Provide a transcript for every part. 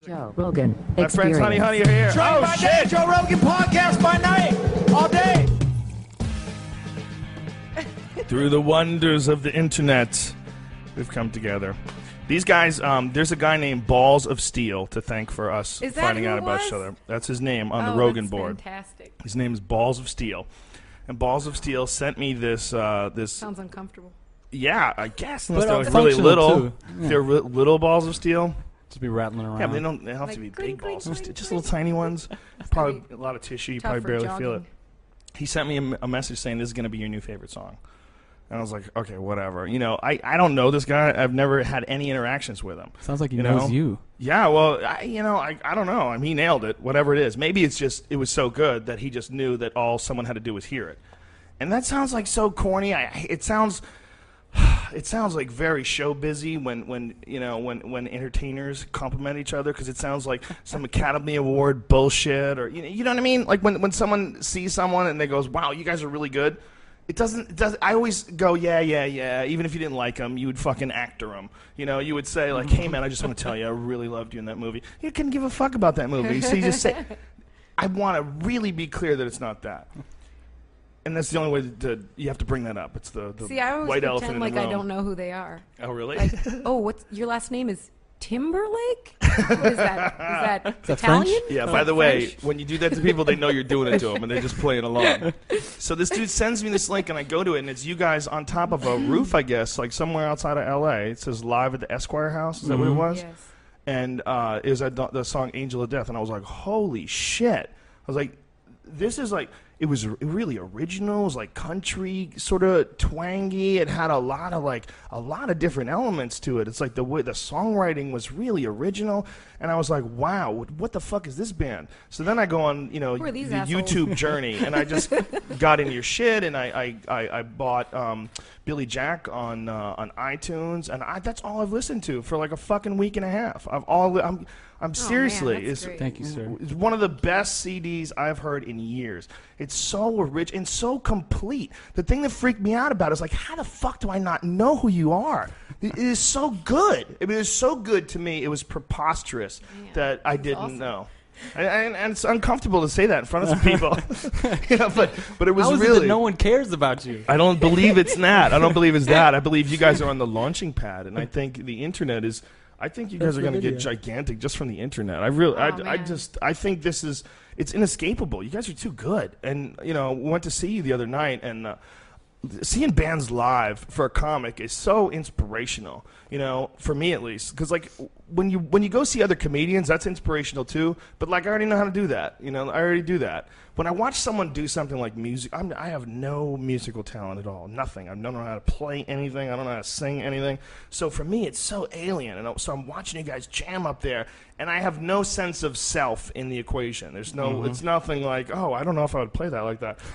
Joe Rogan My friends, Honey, are here. Train by day, Joe Rogan podcast by night, all day. Through the wonders of the internet, we've come together. These guys, there's a guy named Balls of Steel to thank for us finding out about each other. That's his name on the Rogan board. Fantastic. His name is Balls of Steel. And Balls of Steel sent me this. Sounds uncomfortable. Yeah, I guess. But Unless they're really little. too. Yeah. They're little balls of steel. Just be rattling around. Yeah, but they don't have to be big balls of steel. Just little tiny ones. Probably a lot of tissue. You probably barely feel it. He sent me a message saying this is going to be your new favorite song. And I was like, okay, whatever. You know, I don't know this guy. I've never had any interactions with him. Sounds like he knows you. Yeah, well, I don't know. I mean, he nailed it, whatever it is. Maybe it's just, it was so good that he just knew that all someone had to do was hear it. And that sounds like so corny. It sounds like very show busy when entertainers compliment each other, because it sounds like some Academy Award bullshit, or you know what I mean? Like when someone sees someone and they goes, "Wow, you guys are really good." It doesn't. I always go, yeah. Even if you didn't like them, you would fucking actor them. You know, you would say like, "Hey man, I just want to tell you, I really loved you in that movie." You couldn't give a fuck about that movie, so you just say, "I want to really be clear that it's not that." And that's the only way you have to bring that up. It's the See, I always white elephant pretend in like the room. I don't know who they are. Oh, really? Like, what's your last name is Timberlake? What is that? Is that Italian? French? Yeah, by the way, when you do that to people, they know you're doing it to them, and they're just playing along. So this dude sends me this link, and I go to it, and it's you guys on top of a roof, I guess, like somewhere outside of L.A. It says live at the Esquire House. Is that what it was? Yes. And it was the song Angel of Death, and I was like, holy shit. I was like, this is like... It was really original. It was like country, sort of twangy. It had a lot of different elements to it. It's like the way the songwriting was really original, and I was like, "Wow, what the fuck is this band?" So then I go on, the YouTube journey, and I just got into your shit, and I bought Billy Jack on iTunes, and that's all I've listened to for like a fucking week and a half. I'm seriously. Man, that's great. Thank you, sir. It's one of the best CDs I've heard in years. It's so rich and so complete. The thing that freaked me out about it is like, how the fuck do I not know who you are? It is so good. I mean, it was so good to me. It was preposterous that I didn't awesome. know. And it's uncomfortable to say that in front of some people. But it was How is really. it that no one cares about you? I don't believe it's that. I don't believe it's that. I believe you guys are on the launching pad, and I think the internet is. I think you guys are going to get gigantic just from the internet. I think this is, it's inescapable. You guys are too good. And, went to see you the other night, and seeing bands live for a comic is so inspirational, for me at least. Because, like, when you go see other comedians, that's inspirational too. But, like, I already know how to do that. I already do that. When I watch someone do something like music, I have no musical talent at all. Nothing. I don't know how to play anything. I don't know how to sing anything. So for me, it's so alien. And so I'm watching you guys jam up there, and I have no sense of self in the equation. There's no. It's nothing like, oh, I don't know if I would play that like that.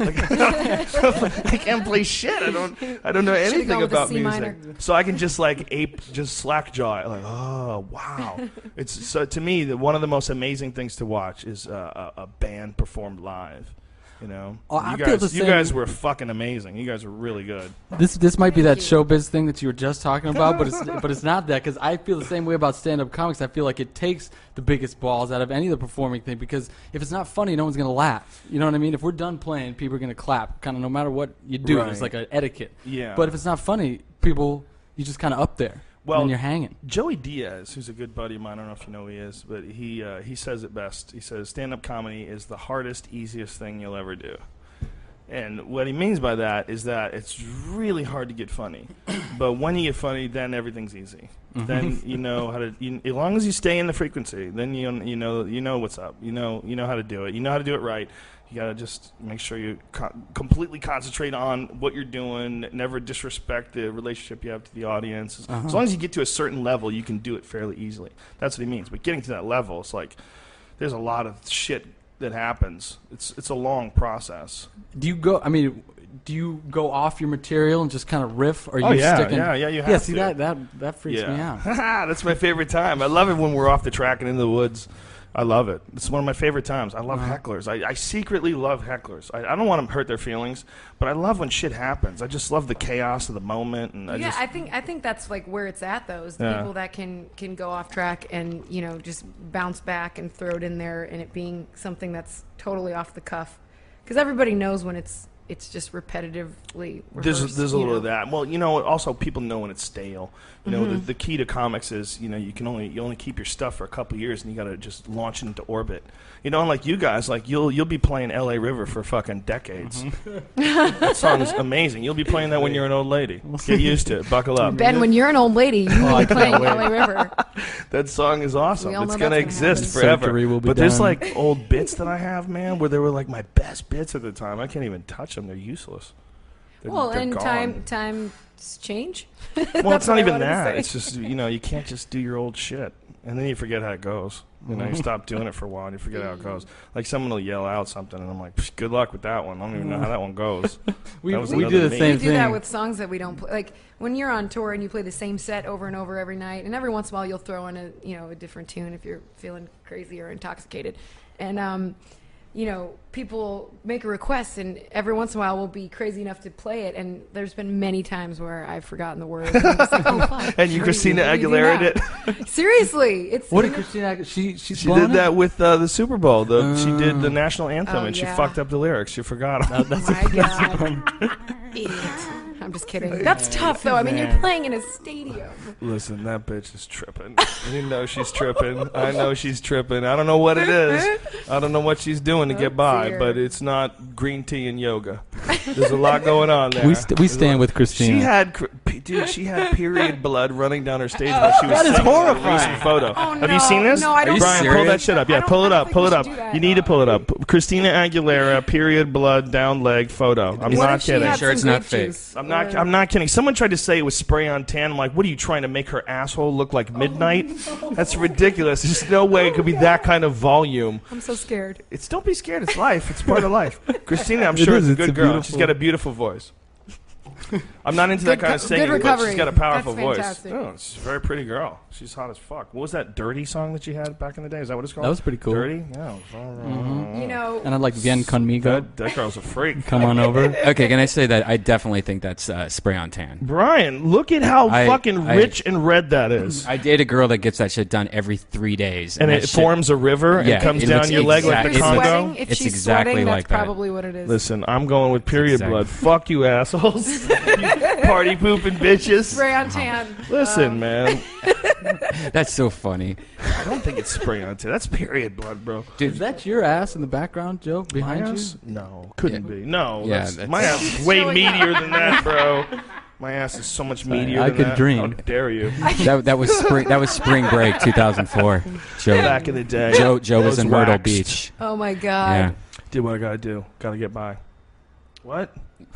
Like, I can't play shit. I don't know anything about music. So I can just just slack jaw. Like, oh wow. It's so to me one of the most amazing things to watch is a band performed live. I you feel the you guys were fucking amazing. You guys were really good. This might be that showbiz thing that you were just talking about, but it's not that, because I feel the same way about stand-up comics. I feel like it takes the biggest balls out of any of the performing thing, because if it's not funny, no one's gonna laugh. You know what I mean? If we're done playing, people are gonna clap, kind of no matter what you do. Right. It's like an etiquette. Yeah. But if it's not funny, you just kind of up there. Well, and you're hanging. Joey Diaz, who's a good buddy of mine, I don't know if you know who he is, but he says it best. He says stand-up comedy is the hardest, easiest thing you'll ever do. And what he means by that is that it's really hard to get funny. But when you get funny, then everything's easy. Then you know how to, as long as you stay in the frequency, then you know what's up. You know how to do it. You know how to do it right. You got to just make sure you completely concentrate on what you're doing, never disrespect the relationship you have to the audience. As long as you get to a certain level, you can do it fairly easily. That's what he means. But getting to that level, it's like there's a lot of shit that happens. It's a long process. Do you go off your material and just kind of riff, or you yeah, sticking? Yeah, you have see, to. that freaks me out. That's my favorite time. I love it when we're off the track and in the woods. I love it. It's one of my favorite times. I love hecklers. I secretly love hecklers. I don't want to hurt their feelings, but I love when shit happens. I just love the chaos of the moment. And I think that's like where it's at though. Is the people that can go off track and just bounce back and throw it in there, and it being something that's totally off the cuff. Because everybody knows when it's just repetitively rehearsed, there's a little of that. Well, also people know when it's stale. The key to comics is you only keep your stuff for a couple years, and you got to just launch into orbit. Unlike you guys, like you'll be playing L.A. River for fucking decades. That song is amazing. You'll be playing that when you're an old lady. Get used to it. Buckle up. Ben, when you're an old lady, you'll be playing L.A. River. That song is awesome. It's gonna exist happen. forever. But there's like old bits that I have, man, where they were like my best bits at the time. I can't even touch them. They're useless. They're gone. Times change. Well, it's not even that. It's just you can't just do your old shit, and then you forget how it goes. You stop doing it for a while, and you forget how it goes. Like someone will yell out something, and I'm like, "Good luck with that one." I don't even know how that one goes. we do the same thing. We do that with songs that we don't play. Like when you're on tour and you play the same set over and over every night, and every once in a while you'll throw in a different tune if you're feeling crazy or intoxicated, and people make a request, and every once in a while we'll be crazy enough to play it, and there's been many times where I've forgotten the words. And I'm just like, oh, fuck. And you Christina Aguilera did. Seriously, what did Christina Aguilera? She did that with the Super Bowl. She did the national anthem, and she fucked up the lyrics. She forgot them. Oh my God. Idiot. I'm just kidding. That's tough, though. I mean, you're playing in a stadium. Listen, that bitch is tripping. You know she's tripping. I know she's tripping. I don't know what it is. I don't know what she's doing to get by, but it's not green tea and yoga. There's a lot going on there. We stand with Christina. She had period blood running down her stage while she was singing. That is horrifying. A recent photo. Oh, no. Have you seen this? No, I don't. Brian, pull that shit up. Yeah, pull it up. Pull it up. You need to pull it up. Christina Aguilera, period blood down leg photo. I'm not kidding. I'm sure it's not fake. I'm not kidding. Someone tried to say it was spray on tan. I'm like, what are you trying to make her asshole look like midnight? No. That's ridiculous. There's no way it could be that kind of volume. I'm so scared. Don't be scared. It's life. It's part of life. Christina, I'm sure is a good girl. She's got a beautiful voice. I'm not into that kind of singing, but she's got a powerful voice. Oh, she's a very pretty girl. She's hot as fuck. What was that Dirty song that you had back in the day? Is that what it's called? That was pretty cool. Dirty? Yeah. And I like Bien Conmigo. That girl's a freak. Come on over. Okay, can I say that I definitely think that's spray on tan. Brian, look at how fucking rich and red that is. I date a girl that gets that shit done every 3 days. And it forms a river and comes down your leg like the Congo? If she's exactly sweating, that's probably what it is. Listen, I'm going with period blood. Fuck you, assholes. Party pooping bitches. Spray on tan. Listen, man. That's so funny. I don't think it's spray on tan. That's period blood, bro. Dude, is that your ass in the background, Joe? Behind you? No, couldn't be. No, that's my ass is way meatier than that, bro. My ass is so much meatier than that. I could dream. How dare you? That was spring break 2004. Joe, back in the day. Joe was in Myrtle Beach. Oh my God. Yeah. Did what I gotta do. Gotta get by. What?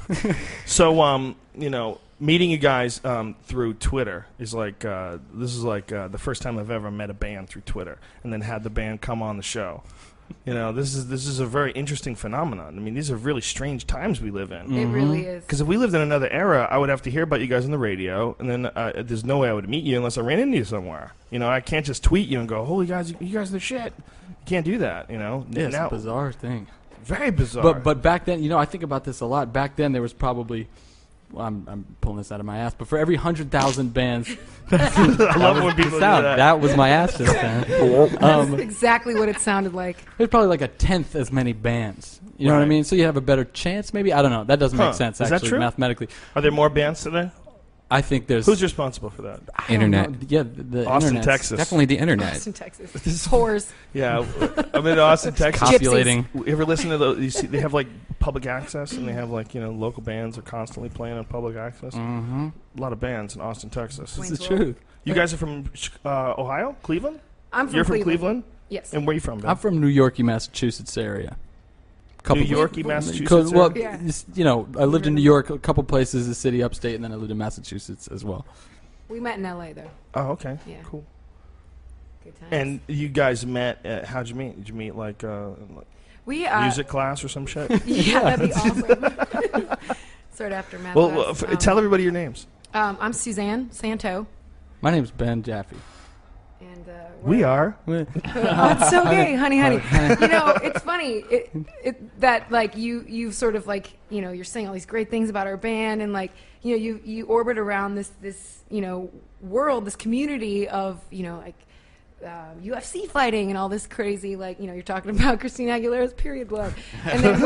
So, meeting you guys through Twitter is like this is like the first time I've ever met a band through Twitter, and then had the band come on the show. This is a very interesting phenomenon. I mean, these are really strange times we live in. It really is. Because if we lived in another era, I would have to hear about you guys on the radio, and then there's no way I would meet you unless I ran into you somewhere. I can't just tweet you and go, "Holy guys, you guys are the shit." You can't do that. Yeah, it's a bizarre thing. Very bizarre. But back then, I think about this a lot. Back then, there was probably. Well, I'm pulling this out of my ass, but for every 100,000 bands, I love when people do that. That was my ass just then. That's exactly what it sounded like. There's probably like a tenth as many bands. You know what I mean? So you have a better chance, maybe. I don't know. That doesn't make sense. Is actually, that true? Mathematically. Are there more bands today? I think there's. Who's responsible for that? Internet. Yeah, the Austin, internet. Texas. Definitely the internet. Austin, Texas. Whores. Yeah, I'm in Austin, Texas. Copulating. You ever listen to those? You see, they have like public access, and they have like local bands are constantly playing on public access. Mm-hmm. A lot of bands in Austin, Texas. It's the truth. You guys are from Ohio, Cleveland? I'm from You're Cleveland. from Cleveland? Yes. And where are you from, Ben? I'm from New York, Massachusetts area. New York, Massachusetts? Well, yeah. I lived in New York, a couple places, the city upstate, and then I lived in Massachusetts as well. We met in L.A., though. Oh, okay. Yeah. Cool. Good times. And you guys met, how'd you meet? Did you meet like we music class or some shit? Yeah, that'd be awesome. Sort of after math class. Tell everybody your names. I'm Suzanne Santo. My name's Ben Jaffe. And We are. That's so gay, honey. You know, it's funny that like you sort of like, you know, you're saying all these great things about our band, and like, you know, you orbit around this you know, world, this community of, you know, like UFC fighting and all this crazy, like, you know, you're talking about Christina Aguilera's period blood, and then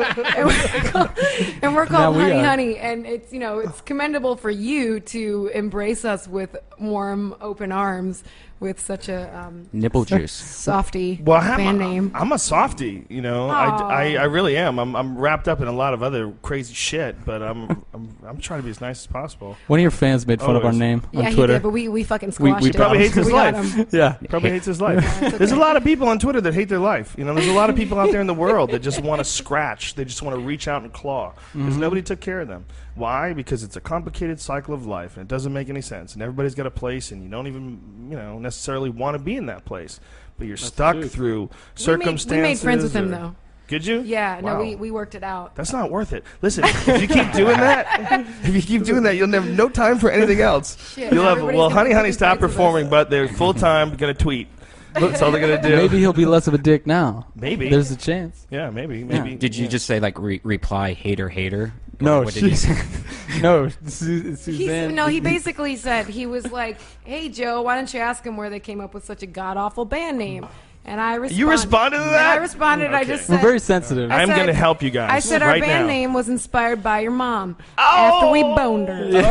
we're called Honey, and it's, you know, it's commendable for you to embrace us with warm, open arms with such a nipple juice softy band name. I'm a softie, you know. I really am. I'm wrapped up in a lot of other crazy shit, but I'm trying to be as nice as possible. One of your fans made fun of our name on Twitter. He did, but we fucking squashed he it. Probably hates his life. Yeah, probably hates his life. There's a lot of people on Twitter that hate their life. You know, there's a lot of people out there in the world that just want to scratch. They just want to reach out and claw because nobody took care of them. Why? Because it's a complicated cycle of life, and it doesn't make any sense. And everybody's got a place, and you don't even, you know, necessarily want to be in that place. But you're stuck through circumstances. We made friends with him, though. Could you? Yeah, wow. No, we worked it out. That's not worth it. Listen, if you keep doing that, you'll have no time for anything else. Shit, you'll have, well, Honey stopped performing, but they're full-time going to tweet. That's all they're going to do. Maybe he'll be less of a dick now. Maybe. There's a chance. Yeah, maybe. Did you just say, like, reply hater? No, what did you say? No, Suzanne. He basically said, he was like, hey, Joe, why don't you ask him where they came up with such a god-awful band name? And I responded. You responded to that? I responded. Okay. I just said. We're very sensitive. I'm going to help you guys. I said our right band now. name was inspired by your mom after we boned her. Yeah.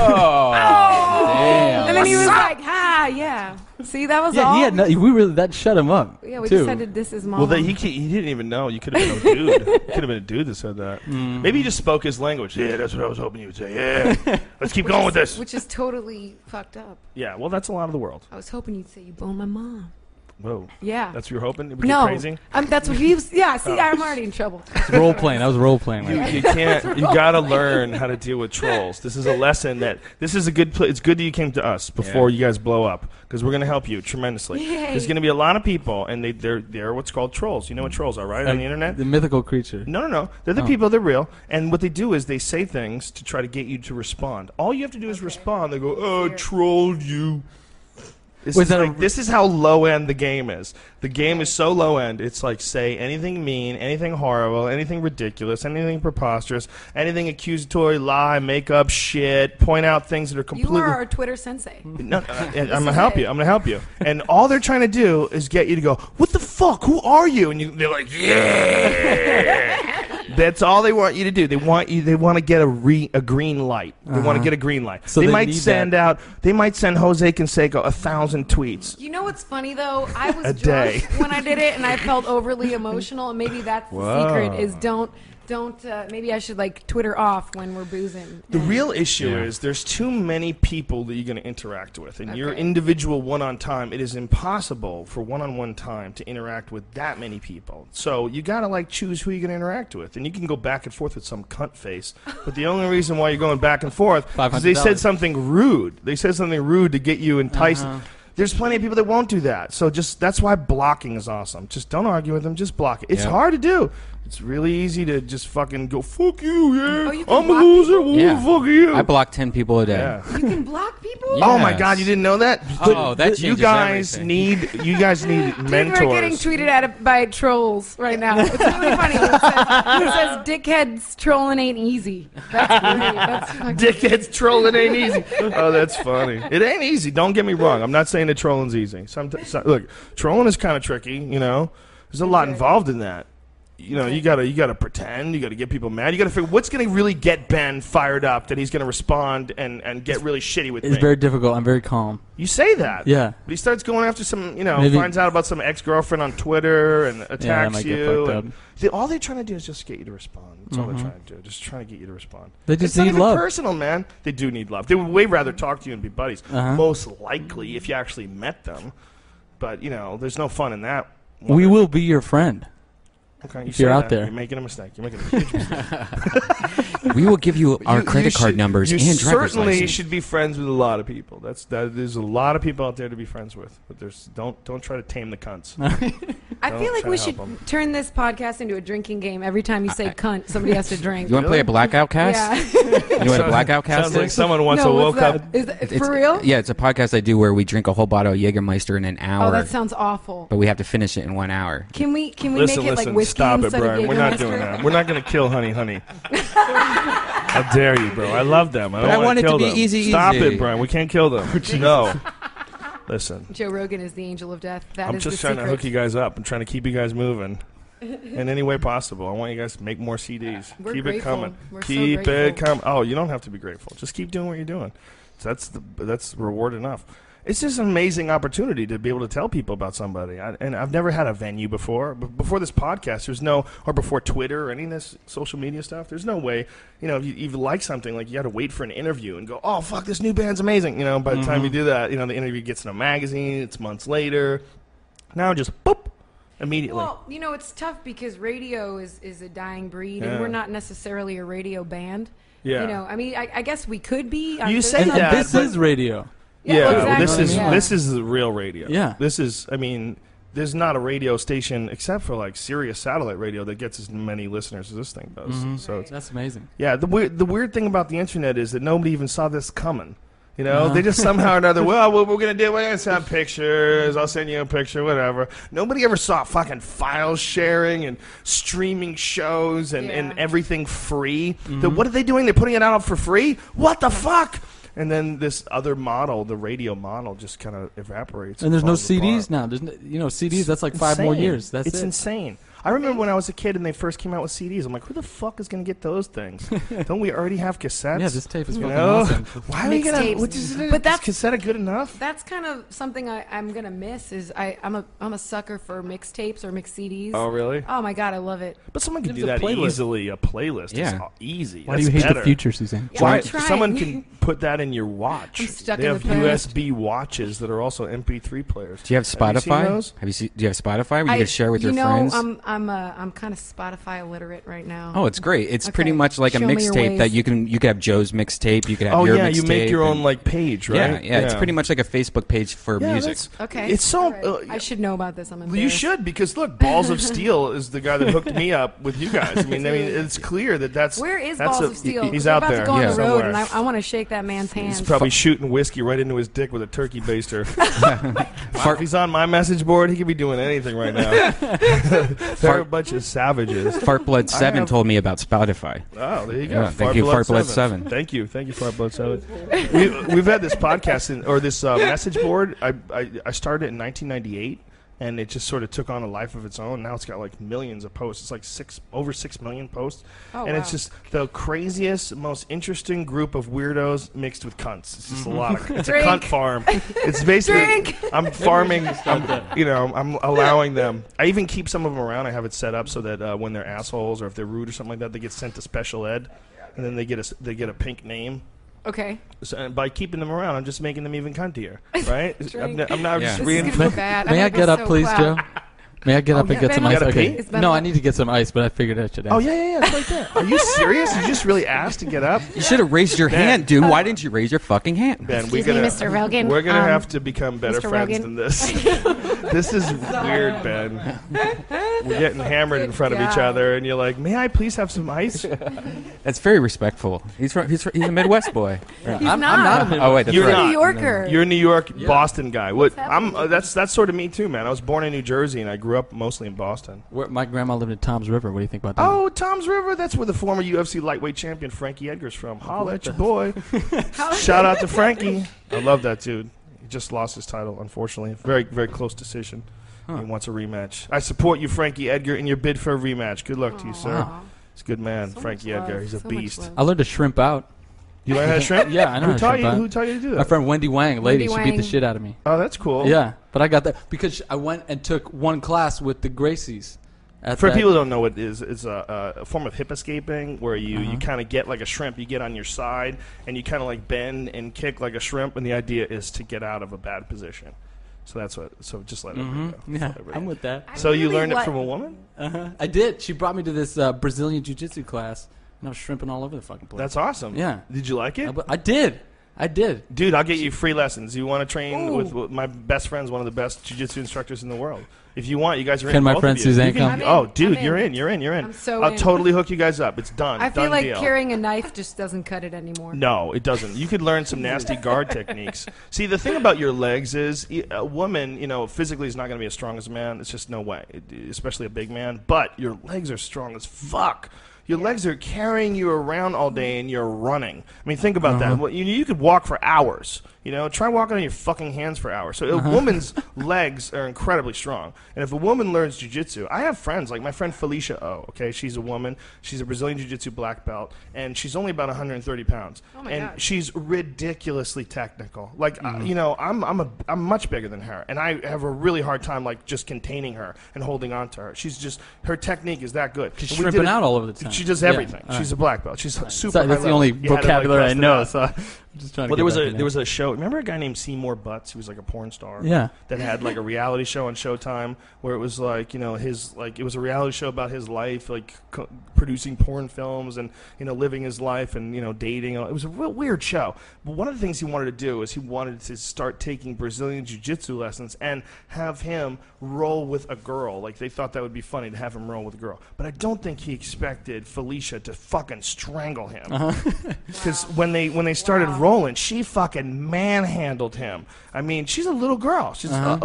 Damn. And then he was like, yeah. See, that was all. Yeah, that shut him up. Yeah, we too. just had to diss his mom. Well, he didn't even know. You could have been a dude. Could have been a dude that said that. Maybe he just spoke his language. Yeah, that's what I was hoping you would say. Yeah. Let's keep going with this. Which is totally fucked up. Yeah, well, that's a lot of the world. I was hoping you'd say you boned my mom. Whoa. Yeah. That's what you're hoping? It would get crazy? That's what he was. Yeah, see, I'm already in trouble. It's role playing. I was role playing. You can't. You got to learn how to deal with trolls. This is a lesson this is a good It's good that you came to us before you guys blow up, because we're going to help you tremendously. Yay. There's going to be a lot of people, and they're what's called trolls. You know what trolls are, right? On the internet? The mythical creature. No. They're the people. They're real. And what they do is they say things to try to get you to respond. All you have to do is respond. They go, oh, I trolled you. This is how low end the game is. The game is so low end. It's like, say anything mean, anything horrible, anything ridiculous, anything preposterous, anything accusatory, lie, make up shit, point out things that are completely. You are our Twitter sensei. No, I'm gonna help you. I'm gonna help you. And all they're trying to do is get you to go, what the fuck? Who are you? And they're like, yeah. That's all they want you to do. They want to get a green light. They want to get a green light. So they might send Jose Canseco 1,000 tweets. You know what's funny though? I was A drunk day. when I did it, and I felt overly emotional. And maybe that's the secret: is don't. Maybe I should like Twitter off when we're boozing. The real issue is there's too many people that you're going to interact with. And your individual one-on time, it is impossible for one-on-one time to interact with that many people. So you got to like choose who you're going to interact with. And you can go back and forth with some cunt face. But the only reason why you're going back and forth is they said something rude. They said something rude to get you enticed. There's plenty of people that won't do that. So that's why blocking is awesome. Just don't argue with them. Just block it. It's hard to do. It's really easy to just fucking go, fuck you, yeah. I'm a loser. Well, fuck you. I block 10 people a day. Yeah. You can block people? Yes. Oh my God, you didn't know that? Oh, that you changes guys everything. need mentors. We're getting tweeted at by trolls right now. It's really funny. It says dickheads trolling ain't easy. That's great. That's fucking Dickheads trolling ain't easy. Oh, that's funny. It ain't easy. Don't get me wrong. I'm not saying that trolling's easy. Look, trolling is kind of tricky. You know, there's a lot involved in that. You know, you gotta pretend. You gotta get people mad. You gotta figure what's gonna really get Ben fired up that he's gonna respond and get really shitty with me. It's very difficult. I'm very calm. You say that, Yeah. but he starts going after some. You know, Maybe- finds out about some ex-girlfriend on Twitter and that attacks might get you. fucked And all they're trying to do is just get you to respond. That's all they're trying to do. Just trying to get you to respond. They just it's not need even love. personal, man. They do need love. They would way rather talk to you and be buddies. Most likely, if you actually met them. But you know, there's no fun in that. We will be your friend. Okay, if you're say out that. there. You're making a mistake. You're making a huge mistake. We will give you our credit card numbers you and driver's certainly license. should be friends with a lot of people. There's a lot of people out there to be friends with. But don't try to tame the cunts. I feel like try we to should help 'em. turn this podcast into a drinking game. Every time you say cunt, somebody has to drink. You want to play a blackout cast? Yeah. You know what a blackout cast Sounds like is? someone once No, woke what's up. that? Is that It's- for real? Yeah, it's a podcast I do where we drink a whole bottle of Jägermeister in an hour. Oh, that sounds awful. but we have to finish it in 1 hour. Can we Listen, make it like whiskey stop it, instead Brian. of We're not Jägermeister? doing that. We're not going to kill Honey. How dare you, bro? I love them. I don't I want want it kill to be them. easy, Stop easy. it, Brian. We can't kill them. No. Listen, Joe Rogan is the angel of death. That I'm is just the trying to secret. hook you guys up. I'm trying to keep you guys moving in any way possible. I want you guys to make more CDs. We're keep grateful. it coming. We're so keep it grateful. coming. Oh, you don't have to be grateful. Just keep doing what you're doing. So that's reward enough. It's just an amazing opportunity to be able to tell people about somebody. And I've never had a venue before. Before this podcast, or before Twitter or any of this social media stuff, there's no way, if you like something, like you got to wait for an interview and go, oh, fuck, this new band's amazing. By the time you do that, the interview gets in a magazine, it's months later. Now just, boop, immediately. Well, it's tough because radio is a dying breed, Yeah. and we're not necessarily a radio band. Yeah. I guess we could be. on You say Thursday. And that, this but- is radio. Yeah, well, exactly. this is the real radio. Yeah. This is, there's not a radio station except for like Sirius satellite radio that gets as many listeners as this thing does. So it's, That's amazing. yeah, the weird thing about the internet is that nobody even saw this coming. They just somehow or another, well, what we're going to do, we're going to send pictures, I'll send you a picture, whatever. Nobody ever saw fucking file sharing and streaming shows and everything free. What are they doing? They're putting it out for free? What the fuck? And then this other model, the radio model, just kind of evaporates. And there's no falls apart. CDs now. There's CDs. That's like 5 more Insane. years. That's it's it. insane. I remember when I was a kid and they first came out with CDs. I'm like, who the fuck is going to get those things? Don't we already have cassettes? Yeah, this tape is fucking know? awesome. Why are we going Mixtapes. to? What is it? But that's- is cassette good enough? That's kind of something I'm gonna miss. Is I'm a sucker for mixtapes or mixed CDs. Oh, really? Oh my god, I love it. But someone can Gives do a that playlist. easily. A playlist Yeah. is easy. Why do That's you hate better. the future, Suzanne? Yeah, Why I'm trying. someone can put that in your watch? I'm stuck they in have the past. USB watches that are also MP3 players. Do you have Have you seen Spotify? those? Do you have Spotify where you can share with your friends? I'm kind of Spotify illiterate right now. Oh, it's great. It's pretty Okay. much like a Show me your mixtape that ways. you could have Joe's mixtape. You could have Oh your yeah, mixtape. you make your own and- like page, right? Yeah, it's pretty much like a Facebook page for Yeah, music. that's- Okay. It's so. All right. I should know about this. I'm embarrassed. You should, because look, Balls of Steel is the guy that hooked me up with you guys. I mean, it's clear that's Where is that's Balls of Steel? He's We're out about there to go on Yeah. the road, somewhere. and I want to shake that man's hand. He's probably shooting whiskey right into his dick with a turkey baster. If he's on my message board, he could be doing anything right now. They're a bunch of savages. Fartblood 7 have- told me about Spotify. Oh, there you go. Yeah, thank you, Fartblood 7. Thank you, Fartblood 7. We've had this podcast or this message board. I started it in 1998, and it just sort of took on a life of its own. Now it's got like millions of posts. It's like over 6 million posts, Oh, and wow. it's just the craziest, most interesting group of weirdos mixed with cunts. It's just a lot of. It's a Drink. cunt farm. It's basically. Drink. I'm farming. I'm allowing them. I even keep some of them around. I have it set up so that when they're assholes or if they're rude or something like that, they get sent to special ed, and then they get a pink name. Okay. So, and by keeping them around, I'm just making them even cuntier, right? Drink. I'm not Yeah. just This is reading. gonna be bad. May I get up, please, Joe? May I get up and yeah. get some Ben, ice? you gotta Okay. pee? It's been No, a- I need to get some ice, but I figured I should ask. Oh yeah, it's right there. Are you serious? You just really asked to get up, You should have raised your hand, dude. Why didn't you raise your fucking hand? Ben? Excuse me, Mr. Rogan. We're gonna have to become better Mr. friends Rogan. than this. This is weird, Ben. We're getting hammered in front of each God. other, and you're like, "May I please have some ice?" That's very respectful. He's a Midwest boy. He's I'm not. not. Oh wait, that's You're right. not. New Yorker. You're a New York, Boston guy. What? happening? That's sort of me too, man. I was born in New Jersey, and I grew up mostly in Boston. My grandma lived in Tom's River. What do you think about that? Oh, Tom's River. That's where the former UFC lightweight champion Frankie Edgar's from. Holla at your boy. Shout out to Frankie. I love that dude. He just lost his title, unfortunately. Very, very close decision. He wants a rematch. I support you, Frankie Edgar, in your bid for a rematch. Good luck to you, sir. Aw. He's a good man, So Frankie much Edgar. love. He's a So much beast. love. I learned to shrimp out. You learn how to shrimp? Yeah, I know how Who to taught shrimp you? out. Who taught you to do My that? friend Wendy Wang, lady, Wendy she beat the Wang. shit out of me. Oh, that's cool. Yeah, but I got that because I went and took one class with the Gracies. At For that- people who don't know what it is, it's a form of hip escaping where you kind of get like a shrimp, you get on your side, and you kind of like bend and kick like a shrimp, and the idea is to get out of a bad position. So that's what. So just let it go. Yeah, Let it I'm go. with that. I So you really learned it like- from a woman? I did. She brought me to this Brazilian jiu-jitsu class, and I was shrimping all over the fucking place. That's awesome. Yeah. Did you like it? I did. I did. Dude, I'll get you free lessons. You want to train Ooh. with my best friend's one of the best jiu-jitsu instructors in the world. If you want, you guys are in. Can my both friend of you. Suzanne You can- come? I'm in. Oh, dude, I'm you're in. in. I'm so I'll in. totally hook you guys up. It's done. I feel Done like deal. carrying a knife just doesn't cut it anymore. No, it doesn't. You could learn some nasty guard techniques. See, the thing about your legs is a woman, physically is not going to be as strong as a man. It's just no way, especially a big man. But your legs are strong as fuck. Your legs are carrying you around all day, and you're running. I mean, think about that. Well, you could walk for hours. Try walking on your fucking hands for hours. So a woman's legs are incredibly strong. And if a woman learns jiu-jitsu, I have friends, like my friend Felicia O, okay? She's a woman. She's a Brazilian jiu-jitsu black belt, and she's only about 130 pounds. Oh, my and God. she's ridiculously technical. Like, I'm much bigger than her, and I have a really hard time, like, just containing her and holding on to her. Her technique is that good. She's And we shrimping did it- out all over the time. She does Yeah, everything. all She's right. a black belt. She's super So high that's the level. only You had to, like, vocabulary I bust it know. out. So I'm just trying to. Well, get back in there was a show. Remember a guy named Seymour Butts who was like a porn star? Yeah. That had like a reality show on Showtime where it was like it was a reality show about his life, like producing porn films and living his life and dating. It was a real weird show. But one of the things he wanted to do is he wanted to start taking Brazilian jiu-jitsu lessons and have him roll with a girl. Like they thought that would be funny to have him roll with a girl. But I don't think he expected Felicia to fucking strangle him. Because when they started rolling, she fucking manhandled him. I mean, she's a little girl. She's a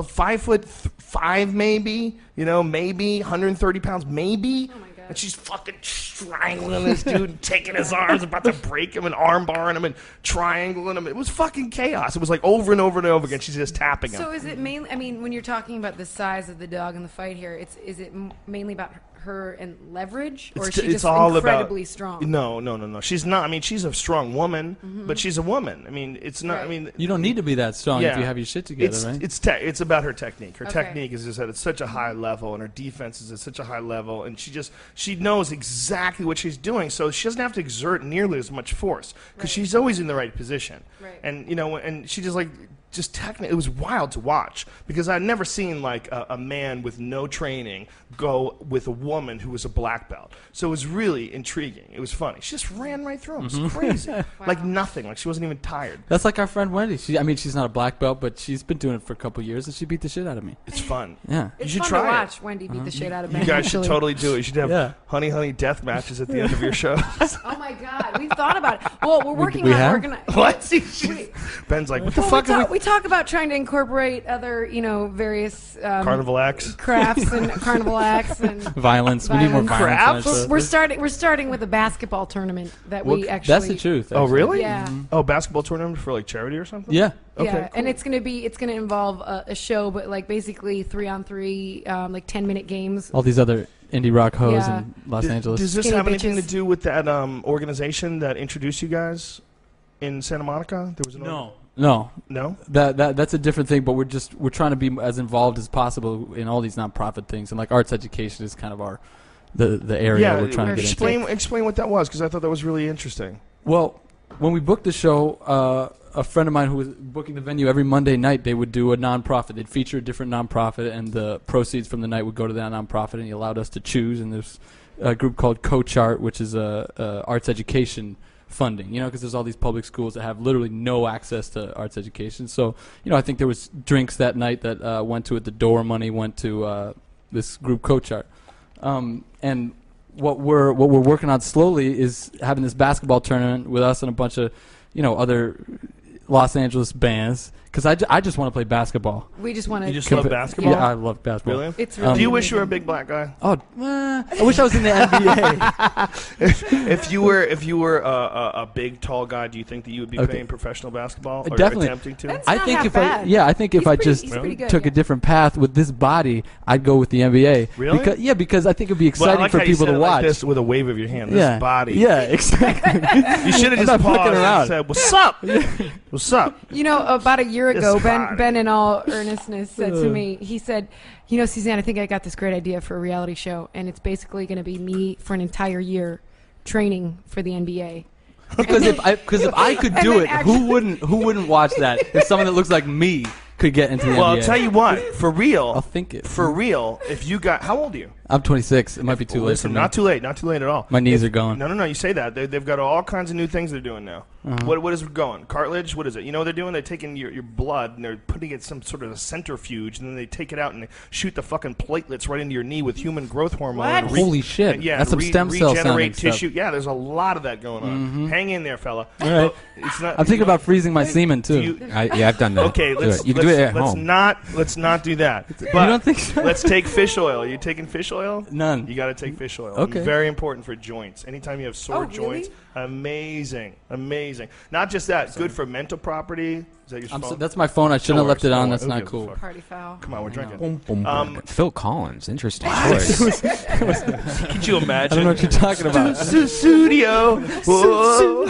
5'5", maybe. Maybe 130 pounds, maybe. Oh my God. And she's fucking strangling this dude, and taking his arms, about to break him, and arm barring him, and triangling him. It was fucking chaos. It was like over and over and over again. She's just tapping him. So is it mainly? I mean, when you're talking about the size of the dog in the fight here, is it mainly about her and leverage, or is she just incredibly strong? No. She's not. I mean, she's a strong woman, but she's a woman. I mean, it's not. Right. I mean, You don't need to be that strong if you have your shit together, right? It's about her technique. Her Okay. technique is just at such a high level, and her defense is at such a high level, and she knows exactly what she's doing, so she doesn't have to exert nearly as much force because Right. she's always in the right position. Right. And and she just technically, it was wild to watch because I'd never seen like a man with no training go with a woman who was a black belt. So it was really intriguing. It was funny. She just ran right through him. It was crazy. Like nothing. Like she wasn't even tired. That's like our friend Wendy. She's not a black belt, but she's been doing it for a couple years, and she beat the shit out of me. It's fun. Yeah. It's should fun try to it. watch Wendy beat the shit out of Ben. You guys should actually. totally do it. You should have Yeah. honey death matches at the end of your show. Oh my God, we've thought about it. Well, we're working we on. have? We're gonna. What? Wait. Ben's like, what the Well, fuck are we talk about trying to incorporate other, various Carnival acts? crafts and carnival acts and Violence. We need more Violence. violence. on our Crafts? show. we're starting with a basketball tournament that we actually. That's the truth. Oh, actually. really? Yeah. Oh, basketball tournament for like charity or something? Yeah. Okay, Yeah, cool. and it's gonna involve a show, but like basically 3-on-3, like 10-minute games. All these other indie rock hoes Yeah. in Los Angeles. Does this Skinny have anything bitches. to do with that organization that introduced you guys in Santa Monica? There was an No. No? That's a different thing, but we're trying to be as involved as possible in all these nonprofit things, and like arts education is kind of the area we're trying to get into. explain what that was because I thought that was really interesting. Well, when we booked the show, a friend of mine who was booking the venue every Monday night, they would do a nonprofit. They'd feature a different nonprofit, and the proceeds from the night would go to that nonprofit. And he allowed us to choose. And there's a group called CoachArt, which is a arts education funding. Because there's all these public schools that have literally no access to arts education. So, I think there was drinks that night that went to it. The door money went to this group CoachArt, and what we're working on slowly is having this basketball tournament with us and a bunch of other Los Angeles bands because I just want to play basketball. We just want to. You just love basketball? Yeah, I love basketball. Really? It's really. Do you wish you were a big black guy? Oh, I wish I was in the NBA. If you were a big tall guy, do you think that you would be playing professional basketball or Definitely. attempting to? That's I not think half if bad. I think if He's I pretty- just he's pretty good, took yeah. a different path with this body, I'd go with the NBA. Really? Because I think it'd be Well, I exciting like for how you people said to it watch. like this with a wave of your hand. yeah, This body. Yeah, exactly. You should have I'm just not paused fucking around. and said, "What's up? What's up?" About a year This ago, body. Ben, in all earnestness, said to me, he said, Suzanne, I think I got this great idea for a reality show, and it's basically going to be me for an entire year training for the NBA. Because if I could And do then it, actually- who wouldn't watch that? If someone that looks like me could get into the Well, NBA. I'll tell you what. For real, I'll think it. For real, if you got, how old are you? I'm 26. It might be too late for Listen, me. not too late. Not too late at all. My knees are going. No. You say that. They've got all kinds of new things they're doing now. What is going? Cartilage? What is it? You know what they're doing? They're taking your blood and they're putting it some sort of a centrifuge, and then they take it out and they shoot the fucking platelets right into your knee with human growth hormone. What? And Holy shit. Yeah, That's some stem cell sounding regenerate stuff. tissue. Yeah, there's a lot of that going on. Hang in there, fella. All right. It's not, I'm thinking about freezing my semen, too. Yeah, I've done that. Okay, Do let's it. You can do it at let's home. let's not do that. But you don't think so? let's take fish oil. Are you taking fish oil? None. You got to take fish oil. Okay. Very important for joints. Anytime you have sore Oh, really? joints, amazing. Not just that, good for mental property. Is that your phone? That's my phone. I shouldn't have left it on. That's Who not gives a cool. fuck? Party foul. Come on, we're know. drinking. Phil Collins, interesting choice. Could you imagine? I don't know what you're talking about. Studio. Whoa.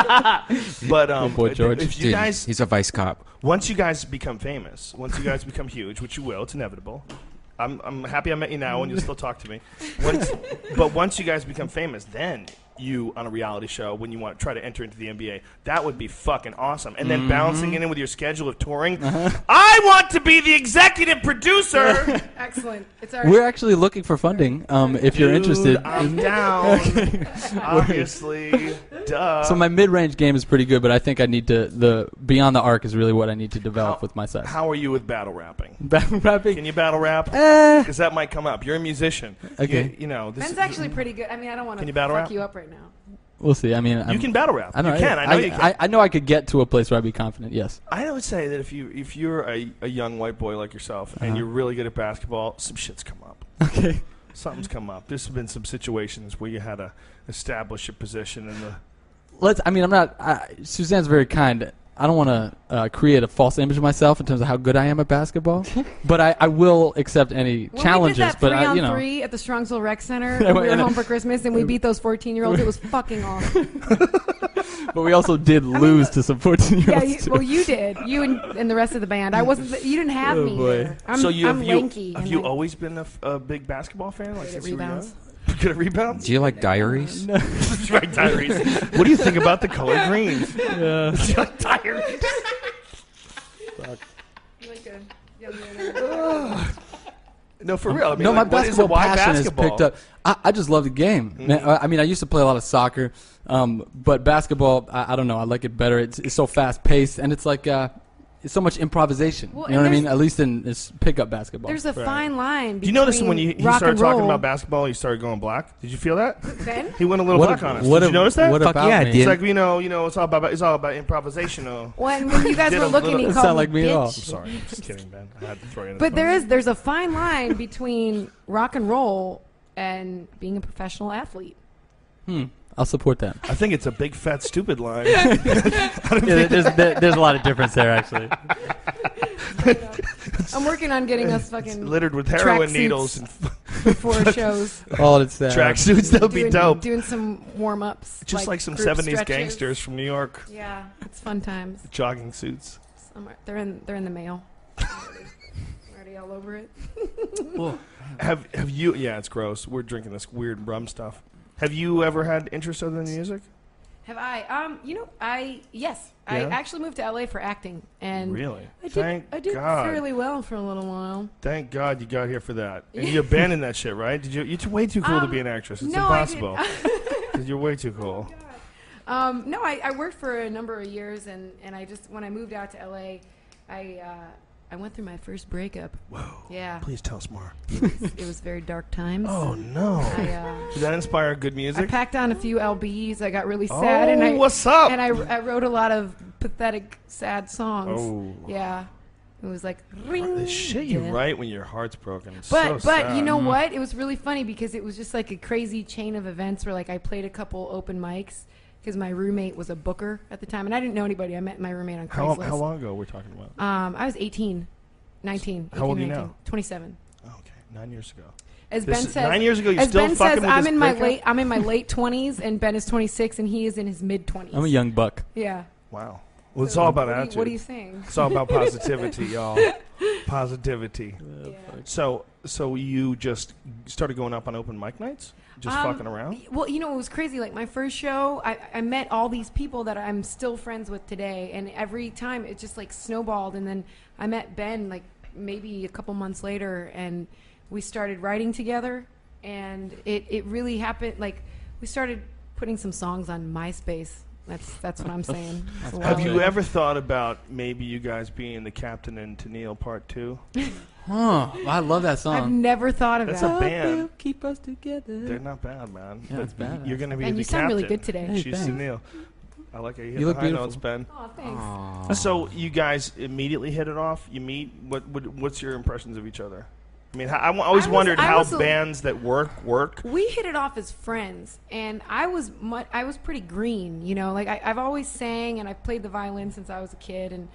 But boy, George. if you Dude, guys, he's a vice cop. once you guys become famous, once you guys become huge, which you will, it's inevitable. I'm happy I met you now and you'll still talk to me. But once you guys become famous, then you on a reality show when you want to try to enter into the NBA, that would be fucking awesome. And then balancing it in with your schedule of touring. I want to be the exexecutive producer. Excellent. It's our We're actually looking for funding. If you're Dude, interested. I'm down. Obviously. Duh. So my mid-range game is pretty good, but I think I need to the beyond the arc is really what I need to develop with my set. How are you with battle rapping? Battle rapping? Can you battle rap? Because that might come up. You're a musician. Okay. You know. This Ben's actually pretty good. I mean, I don't want Can to you battle fuck rap? you up right now. We'll see. I mean, you can battle rap. I know You can. I know you can. I know I could get to a place where I'd be confident. Yes. I would say that if you're a young white boy like yourself and you're really good at basketball, some shit's come up. Okay. Something's come up. There's been some situations where you had to establish a position in the. I'm not. Suzanne's very kind. I don't want to create a false image of myself in terms of how good I am at basketball, but I will accept any challenges. When we did that but 3-on-3 at the Strongsville Rec Center when we were home for Christmas and we beat those 14-year-olds, it was fucking awesome. but we also did lose to some 14-year-olds. Yeah, you did. You and the rest of the band. I wasn't. You didn't have me boy. there. I'm lanky. Have and you I always been a big basketball fan? Like good at since you were young? rebounds. Good at rebounds? Do you like diaries? Right, diaries. What do you think about the color green? Yeah. Do you like diaries? You like a young man. No, for real. I mean, No, like, my what is it? basketball Why passion basketball? has picked up. I just love the game. Man, I mean, I used to play a lot of soccer, but basketball, I don't know. I like it better. It's so fast paced, and it's like it's so much improvisation. Well, you know what I and mean? At least in this pickup basketball. There's a Right. fine line. Do you notice when he rock started and talking roll. about basketball, he started going black? Did you feel that? Ben? He went a little black on us. What Did you notice that? What Fuck about yeah, I me? did. It's like it's all about improvisational. When you guys Did were a looking, little- he Doesn't called sound me like me at all. bitch. Sorry, just kidding, Ben. I had to throw you in. But there's a fine line between rock and roll and being a professional athlete. I'll support that. I think it's a big fat stupid line. There's a lot of difference there, actually. I'm working on getting us It's fucking littered with heroin tracksuits needles and before shows. All it's that. tracksuits. That would be dope. Doing some warm ups. Just like some group 70s stretches. gangsters from New York, Yeah, it's fun times. jogging suits. They're in the mail. Already all over it. Have you? Yeah, it's gross. We're drinking this weird rum stuff. Have you ever had interest other than music? Have I? Yes. I Yeah? actually moved to LA for acting, and Really? I did God. fairly well for a little while. Thank God you got here for that. And you abandoned that shit, right? Did you? You're way too cool to be an actress. It's no, I impossible. You're way too cool. No, I worked for a number of years, and I just when I moved out to LA, I went through my first breakup. Whoa. Yeah, Please tell us more. it was very dark times. Oh no. Did that inspire good I music? packed on a few LBs. I got really sad, and I what's up? and I wrote a lot of pathetic, sad songs. Oh. Yeah, it was like ring. The shit you yeah. write when your heart's broken. It's But so but sad. you know what? It was really funny because it was just like a crazy chain of events where like I played a couple open mics because my roommate was a booker at the time, and I didn't know anybody. I met my roommate on Craigslist. How long ago we're talking about? I was 19. 19. How old are you 19. now? 27. Oh, okay, 9 years ago. As This Ben is- says, 9 years ago, you as still Ben fucking says, with I'm this in my breakup? I'm in my late 20s, and Ben is 26, and he is in his mid 20s. I'm a young buck. Yeah. Wow. Well, it's all about what attitude. What are you saying? It's all about positivity, y'all. Positivity. Yeah. So you just started going up on open mic nights? Just fucking around? Well, you know, it was crazy. Like, my first show, I met all these people that I'm still friends with today. And every time it just, like, snowballed. And then I met Ben, like, maybe a couple months later. And we started writing together. and it really happened. Like, we started putting some songs on MySpace. That's what I'm saying. Have you ever thought about maybe you guys being the Captain and Tennille Part 2? Huh. I love that song. I've never thought of That's that. a band. Will keep us together. They're not bad, man. Yeah, it's bad. You're going to be And the you captain. sound really good today. Hey, She's thanks. Tennille. I like how you hit You the look high beautiful. notes, Ben. Oh, thanks. Aw. So you guys immediately hit it off? You meet? What's your impressions of each other? I mean, I always wondered how bands that work. We hit it off as friends, and I was pretty green, you know. Like, I've always sang, and I've played the violin since I was a kid, and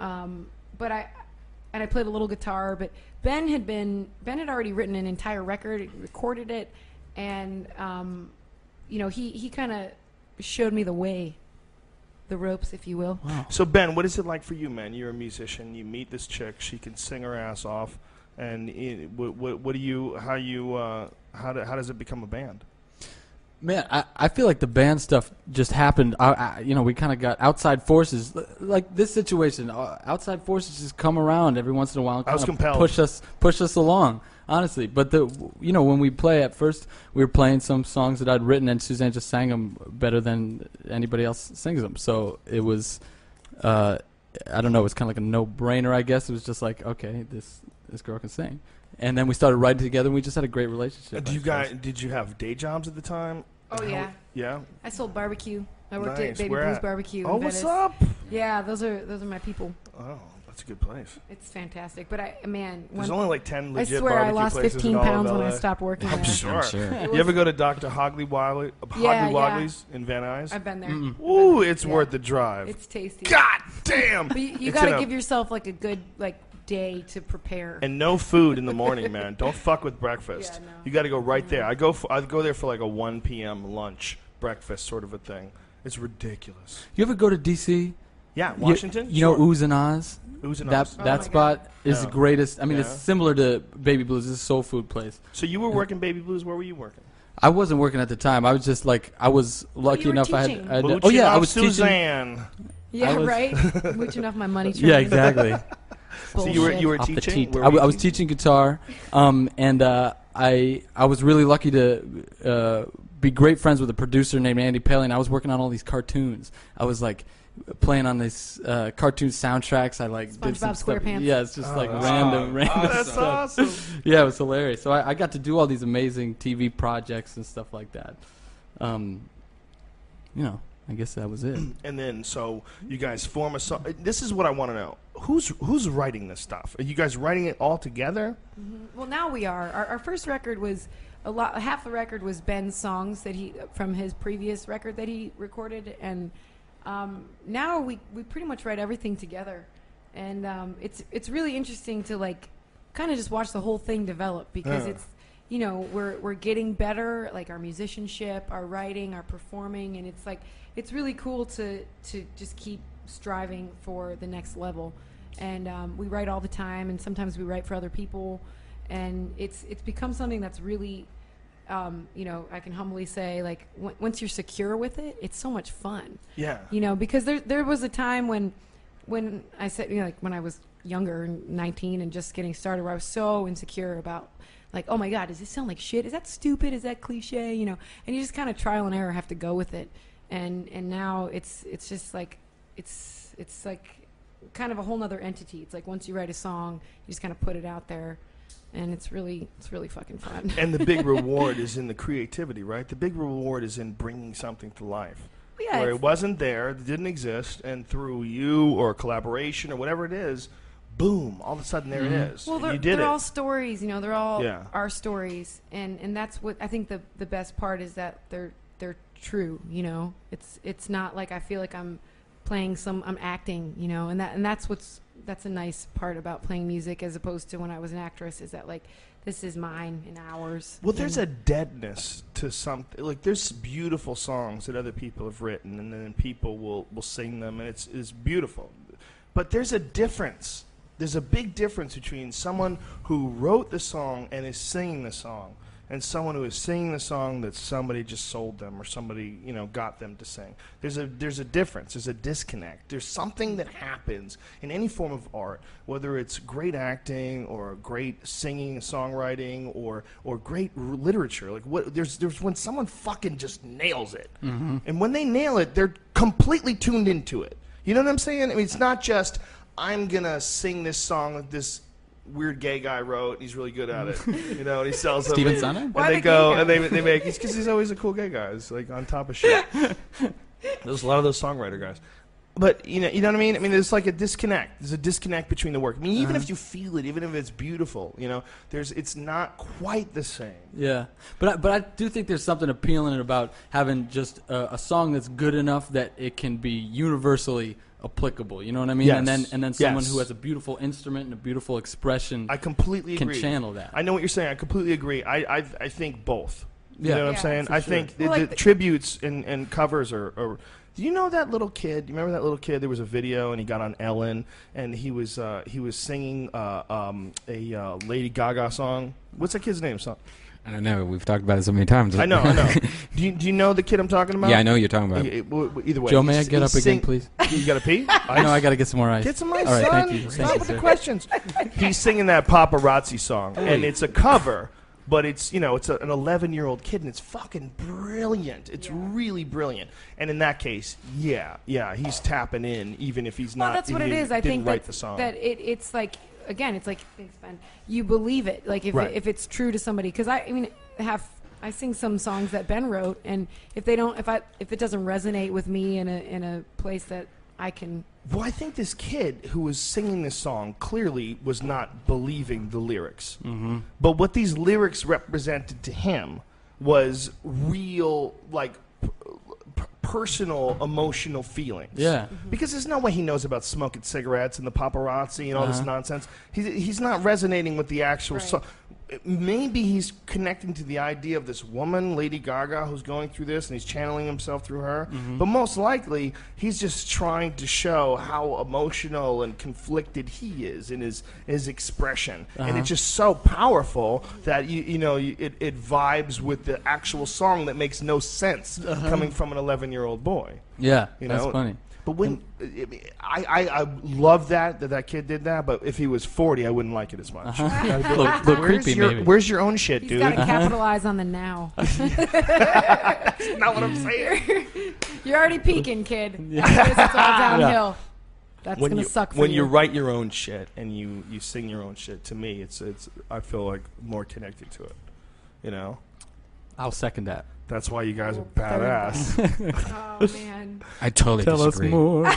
I played a little guitar. But Ben had already written an entire record, recorded it, and you know, he kind of showed me the way, the ropes, if you will. Wow. So Ben, what is it like for you, man? You're a musician. You meet this chick. She can sing her ass off. And how does it become a band? Man, I feel like the band stuff just happened. You know, we kind of got outside forces, like this situation. Outside forces just come around every once in a while and I was kind of compelled. push us along. Honestly, but when we play at first, we were playing some songs that I'd written, and Suzanne just sang them better than anybody else sings them. So it was, I don't know, it was kind of like a no-brainer, I guess. It was just like, okay, this girl can sing. And then we started writing together, and we just had a great relationship. Did you have day jobs at the time? Oh, yeah. Yeah? I sold barbecue. I worked Nice. at Baby Where Blues at? Barbecue Oh, in what's Venice. up? Yeah, those are my people. Oh, that's a good place. It's fantastic. But There's only like 10 I legit swear I barbecue lost places 15 in all of pounds when I LA. stopped working there. Sure. Sure. You ever go to Dr. Hogley Wogley's in Van Nuys? I've been there. Ooh, it's Yeah. worth the drive. It's tasty. God damn! But you It's got in to a- give yourself like a good day to prepare. And no food in the morning, man. Don't fuck with breakfast. Yeah, no. You got to go right there. I go there for like a 1 p.m. lunch, breakfast sort of a thing. It's ridiculous. You ever go to D.C.? Yeah, Washington. You know Ooze and Oz? Ooze and That Oz. Oh that my spot is Yeah. the greatest. I mean, Yeah. it's similar to Baby Blues. It's a soul food place. So you were working Baby Blues. Where were you working? I wasn't working at the time. I was just like, I was lucky you were enough. teaching. I had. Mooching Oh yeah, I off was teaching. Suzanne. Yeah, I was- right? Mooching off my money train. Yeah, exactly. So you were Off the teaching. teat. Where I, were you was teaching guitar, and I was really lucky to be great friends with a producer named Andy Paley, and I was working on all these cartoons. I was like playing on these cartoon soundtracks. I like did some SpongeBob stuff. SquarePants. Yeah, it's just like that's random Oh, that's stuff. awesome. Yeah, it was hilarious. So I got to do all these amazing TV projects and stuff like that. You know, I guess that was it. And then, so you guys form a song. This is what I want to know. Who's writing this stuff? Are you guys writing it all together? Well, now we are. Our first record was half the record was Ben's songs that he from his previous record that he recorded, and now we pretty much write everything together, and it's really interesting to like kind of just watch the whole thing develop because it's we're getting better, like our musicianship, our writing, our performing, and it's like it's really cool to just keep striving for the next level. And we write all the time, and sometimes we write for other people, and it's become something that's really I can humbly say, like, once you're secure with it, it's so much fun. Yeah. Because there was a time when I said, like when I was younger, 19, and just getting started, where I was so insecure about, like, oh my God, does this sound like shit? Is that stupid? Is that cliche? And you just kind of trial and error have to go with it. And now it's just like it's like kind of a whole nother entity. It's like once you write a song, you just kind of put it out there. And it's really fucking fun. And the big reward is in the creativity, right? The big reward is in bringing something to life. Yeah, where it wasn't there, it didn't exist, and through you or collaboration or whatever it is, boom, all of a sudden there it is. Well, and you did they're it. all stories, they're all Yeah. our stories, and that's what I think the best part is, that they're true. It's not like I feel like I'm playing I'm acting, and that's a nice part about playing music as opposed to when I was an actress, is that like this is mine and ours. Well, there's a deadness to something. Like, there's beautiful songs that other people have written, and then people will sing them, and it's beautiful. But there's a difference. There's a big difference between someone who wrote the song and is singing the song, and someone who is singing the song that somebody just sold them or somebody, you know, got them to sing. There's a difference. There's a disconnect. There's something that happens in any form of art, whether it's great acting or great singing, songwriting, or great literature. Like there's when someone fucking just nails it, and when they nail it, they're completely tuned into it. You know what I'm saying? I mean, it's not just I'm gonna sing this song that this weird gay guy wrote, and he's really good at it. You know, and he sells them. Steven Sonner? And they go, and they make, it's because he's always a cool gay guy. He's like on top of shit. There's a lot of those songwriter guys. But, you know what I mean? I mean, there's like a disconnect. There's a disconnect between the work. I mean, even if you feel it, even if it's beautiful, you know, it's not quite the same. Yeah, but I do think there's something appealing about having just a song that's good enough that it can be universally applicable. You know what I mean? Yes. And then someone Yes. who has a beautiful instrument and a beautiful expression I completely can agree. channel that. I know what you're saying. I completely agree. I think both. You Yeah. know what I'm Yeah, saying? for I sure. think Well, the like tributes and covers are. Do you know that little kid? Do you remember that little kid? There was a video, and he got on Ellen, and he was singing a Lady Gaga song. What's that kid's name? I don't know. We've talked about it so many times. I know. Do you know the kid I'm talking about? Yeah, I know who you're talking about. Either way, Joe, may I get up again, please? You got to pee? I know I got to get some more ice. Get some ice, All right, son. thank you. Stop Thank you, with the sir. questions. He's singing that paparazzi song, and it's a cover, but it's an 11-year-old kid, and it's fucking brilliant. It's really brilliant. And in that case, yeah, he's tapping in, even if he's not. Well, that's what even it if is. he I didn't think write the song. that it's like, again, it's like, thanks, Ben. You believe it, like if Right. it's true to somebody. Because I sing some songs that Ben wrote, and if it doesn't resonate with me in a place that I can. Well, I think this kid who was singing this song clearly was not believing the lyrics. Mm-hmm. But what these lyrics represented to him was real, like, personal, emotional feelings. Yeah. Because there's no way he knows about smoking cigarettes and the paparazzi and all this nonsense. He's not resonating with the actual Right. song. Maybe he's connecting to the idea of this woman, Lady Gaga, who's going through this, and he's channeling himself through her. But most likely, he's just trying to show how emotional and conflicted he is in his expression, and it's just so powerful that it vibes with the actual song that makes no sense coming from an 11-year-old boy. Yeah, You that's know? funny. But when I love that kid did that, but if he was 40, I wouldn't like it as much. I'd be like, Look creepy, maybe. where's your own shit, He's dude? got to capitalize on the now. That's not what I'm saying. You're already peaking, kid. It's all downhill. That's When gonna you suck for when you. you write your own shit and you sing your own shit, to me, it's I feel like more connected to it. You know, I'll second that. that's why you guys are Oh, third badass. Oh man. I totally disagree.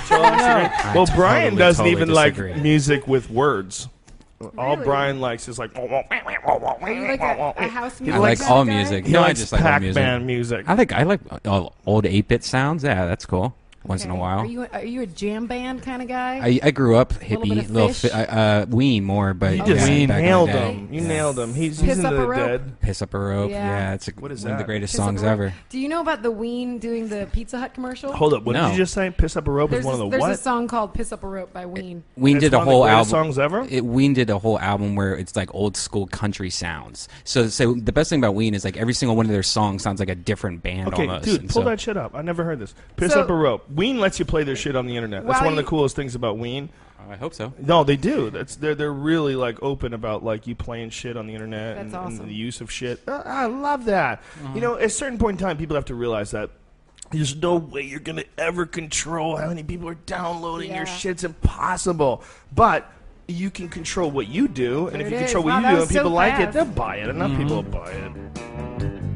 Well, totally, Brian doesn't totally even disagree. like music with words. All Really? Brian likes is like. Are you like a house He music I like kind all of guy? music. He No, I likes just like all music. Pac-Man music. I like old 8-bit sounds. Yeah, that's cool. Once in a Okay. while. Are you a jam band kind of guy? I grew up Little bit hippie, of Fish? Ween more, but You yeah, just back in the nailed day. him. You nailed him. He's Piss into Up a the Rope? dead. Piss Up a Rope. Yeah. Yeah, it's What is one of the that? greatest Piss Up songs a Rope. ever. Do you know about the Ween doing the Pizza Hut commercial? Hold up. What No. did you just say? Piss Up a Rope is one of the there's what? a song called "Piss Up a Rope" by Ween. Ween It's did a one of the whole greatest album. songs ever? Ween did a whole album where it's like old school country sounds. So the best thing about Ween is like every single one of their songs sounds like a different band Okay, almost. dude, And pull so- that shit up. I never heard this. Piss So- Up a Rope. Ween lets you play their shit on the internet. That's While one of the you- coolest things about Ween. I hope so. No, they do. They're really like open about like you playing shit on the internet That's and awesome. the use of shit. I love that. You know, at a certain point in time, people have to realize that there's no way you're gonna ever control how many people are downloading your Yeah. shit. It's impossible. But you can control what you do, and There if it you is. control Wow, what that you do was and people so like it, fast. they'll buy it. Enough people will buy it.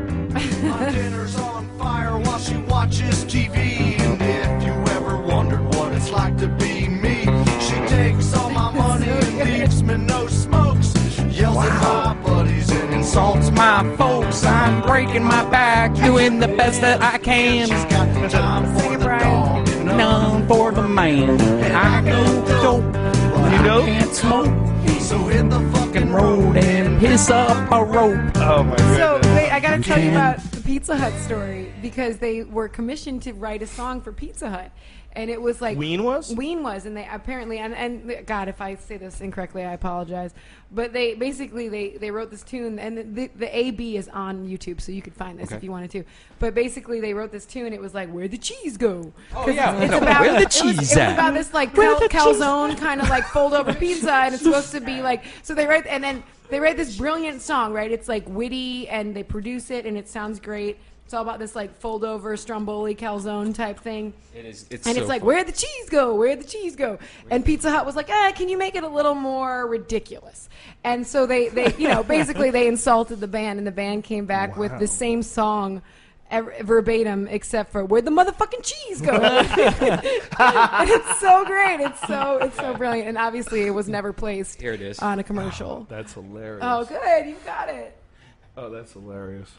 My dinner's on fire while she watches TV. And if you ever wondered what it's like to be me, she takes all my money and leaves me no smokes. Yells at my buddies and insults my folks. I'm breaking my back, doing the best that I can. She's got the time for the dog and none for the man. I know dope, but You know? I can't smoke. So hit the fucking road and piss up a rope. Oh my So goodness. wait, I gotta tell you about the Pizza Hut story because they were commissioned to write a song for Pizza Hut. And it was like Ween was, and they apparently, and God, if I say this incorrectly, I apologize. But they basically they wrote this tune, and the A-B is on YouTube, so you could find this if you wanted to. But basically, they wrote this tune. It was like, "Where'd the cheese go?" Oh yeah, it's about where the cheese it was at? about this like calzone kind of like fold over pizza, and it's supposed to be like so they write this brilliant song, right? It's like witty, and they produce it, and it sounds great. It's all about this like fold over Stromboli calzone type thing. It is. It's so like, fun. where'd the cheese go? Where'd the cheese go? And Pizza Hut was like, can you make it a little more ridiculous? And so they basically they insulted the band, and the band came back with the same song verbatim, except for where'd the motherfucking cheese go? And it's so great. It's so brilliant. And obviously, it was never placed Here it is. on a commercial. That's hilarious. Oh, good, you got it. Oh, that's hilarious.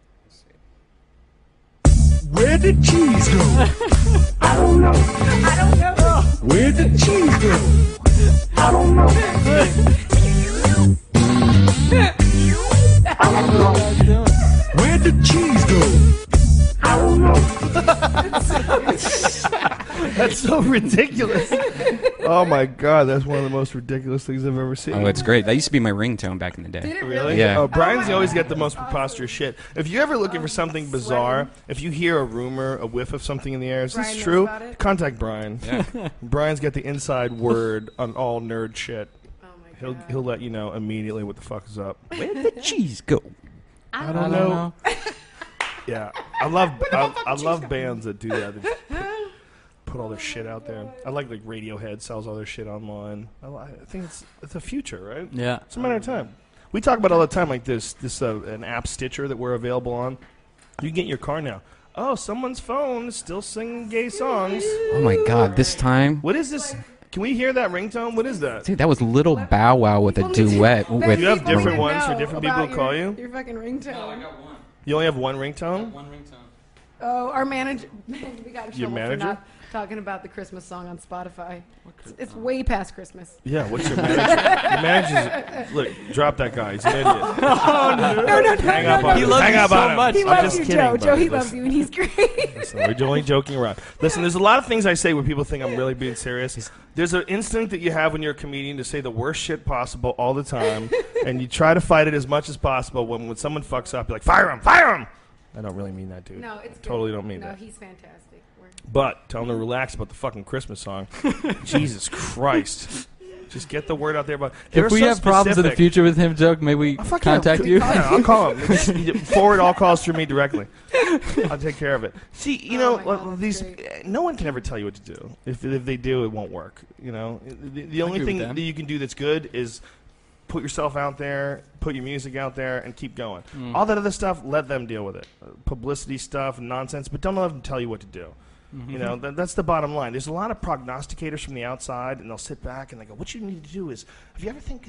Where did cheese go? I don't know. Where did cheese go? I don't know. Where did cheese go? I don't know. That's so ridiculous. Oh my God, that's one of the most ridiculous things I've ever seen. Oh, it's great. That used to be my ringtone back in the day. Did it Really? Yeah. Oh, Brian's my always God, get the most that's preposterous shit. If you're ever looking for something bizarre, if you hear a rumor, a whiff of something in the air, is Brian this knows true? about it? Contact Brian. Yeah. Brian's got the inside word on all nerd shit. Oh my God. He'll let you know immediately what the fuck is up. Where did the cheese go? I don't know. Yeah, I love bands that do that. They just put all their shit out there. I like Radiohead sells all their shit online. I think it's the future, right? Yeah. It's a matter of time. We talk about it all the time, like this an app Stitcher that we're available on. You can get in your car now. Oh, someone's phone is still singing gay songs. Oh my God! This time, What is this? Can we hear that ringtone? What is that? dude, that was Little Bow Wow with a duet with. You have People different need to ones for know different people about to call you? Your fucking ringtone. one. You only have one ringtone? One ringtone. Oh, our manager. We got in Your trouble manager? for not talking about the Christmas song on Spotify. It's way past Christmas. Yeah, what's your manager? Your manager's... Look, drop that guy. He's an idiot. No. Hang up on He him. loves Hang you up so on him. much. He I'm loves just you, kidding, Joe. buddy. Joe, he Listen. loves you, and he's great. Listen, we're only joking around. Listen, there's a lot of things I say where people think I'm really being serious. There's an instinct that you have when you're a comedian to say the worst shit possible all the time, and you try to fight it as much as possible. When someone fucks up, you're like, fire him, fire him! I don't really mean that, dude. No, it's good. Totally don't mean no, that. he's fantastic. But tell him to relax about the fucking Christmas song. Jesus Christ. Just get the word out there about. If we have problems in the future with him, Joe, may we contact you? Yeah, I'll call him. Just forward all calls through me directly. I'll take care of it. See, you know, my God, these. that's No one can ever tell you what to do. If they do, it won't work. You know, the only agree thing with that. that you can do that's good is put yourself out there, put your music out there, and keep going. All that other stuff, let them deal with it. Publicity stuff, nonsense, but don't let them tell you what to do. You know, that's the bottom line. There's a lot of prognosticators from the outside, and they'll sit back and they go, what you need to do is, if you ever think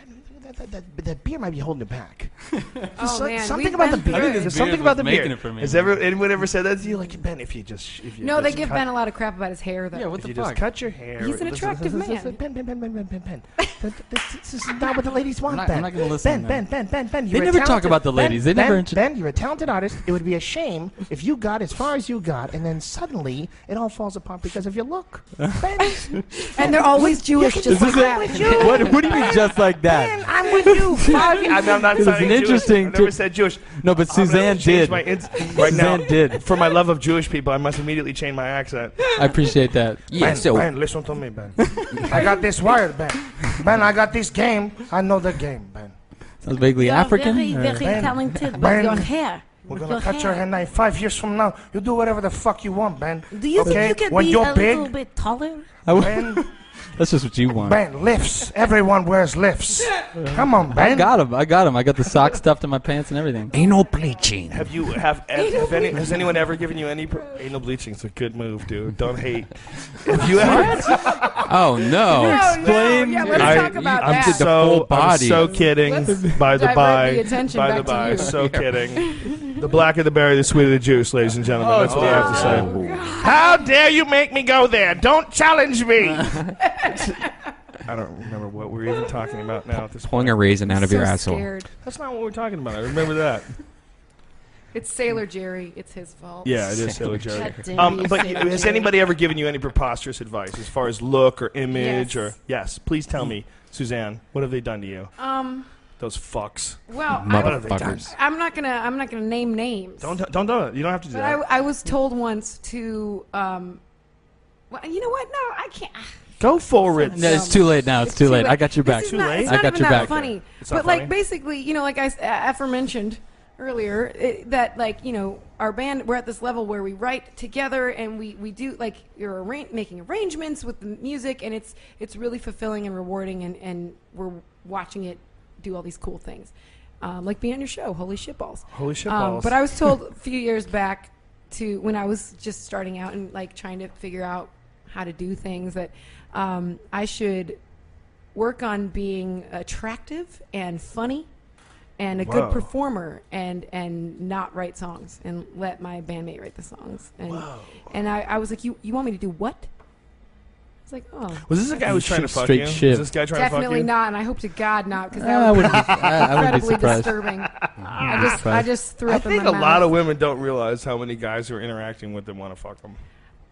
that beer might be holding it back. Oh, man. Something we've about the been beer. through this it. There's something beer about the was beer. making it for me. Has anyone ever said that to you? Like, Ben, if you No, they just give cut- Ben a lot of crap about his hair, though. Yeah, what if the you fuck? just cut your hair. He's an attractive man. Ben. This is not what the ladies want, I'm Ben. not gonna listen. Ben. They You're a never talk talented- about the ladies. They never. Ben, you're a talented artist. It would be a shame if you got as far as you got, and then suddenly it all falls apart because of your look. Ben, And they're always Jewish, just like that. What do you mean just like that? I'm with you. I'm not It was sounding an interesting Jewish. I never to- said Jewish. No, but I'm gonna Suzanne change did. my right now, Suzanne did. For my love of Jewish people, I must immediately change my accent. I appreciate that. Yeah, Ben, so Ben, listen to me, Ben. I got this wired, Ben. Ben, I got this game. I know the game, Ben. Sounds vaguely African. Very, or- very Ben, talented with Ben, your hair. We're With gonna cut your hair now. 5 years from now, you do whatever the fuck you want, Ben. Do you okay? think you could when be you're a big, little bit taller? Ben, That's just what you want. Ben, lifts. Everyone wears lifts. Come on, Ben. I got him. I got the sock stuffed in my pants and everything. anal bleaching. Has anyone ever given you any anal bleaching? It's a good move, dude. Don't hate. Have you ever? Oh no! Explain. Yeah, let's I- talk about I'm that. just- the full I'm body. so kidding. Let's By the divert by, the attention by back the to by, you. so kidding. The blacker the berry, the sweeter the juice, ladies and gentlemen. That's what I have to say. How dare you make me go there? Don't challenge me. I don't remember what we're even talking about now at this Pulling point. a raisin out of so your asshole. scared. That's not what we're talking about. I remember that. It's Sailor Jerry. It's his fault. Yeah, it is Sailor Jerry. That damn But Sailor has Jerry. anybody ever given you any preposterous advice as far as look or image Yes. or yes? Please tell me, Suzanne. What have they done to you? Those fucks. Well, Motherfuckers. I'm not gonna name names. Don't do it. You don't have to do But that. I was told once to. Well, you know what? No, I can't. Go for it. No, it's too late now. It's too late. I got your back. This is Too not, late? It's I not got even your that back. funny. It's not But like funny? basically, like I aforementioned earlier, that like our band, we're at this level where we write together and we do like you're making arrangements with the music, and it's really fulfilling and rewarding, and we're watching it do all these cool things, like being on your show, Holy Shitballs. Holy shitballs. But I was told a few years back when I was just starting out and like trying to figure out how to do things that I should work on being attractive and funny and a Whoa. good performer and not write songs and let my bandmate write the songs. And I was like, you want me to do what? I was like, oh, Was this a guy who was trying to fuck Straight you? shit. Was this guy trying to fuck definitely you? not. And I hope to God not, because I that would wouldn't be be, I wouldn't be incredibly surprised. disturbing. I just threw I up in my think a mouth. lot of women don't realize how many guys who are interacting with them want to fuck them.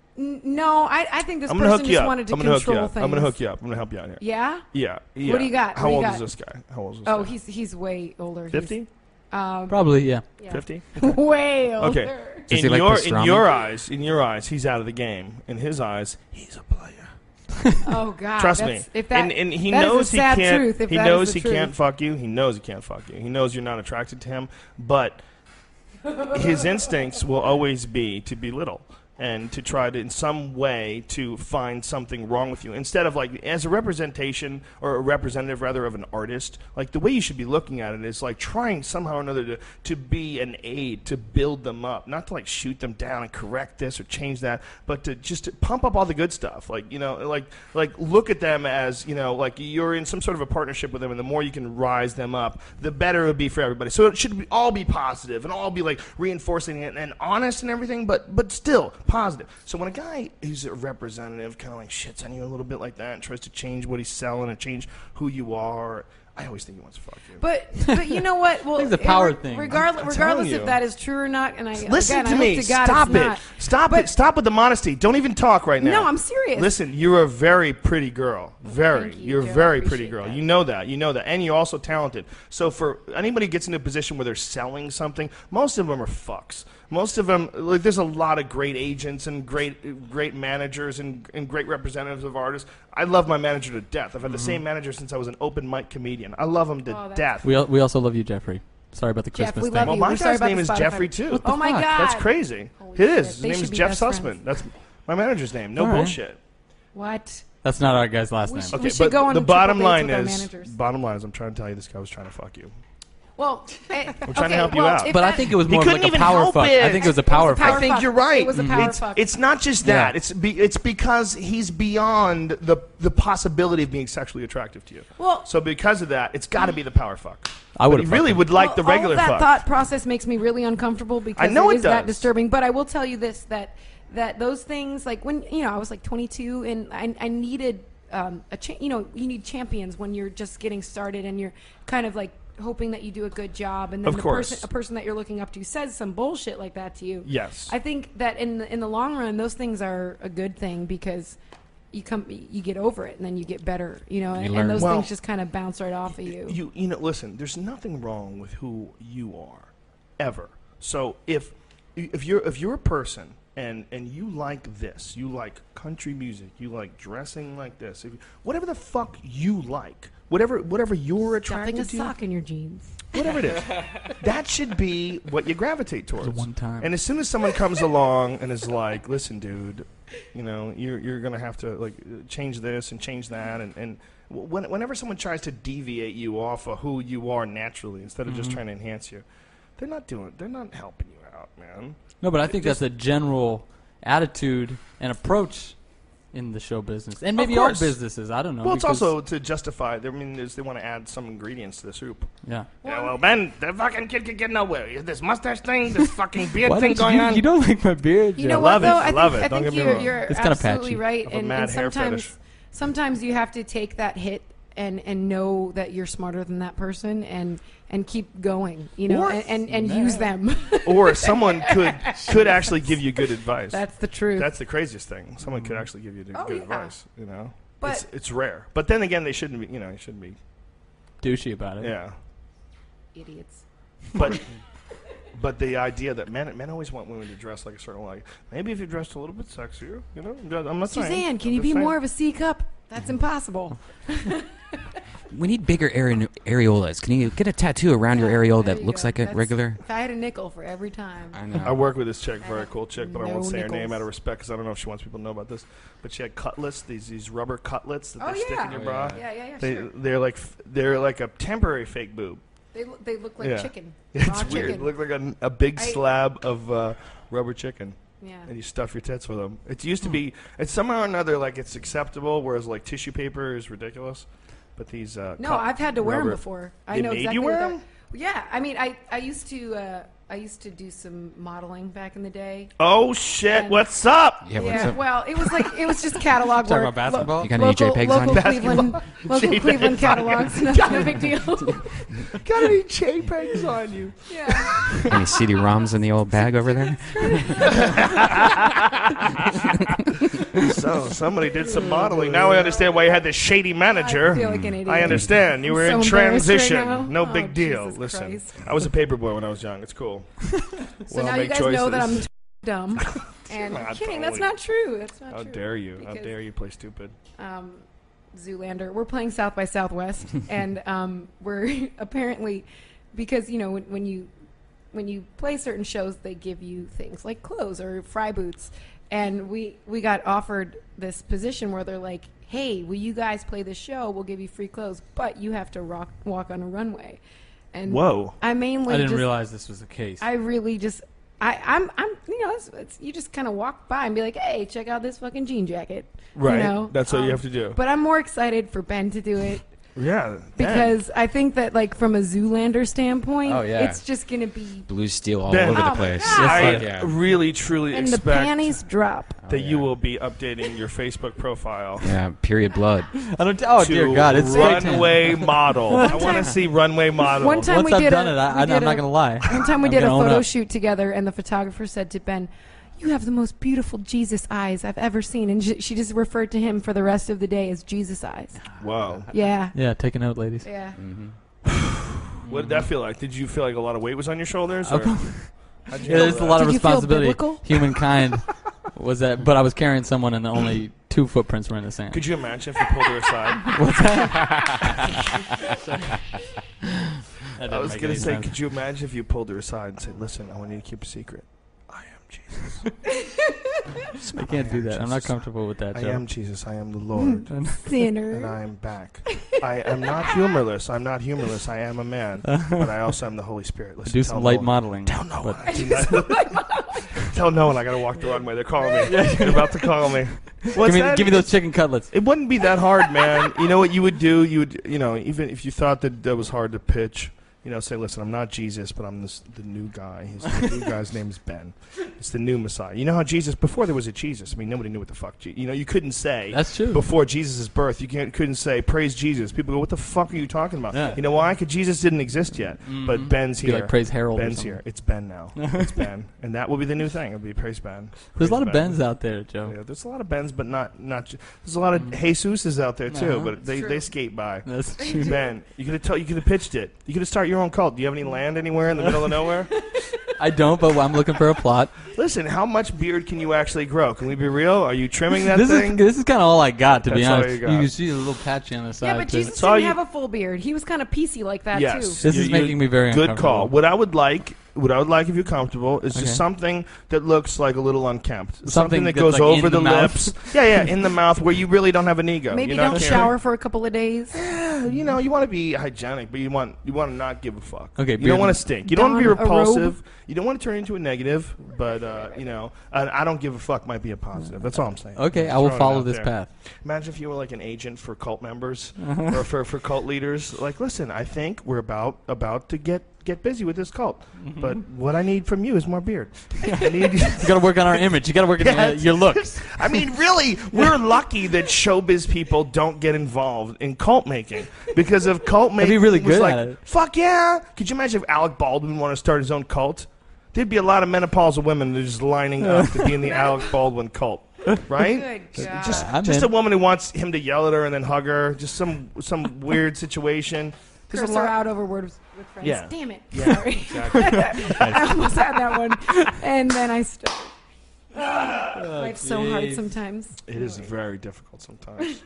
No, I think this I'm gonna person hook you just up. wanted to I'm gonna hook you control up. things. I'm gonna hook you up. I'm gonna help you out here. Yeah? Yeah. What do you got? How What do you old got? is this guy? How old is this Oh, guy? he's way older. 50? Probably, yeah. Yeah. 50? Way older. Okay. Does he In like your pastrami? in your eyes, he's out of the game. In his eyes, he's a player. Oh God. Trust me. that's- If that, and he that is knows a sad he can't. truth, if he that knows is he the truth. can't fuck you. He knows he can't fuck you. He knows you're not attracted to him. But his instincts will always be to belittle and to try to, in some way, to find something wrong with you. Instead of, like, as a representation, or a representative, rather, of an artist, like, the way you should be looking at it is, like, trying somehow or another to be an aid, to build them up. Not to, like, shoot them down and correct this or change that, but to just to pump up all the good stuff. Like, like look at them as, like, you're in some sort of a partnership with them, and the more you can rise them up, the better it would be for everybody. So it should all be positive and all be, like, reinforcing it and honest and everything, but still positive. So when a guy who's a representative kind of like shits on you a little bit like that and tries to change what he's selling and change who you are, I always think he wants to fuck you. But you know what? Well, I think it's a power thing. Regardless telling you. if that is true or not, and I Listen again, to I me. hope to God Stop it's it. not. Stop But- it. Stop with the modesty. Don't even talk right now. No, I'm serious. Listen, you're a very pretty girl. Very. thank you, You're a Joe. I very pretty appreciate girl. that. You know that. You know that. And you're also talented. So for anybody who gets into a position where they're selling something, most of them are fucks. Most of them, like, there's a lot of great agents and great managers and great representatives of artists. I love my manager to death. I've had the same manager since I was an open mic comedian. I love him to Oh, that's death. We also love you, Jeffrey. Sorry about the Jeff, Christmas we thing. love Well, you. my We're sorry guy's about name the is Spotify. Jeffrey, too. Oh my fuck? God, That's crazy. Holy It is. shit. His They name should is be Jeff best Sussman. friends. That's my manager's name. No All right. bullshit. What? That's not our guy's last We name. should- Okay, should but go on the triple bottom dates line with our is, managers. I'm trying to tell you this guy was trying to fuck you. Well, I'm trying to help you out. But I think it was more of couldn't like a even power help fuck. it. I think it was a power power fuck. I think fuck. you're right. It was a power fuck. It's not just that. Yeah. It's because he's beyond the possibility of being sexually attractive to you. Well- so because of that, it's got to be the power fuck. I But would've he really fucked him. would like the regular all of that fuck. thought process makes me really uncomfortable because I know it is that does. disturbing. But I will tell you this: that those things, like when I was like 22 and I needed you need champions when you're just getting started and you're kind of like hoping that you do a good job, and then Of course. a person that you're looking up to says some bullshit like that to you. Yes. I think that in the long run, those things are a good thing because you get over it and then you get better, and learn. those Well, things just kind of bounce right off of you. Listen, there's nothing wrong with who you are, ever. So if you're a person and you like this, you like country music, you like dressing like this, whatever the fuck you like, whatever you're Stuffing attracted a to, sock in your jeans. whatever it is, that should be what you gravitate towards. one time. And as soon as someone comes along and is like, "Listen, dude, you're gonna have to like change this and change that," and whenever someone tries to deviate you off of who you are naturally instead of just trying to enhance you, they're not helping you out, man. No, but I think that's a general attitude and approach in the show business, and maybe all course. businesses. I don't know. Well, it's because- also to justify. They want to add some ingredients to the soup. yeah. Yeah, well, Ben, the fucking kid can get nowhere. This mustache thing, this fucking beard Why thing don't going you, on. you don't like my beard? You Joe. know love what it. though? I love it. Don't I think get me wrong. you're It's kinda absolutely patchy. right, I have a and mad hair sometimes fetish. sometimes you have to take that hit and know that you're smarter than that person and keep going, you know, Or- and use them. Or someone could actually give you good advice. That's the truth. That's the craziest thing. Someone could actually give you good yeah. advice. You know, But- it's rare. But then again, they shouldn't be. You know, you shouldn't be. Douchey about it. Yeah. Idiots. But the idea that men always want women to dress like a certain way. Maybe if you dressed a little bit sexier, you know. I'm not saying. Suzanne, can I'm you just be saying. more of a C cup? That's impossible. We need bigger areolas. Can you get a tattoo around your areola There that you looks go. like a That's- regular? If I had a nickel for every time. I know. I work with this chick, very cool chick, but I No won't say her name nickels. out of respect because I don't know if she wants people to know about this. But she had cutlets, these rubber cutlets that Oh, they stick yeah. in your Oh, bra. Yeah, They sure. they're like a temporary fake boob. They look like Yeah. chicken. It's Raw weird. chicken. They look like a big I- slab of rubber chicken, Yeah. and you stuff your tits with them. It used to be. It's somehow or another like it's acceptable, whereas like tissue paper is ridiculous. But these No, I've had to wear them rubber- before. I They know made exactly you what wear that- 'em? Yeah, I mean, I used to do some modeling back in the day. Oh shit! And- What's up? Yeah, what's up? Well, it was just catalog Talking work. about basketball? You got any JPEGs on local you? Cleveland, local JPEGs Cleveland on catalogs. No big deal. Got any JPEGs on you? Yeah. Any CD-ROMs in the old bag over there? So somebody did some modeling. Now I understand why you had this shady manager. I feel like an idiot. I understand. You were I'm in so embarrassed right transition. now. No Oh, big deal. Jesus Listen, Christ. I was a paper boy when I was young. It's cool. So Well, now I'll you make guys know that I'm choices. dumb. And not I'm kidding. That's totally. not true. That's not How true. dare you? How Because, dare you play stupid? Zoolander. We're playing South by Southwest, and we're apparently because you know when you play certain shows, they give you things like clothes or fry boots, and we got offered this position where they're like, "Hey, will you guys play this show? We'll give you free clothes, but you have to walk on a runway." And Whoa. I mainly I didn't just, realize this was the case. I really just. I'm you know it's you just kind of walk by and be like, hey, check out this fucking jean jacket, Right. You know? That's what you have to do. But I'm more excited for Ben to do it Yeah. because I think that like from a Zoolander standpoint, Oh, yeah. it's just gonna be Blue steel all Ben. over Oh the my place. God. I Yeah. really, truly and the expect panties drop. that you will be updating your Facebook profile. Yeah, period blood. I don't. Oh to dear God! It's runway model. I want to see runway model. One time Once we I've did done a- it, we I'm did not a- gonna lie. One time we I'm did a gonna own photo up. shoot together, and the photographer said to Ben, "You have the most beautiful Jesus eyes I've ever seen," and she just referred to him for the rest of the day as Jesus eyes. Wow. Yeah, Yeah, take a note, ladies. yeah. What did that feel like? Did you feel like a lot of weight was on your shoulders? Oh, Or how'd you Yeah, handle there's a that? lot of Did you feel responsibility. biblical? Humankind was that, but I was carrying someone, and only 2 footprints were in the sand. Could you imagine if you pulled her aside? What's that? I was going to say, could you imagine if you pulled her aside and said, listen, I want you to keep a secret. I am Jesus. I can't do that. I'm not Jesus. comfortable with that. I Joe. am Jesus. I am the Lord. and Sinner. I am back. I am not humorless. I'm not humorless. I am a man. But I also am the Holy Spirit. Listen, Do tell some light no one. modeling. Tell no one. but- Tell no one I got to walk the runway. They're calling me. They're about to call me. What's that? give me those chicken cutlets. It wouldn't be that hard, man. You know what you would do? You would, even if you thought that was hard to pitch, say, listen, I'm not Jesus, but I'm the new guy. The new guy's name is Ben. It's the new Messiah. You know how Jesus, before there was a Jesus, I mean, nobody knew what the fuck, you couldn't say. That's true. Before Jesus' birth, you couldn't say, praise Jesus. People go, what the fuck are you talking about? Yeah. You know why? Because Jesus didn't exist yet. But Ben's Be here. like praise Harold or Ben's something. here. It's Ben now. It's Ben. And that will be the new thing. It'll be praise Ben. There's a lot Praise of Ben. Bens out there, Joe. Yeah, there's a lot of Bens, but not. There's a lot of Jesuses out there too, Uh-huh. but they skate by. That's true. Ben, you could have pitched it. You could have started your own cult. Do you have any land anywhere in the middle of nowhere? I don't, but I'm looking for a plot. Listen, how much beard can you actually grow? Can we be real? Are you trimming that This thing? is kind of all I got, to be That's all honest. you got. You can see a little patchy on the side. Yeah, but too. Jesus So didn't you- have a full beard. He was kind of PC like that Yes. too. This is making me very good uncomfortable. call. What I would like, if you're comfortable, is Okay. just something that looks like a little unkempt. Something that that's goes like over in the the mouth. lips. Yeah, in the mouth where you really don't have an ego. Maybe You're not don't caring. shower for a couple of days. you know, you want to be hygienic, but you want to not give a fuck. Okay, you don't want to stink. You don't want to be Don a robe. repulsive. You don't want to turn into a negative, but you know, I don't give a fuck might be a positive. That's all I'm saying. Okay, Just I will throwing it follow out this there. path. Imagine if you were like an agent for cult members or for cult leaders. Like, listen, I think we're about to get busy with this cult, but what I need from you is more beard. I need. You got to work on our image. You got to work on Yes. your looks. I mean, really, we're lucky that showbiz people don't get involved in cult making, because if cult making be really was good like, at it. fuck yeah, could you imagine if Alec Baldwin wanted to start his own cult? There'd be a lot of menopausal women that are just lining up to be in the Alec Baldwin cult, right? Good God. I'm Just in. a woman who wants him to yell at her and then hug her. Just some weird situation. There's Curse a her lot. out over words with friends. Yeah. Damn it. Yeah, Sorry. exactly. I almost had that one. And then I started. Life's so hard jeez. sometimes. It is very difficult sometimes.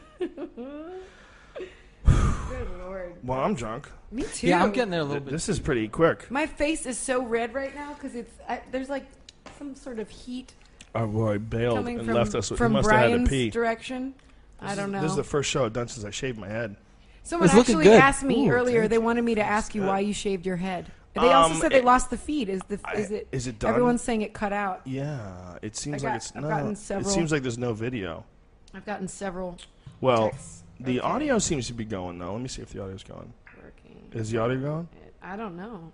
Good Lord. Well, I'm drunk. Me too. Yeah, I'm getting there a little bit. This is pretty quick. My face is so red right now because there's like some sort of heat Our boy bailed coming and from, left us. He from must have had to Brian's pee. direction. I don't know. This is the first show I've done since I shaved my head. Someone It's looking actually good. asked me Ooh, earlier. thank They you. wanted me to ask you good. why you shaved your head. They also said they lost the feed. Is it done? Everyone's saying it cut out. Yeah, it seems I like got- it's I've no. gotten It several- seems like there's no video. I've gotten several Well, texts. the Okay. audio seems to be going though. Let me see if the audio's going. Working. Is the audio going? I don't know.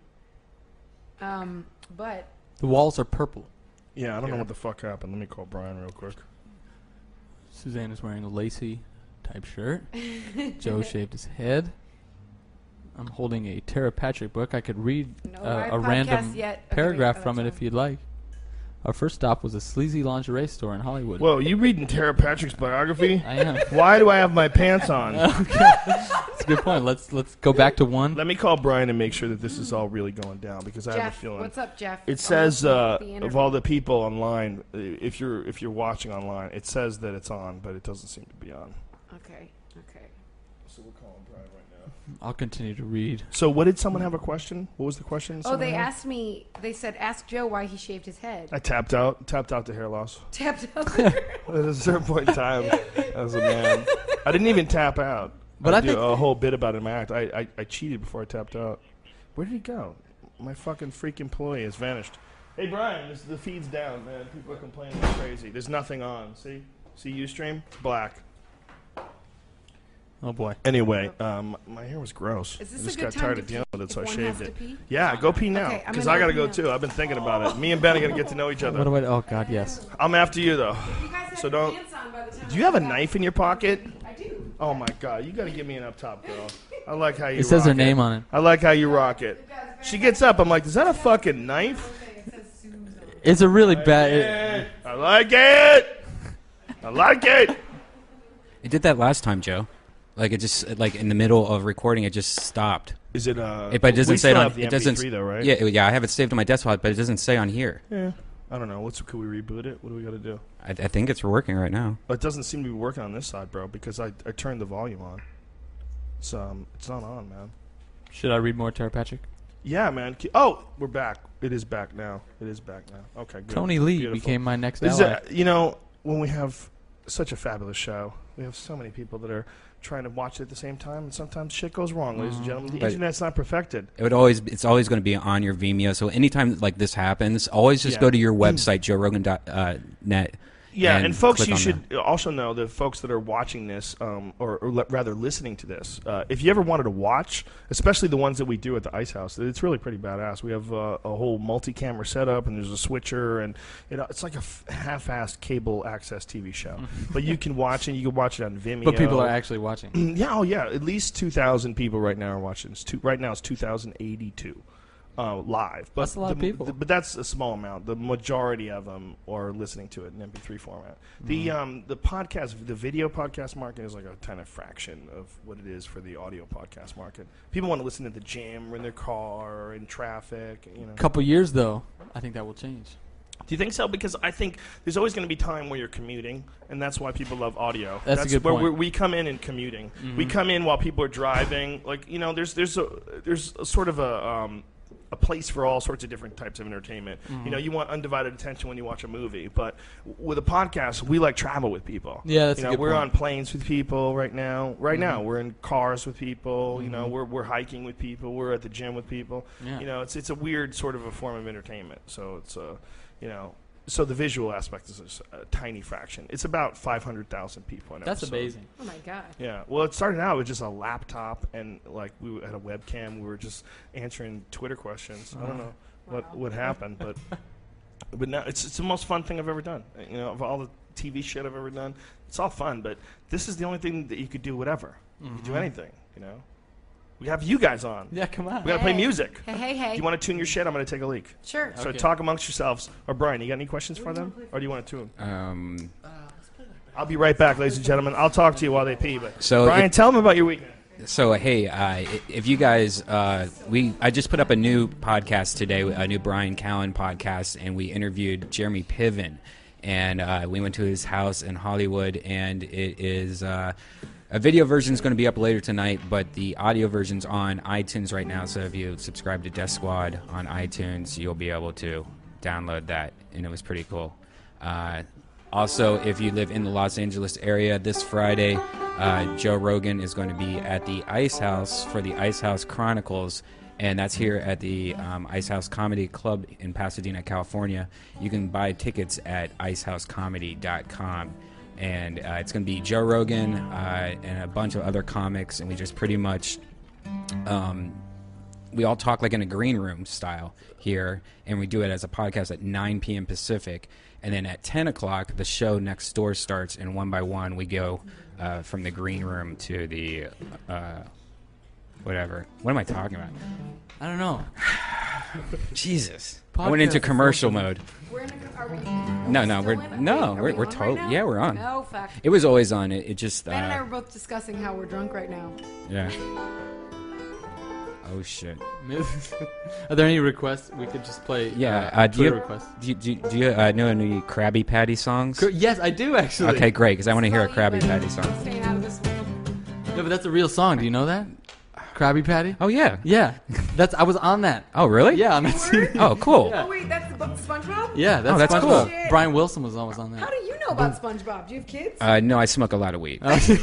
But The walls are purple. Yeah, I don't know what the fuck happened. Let me call Brian real quick. Suzanne is wearing a lacy type shirt. Joe shaved his head. I'm holding a Tara Patrick book. I could read No live a podcast random yet. Okay, paragraph wait, from it that's if you'd like. Our first stop was a sleazy lingerie store in Hollywood. Whoa, you reading Tara Patrick's biography? I am. Why do I have my pants on? That's a good point. Let's go back to one. Let me call Brian and make sure that this is all really going down, because I have a Jeff, feeling. what's up, Jeff? It says Almost the of interview. all the people online, if you're watching online, it says that it's on, but it doesn't seem to be on. Okay. So we're calling Brian right now. I'll continue to read. So what did someone have a question? What was the question? Oh, someone they had? asked me. They said, "Ask Joe why he shaved his head." I tapped out to hair loss. Tapped out there. At a certain point in time, as a man, I didn't even tap out. But I I do think- a whole bit about it in my act. I cheated before I tapped out. Where did he go? My fucking freak employee has vanished. Hey Brian, the feed's down, man. People are complaining like crazy. There's nothing on. See Ustream? Black. Oh boy. Anyway, my hair was gross. Is this I just a good got time tired to of dealing pee with it, if so I one shaved has to it. pee? Yeah, go pee now, Okay, I'm because gonna I gotta go go pee too. I've been thinking about it. Me and Ben are gonna get to know each What other. do I? Oh God, yes. I'm after you though. You guys have So your don't- pants on by the time Do you have a I get back. knife in your pocket? I do. Oh my god, you gotta get me an up top, girl. I like how you. It says her rock name on it. I like how you rock it. She gets up. I'm like, is that a fucking knife? It says Susan. It's a really bad. I like it. I like it. It did that last time, Joe. Like it just like in the middle of recording, it just stopped. Is it? But it doesn't we say it still on. have the It doesn't. MP3 though, right? Yeah, I have it saved on my desktop, but it doesn't say on here. Yeah. I don't know. Could we reboot it? What do we got to do? I think it's working right now. It doesn't seem to be working on this side, bro, because I turned the volume on. So it's not on, man. Should I read more Tara Patrick? Yeah, man. Oh, we're back. It is back now. Okay, good. Tony Lee Beautiful. became my next This is ally. you know, when we have such a fabulous show, we have so many people that are trying to watch it at the same time, and sometimes shit goes wrong, ladies and gentlemen. The But- internet's not perfected. It's always going to be on your Vimeo. So anytime like this happens, always just Yeah. go to your website, joerogan.net. Yeah, and folks, click you on should also know the folks that are watching this, rather listening to this. If you ever wanted to watch, especially the ones that we do at the Ice House, it's really pretty badass. We have a whole multi-camera setup, and there's a switcher, and it's like a half-assed cable access TV show. But you can watch it. You can watch it on Vimeo. But people are actually watching. Yeah, oh yeah. At least 2,000 people right now are watching. Right now it's 2,082 live. But That's a lot of people. But that's a small amount. The majority of them are listening to it in MP3 format. The podcast, the video podcast market is like a kind of fraction of what it is for the audio podcast market. People want to listen at the gym or in their car or in traffic. You know. Couple years though, I think that will change. Do you think so? Because I think there's always going to be time where you're commuting, and that's why people love audio. That's a good where point. we come in commuting. We come in while people are driving. Like there's a sort of a a place for all sorts of different types of entertainment. You know, you want undivided attention when you watch a movie, but with a podcast, we like travel with people. Yeah, that's you a know, good we're point. on planes with people right now. Right now, we're in cars with people. You know, we're hiking with people. We're at the gym with people. Yeah. You know, it's a weird sort of a form of entertainment. So it's you know. So the visual aspect is a tiny fraction. It's about 500,000 people. That's amazing. Oh my god. Yeah. Well, it started out with just a laptop and like we had a webcam. We were just answering Twitter questions. I don't know what happened, but now it's the most fun thing I've ever done. You know, of all the TV shit I've ever done, it's all fun. But this is the only thing that you could do. Whatever. You could do anything. You know. We have you guys on. Yeah, come on. We gotta play music. Hey. Do you want to tune your shit? I'm gonna take a leak. Sure. So Okay. talk amongst yourselves. Or Brian, you got any questions for them, or do you want to tune? I'll be right back, ladies and gentlemen. I'll talk to you while they pee. But So Brian, if- tell them about your weekend. So hey, if you guys, I just put up a new podcast today, a new Brian Callen podcast, and we interviewed Jeremy Piven, and we went to his house in Hollywood, and it is a video version is going to be up later tonight, but the audio version's on iTunes right now. So if you subscribe to Death Squad on iTunes, you'll be able to download that, and it was pretty cool. Also, if you live in the Los Angeles area, this Friday, Joe Rogan is going to be at the Ice House for the Ice House Chronicles, and that's here at the Ice House Comedy Club in Pasadena, California. You can buy tickets at icehousecomedy.com, and it's going to be Joe Rogan and a bunch of other comics, and we just pretty much... we all talk like in a green room style here, and we do it as a podcast at 9 p.m. Pacific. And then at 10 o'clock, the show next door starts, and one by one, we go from the green room to the whatever. What am I talking about? I don't know. Jesus. I went into Podcast. commercial mode. We're in a, are we? No, still we're in? no, Are we we're on total. right now? Yeah, we're on. No, fuck. It was always on. It just Ben and I were both discussing how we're drunk right now. yeah. Oh shit. Are there any requests? We could just play. Yeah. Do Twitter you requests. do you know any Krabby Patty songs? Yes, I do actually. Okay, great. Because I want to hear a It's not you, Krabby buddy. Patty song. I'm staying out of this one. Yeah, but that's a real song. Do you know that? Krabby Patty. Oh yeah. Yeah, I was on that. Oh really? Yeah, on that CD. Oh cool. Yeah. Oh wait, that's the SpongeBob? Yeah, that's, Oh, that's SpongeBob. cool. Brian Wilson was always on How that. do you know about SpongeBob? Do you have kids? No, I smoke a lot of weed.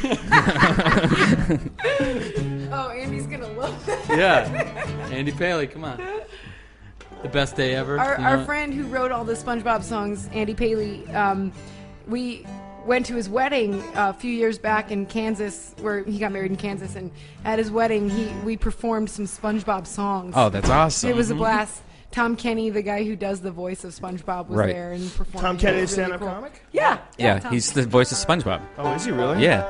Oh, Andy's gonna love that. Yeah, Andy Paley, come on. The best day ever. Our, you know our it? friend who wrote all the SpongeBob songs, Andy Paley, we went to his wedding a few years back in Kansas, where he got married in Kansas, and at his wedding, we performed some SpongeBob songs. Oh, that's awesome. It was a blast. Tom Kenny, the guy who does the voice of SpongeBob, was Right. there and performed. Tom It Kenny, was the really stand-up cool. comic? Yeah, Yeah, Tom. he's the voice of SpongeBob. Oh, is he really? Yeah.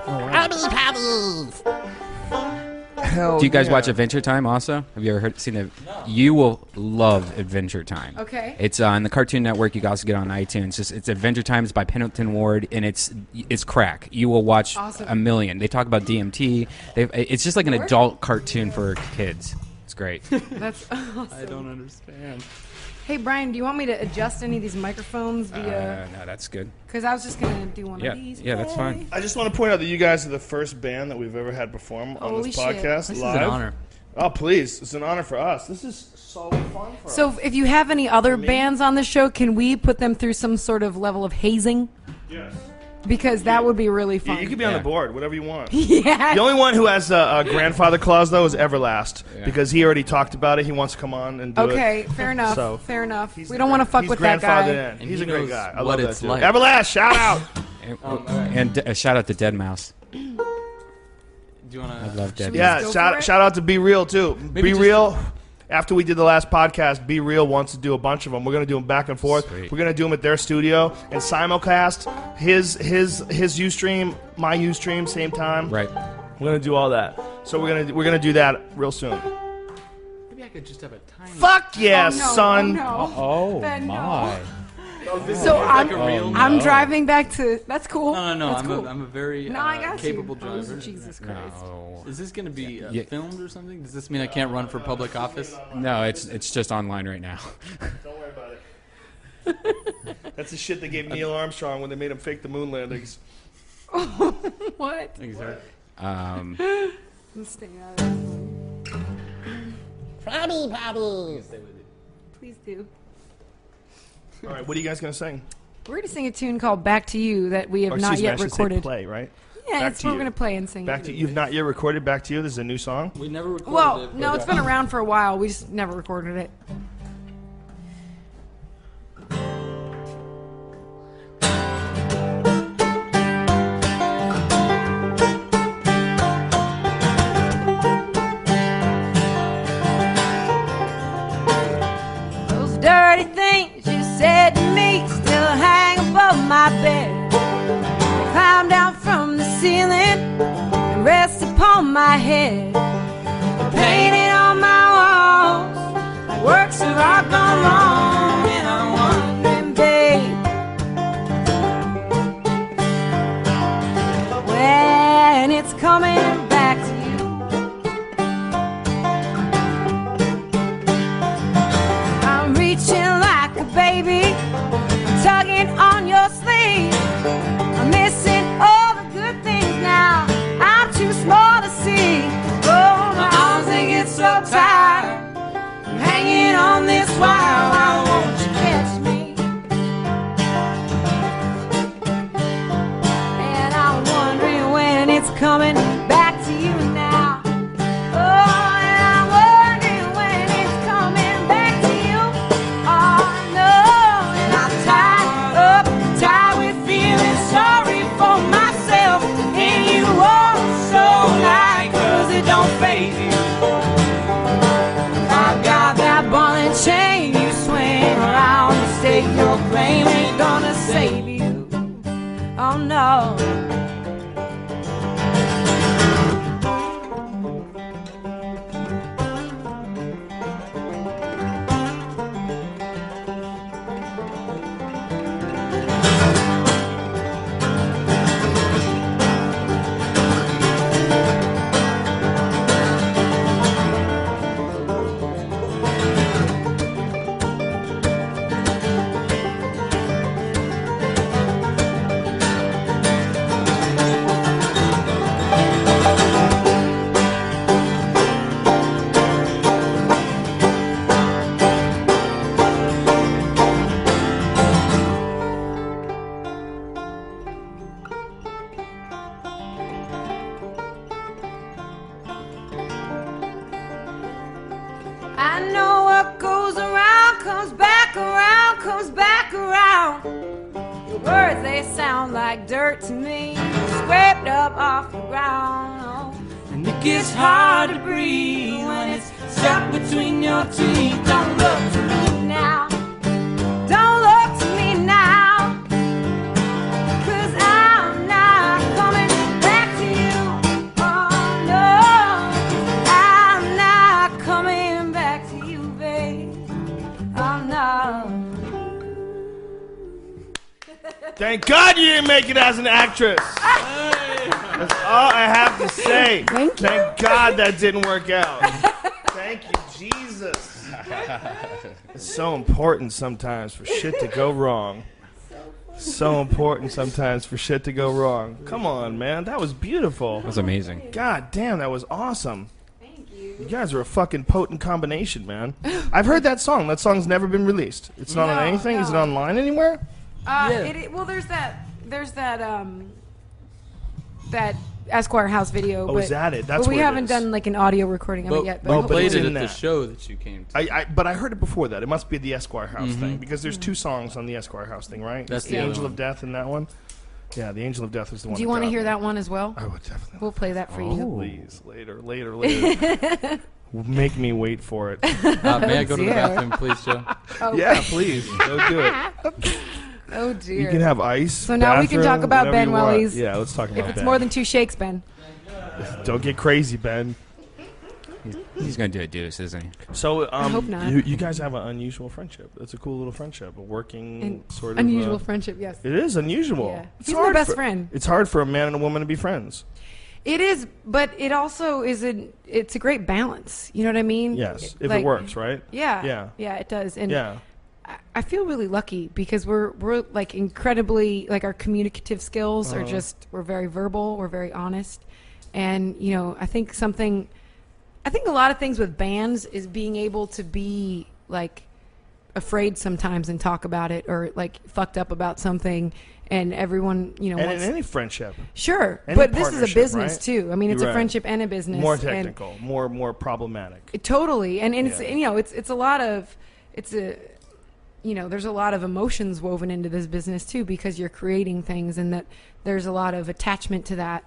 Hell Do you guys yeah. watch Adventure Time also? Have you ever seen it? You will love Adventure Time. Okay. It's on the Cartoon Network. You can also get it on iTunes. It's Adventure Time. It's by Pendleton Ward, and it's crack. You will watch Awesome. a million. They talk about DMT. It's just like an Word? adult cartoon for kids. It's great. That's awesome. I don't understand. Hey, Brian, do you want me to adjust any of these microphones via? No, that's good. Because I was just gonna do one Yeah, of these. yeah, that's fine. I just want to point out that you guys are the first band that we've ever had perform on Holy this shit. podcast This live. is an honor. Oh, please. It's an honor for us. This is so fun for us. So, if you have any other bands on the show, can we put them through some sort of level of hazing? Yes. Because that would be really Yeah, fun. you can be on the Yeah. board, whatever you want. Yeah. The only one who has a grandfather clause, though, is Everlast. Because he already talked about it. He wants to come on and do it. Okay, fair enough. So, fair enough. He's We don't want to fuck he's with that grandfathered guy. in. And He's he a great knows guy. I what love it's that dude. like. Everlast, shout out! And shout out to Dead Mouse. Do you want I love Dead we Mouse. just Yeah, go for it? shout out to Be Real, too. Maybe Be just- Real. After we did the last podcast, Be Real wants to do a bunch of them. We're going to do them back and forth. Sweet. We're going to do them at their studio and simulcast his Ustream, my Ustream, same time. Right. We're going to do all that. So we're going to do that real soon. Maybe I could just have a tiny. Fuck yeah, Oh, no, son. Oh, no. Oh Ben, no. my. So like a real- I'm no. driving back to. That's cool. No. That's cool. I'm a very No, I got capable you. driver. Jesus Christ. No. Is this going to be Yeah. filmed or something? Does this mean I can't run for public office? No, it's just online right now. Don't worry about it. That's the shit they gave Neil Armstrong when they made him fake the moon landings. What? Thanks, sir. I'm staying out of this one. Patty. Please do. All right, what are you guys gonna sing? We're going to sing a tune called Back to You that we have Or not excuse me, I yet should say recorded. play, right? Yeah, Back that's to what You. we're going to play and sing. Back to you've not yet recorded Back to You. This is a new song. We never recorded Well, it. no, but- it's been around for a while. We just never recorded it. Those dirty things you said to me still hang above my bed. They climb down from the ceiling and rest upon my head. Painted on my walls like works of art gone wrong, and I'm wondering, babe, when it's coming back to you. I'm reaching like a baby, tugging on your sleeve. I'm missing all the good things now. I'm too small to see. Oh, my arms, they get so tired. I'm hanging on this wire. Why won't you catch me? And I'm wondering when it's coming back to you now. Oh, and I'm wondering when it's coming back to you. Oh, no, and I'm tired with feeling sorry for myself. And you walk so light, 'cause it don't faze you. I've got that ball and chain you swing around to stake your claim. Ain't gonna save you. Oh, no. I know what goes around comes back around, comes back around. Your words, they sound like dirt to me, scraped up off the ground. Oh, and it gets hard to breathe when it's stuck between your teeth. Don't look to me now. Don't look to me now. 'Cause I'm not coming back to you. Oh, no. I'm not coming back to you, babe. I'm not. Thank God you didn't make it as an actress. That's all I have to say. Thank you. Thank God that didn't work out. Thank you, Jesus. It's so important sometimes for shit to go wrong. So important sometimes for shit to go wrong. Come on, man. That was beautiful. That was amazing. God damn, that was awesome. Thank you. You guys are a fucking potent combination, man. I've heard that song. That song's never been released. It's not on No, anything. Is it no. online anywhere? Well, there's that that Esquire House video. Oh, but, is that it? That's but we what it haven't is. done like an audio recording of it yet. we Oh, but played it's it in at the that. show that you came to. But I heard it before that. It must be the Esquire House thing because there's two songs on the Esquire House thing, right? That's the the other Angel one. of Death in that one. Yeah, the Angel of Death is the one. Do you want to hear that one as well? I would definitely. We'll play that for you. Please, later. Make me wait for it. May I go to the dear. bathroom, please, Joe? Oh, Yeah, please. Go do it. oh dear. You can have ice. So now we can bathroom, talk about whatever Ben you while want. he's- Yeah, let's talk about if it's Ben. more than 2 shakes, Ben. Don't get crazy, Ben. He's going to do a deuce, isn't he? So, hope not. You guys have an unusual friendship. It's a cool little friendship. A working An sort of unusual friendship, yes. It is unusual. Yeah. It's He's my hard best for- friend. It's hard for a man and a woman to be friends. It is, but it also is it's a great balance. You know what I mean? Yes, if Like, it works, right? Yeah. Yeah, it does. And Yeah. I feel really lucky because we're like incredibly like our communicative skills Uh-huh. are just we're very verbal, we're very honest, and you know I think something I think a lot of things with bands is being able to be like afraid sometimes and talk about it, or like fucked up about something, and everyone, you know, And wants, in any friendship, sure, any but this is a partnership, business right? too. I mean, it's You're a right. friendship and a business. more and technical, more problematic. totally, and it's, Yeah. you know, it's a lot of, it's a, you know, there's a lot of emotions woven into this business too, because you're creating things, and that there's a lot of attachment to that.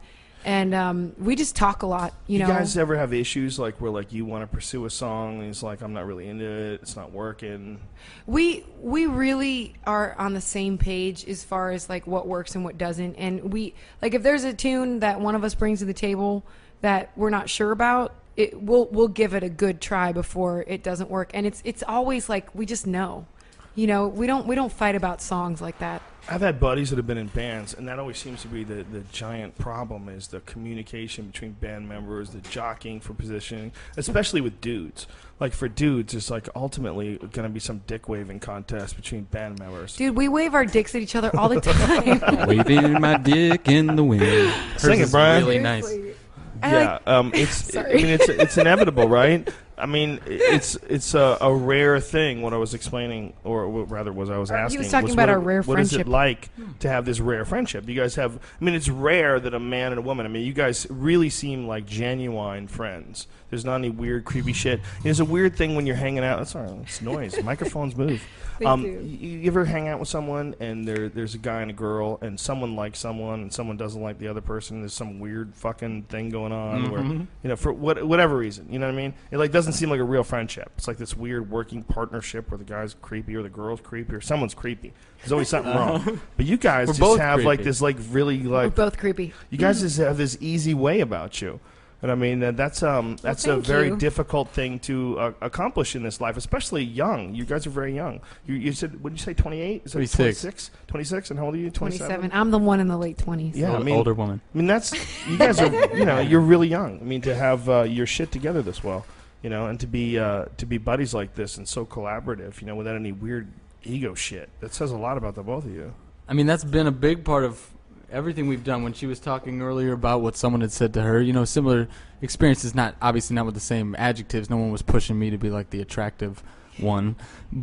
And we just talk a lot, you know. guys ever have issues like where like you want to pursue a song and it's like, I'm not really into it, it's not working? We really are on the same page as far as like what works and what doesn't. And we, like, if there's a tune that one of us brings to the table that we're not sure about, we'll give it a good try before it doesn't work. And it's always like, we just know, you know, we don't fight about songs like that. I've had buddies that have been in bands, and that always seems to be the giant problem, is the communication between band members, the jockeying for positioning, especially with dudes. Like, for dudes, it's like ultimately going to be some dick-waving contest between band members. Dude, we wave our dicks at each other all the time. Waving my dick in the wind. Sing Hers it, Brian. is really nice. Seriously. Yeah, Sorry. it's inevitable, right? I mean, it's a rare thing. What I was explaining, or rather, was I was asking. He was talking about what our rare What is friendship. it like to have this rare friendship? You guys have. I mean, it's rare that a man and a woman. I mean, you guys really seem like genuine friends. There's not any weird, creepy shit. It's a weird thing when you're hanging out. That's all right. It's noise. Microphones move. Thank you. You ever hang out with someone and there's a guy and a girl, and someone likes someone and someone doesn't like the other person? There's some weird fucking thing going on where, you know, for whatever reason, you know what I mean? It like doesn't seem like a real friendship. It's like this weird working partnership where the guy's creepy or the girl's creepy or someone's creepy. There's always something wrong. But you guys We're just both have like creepy. this like really We're like both creepy. you guys just have this easy way about you. And I mean, that's a thank very you. difficult thing to accomplish in this life, especially young. You guys are very young. You said, what did you say, 28? Is that 26. 26? 26? And how old are you? 27. I'm the one in the late 20s. Yeah, I mean, Older woman. I mean, that's, you guys are, you know, you're really young. I mean, to have your shit together this well, you know, and to be buddies like this and so collaborative, you know, without any weird ego shit. That says a lot about the both of you. I mean, that's been a big part of everything we've done. When she was talking earlier about what someone had said to her, you know, similar experiences, obviously not with the same adjectives. No one was pushing me to be like the attractive one.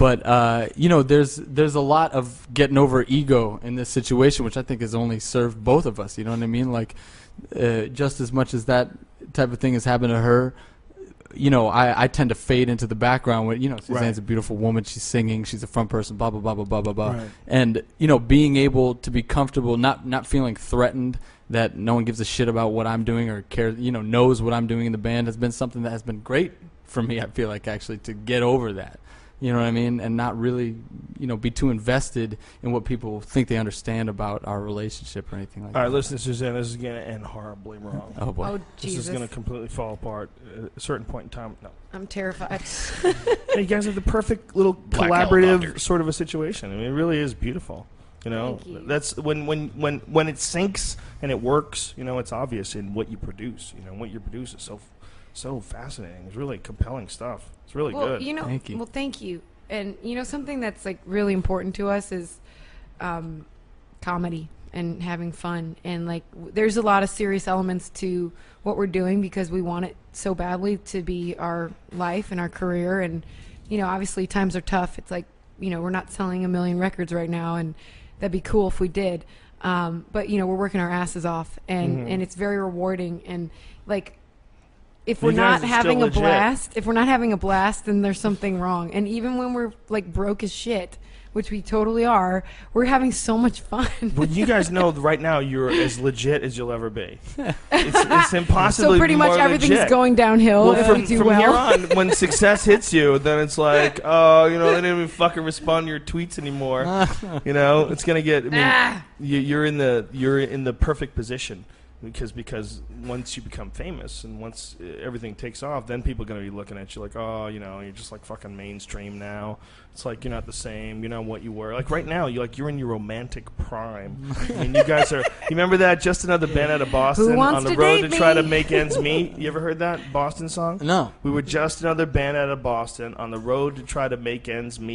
But, you know, there's a lot of getting over ego in this situation, which I think has only served both of us. You know what I mean? Like, just as much as that type of thing has happened to her, you know, I tend to fade into the background when, you know, Suzanne's a beautiful woman, she's singing, she's a front person, blah, blah, blah, blah, blah, blah, blah. Right. And, you know, being able to be comfortable, not feeling threatened that no one gives a shit about what I'm doing or cares, you know, knows what I'm doing in the band has been something that has been great for me, I feel like, actually, to get over that. You know what I mean? And not really, you know, be too invested in what people think they understand about our relationship or anything like that. All right, listen, Suzanne, this is going to end horribly wrong. Oh, boy. Oh, This Jesus. is going to completely fall apart at a certain point in time. No. I'm terrified. Hey, you guys have the perfect little collaborative sort of a situation. I mean, it really is beautiful. You know, Thank you. that's when it syncs and it works. You know, it's obvious in what you produce. You know, what you produce is so fascinating. It's really compelling stuff. It's really Well, good. you know, Thank you. well, thank you. And you know, something that's like really important to us is comedy and having fun. And like, there's a lot of serious elements to what we're doing because we want it so badly to be our life and our career. And you know, obviously times are tough. It's like, you know, we're not selling 1 million records right now, and that'd be cool if we did. But you know, we're working our asses off, and and it's very rewarding. And like, if we're You guys not are having still a blast, then there's something wrong. And even when we're like broke as shit, which we totally are, we're having so much fun. Well, you guys know right now you're as legit as you'll ever be. It's impossible. So pretty much everything's going downhill Well, if from we do here well. on, when success hits you, then it's like, oh, you know, they didn't even fucking respond to your tweets anymore. You know, it's gonna get. I mean, you're in the perfect position. Because once you become famous and once everything takes off, then people are going to be looking at you like, oh, you know, you're just like fucking mainstream now. It's like you're not the same. You're not what you were. Like right now, you're in your romantic prime. I mean, you guys are. You remember that? Just Another Band Out of Boston wants on the to road to date try to me? make ends meet. You ever heard that Boston song? No. We were just another band out of Boston on the road to try to make ends meet.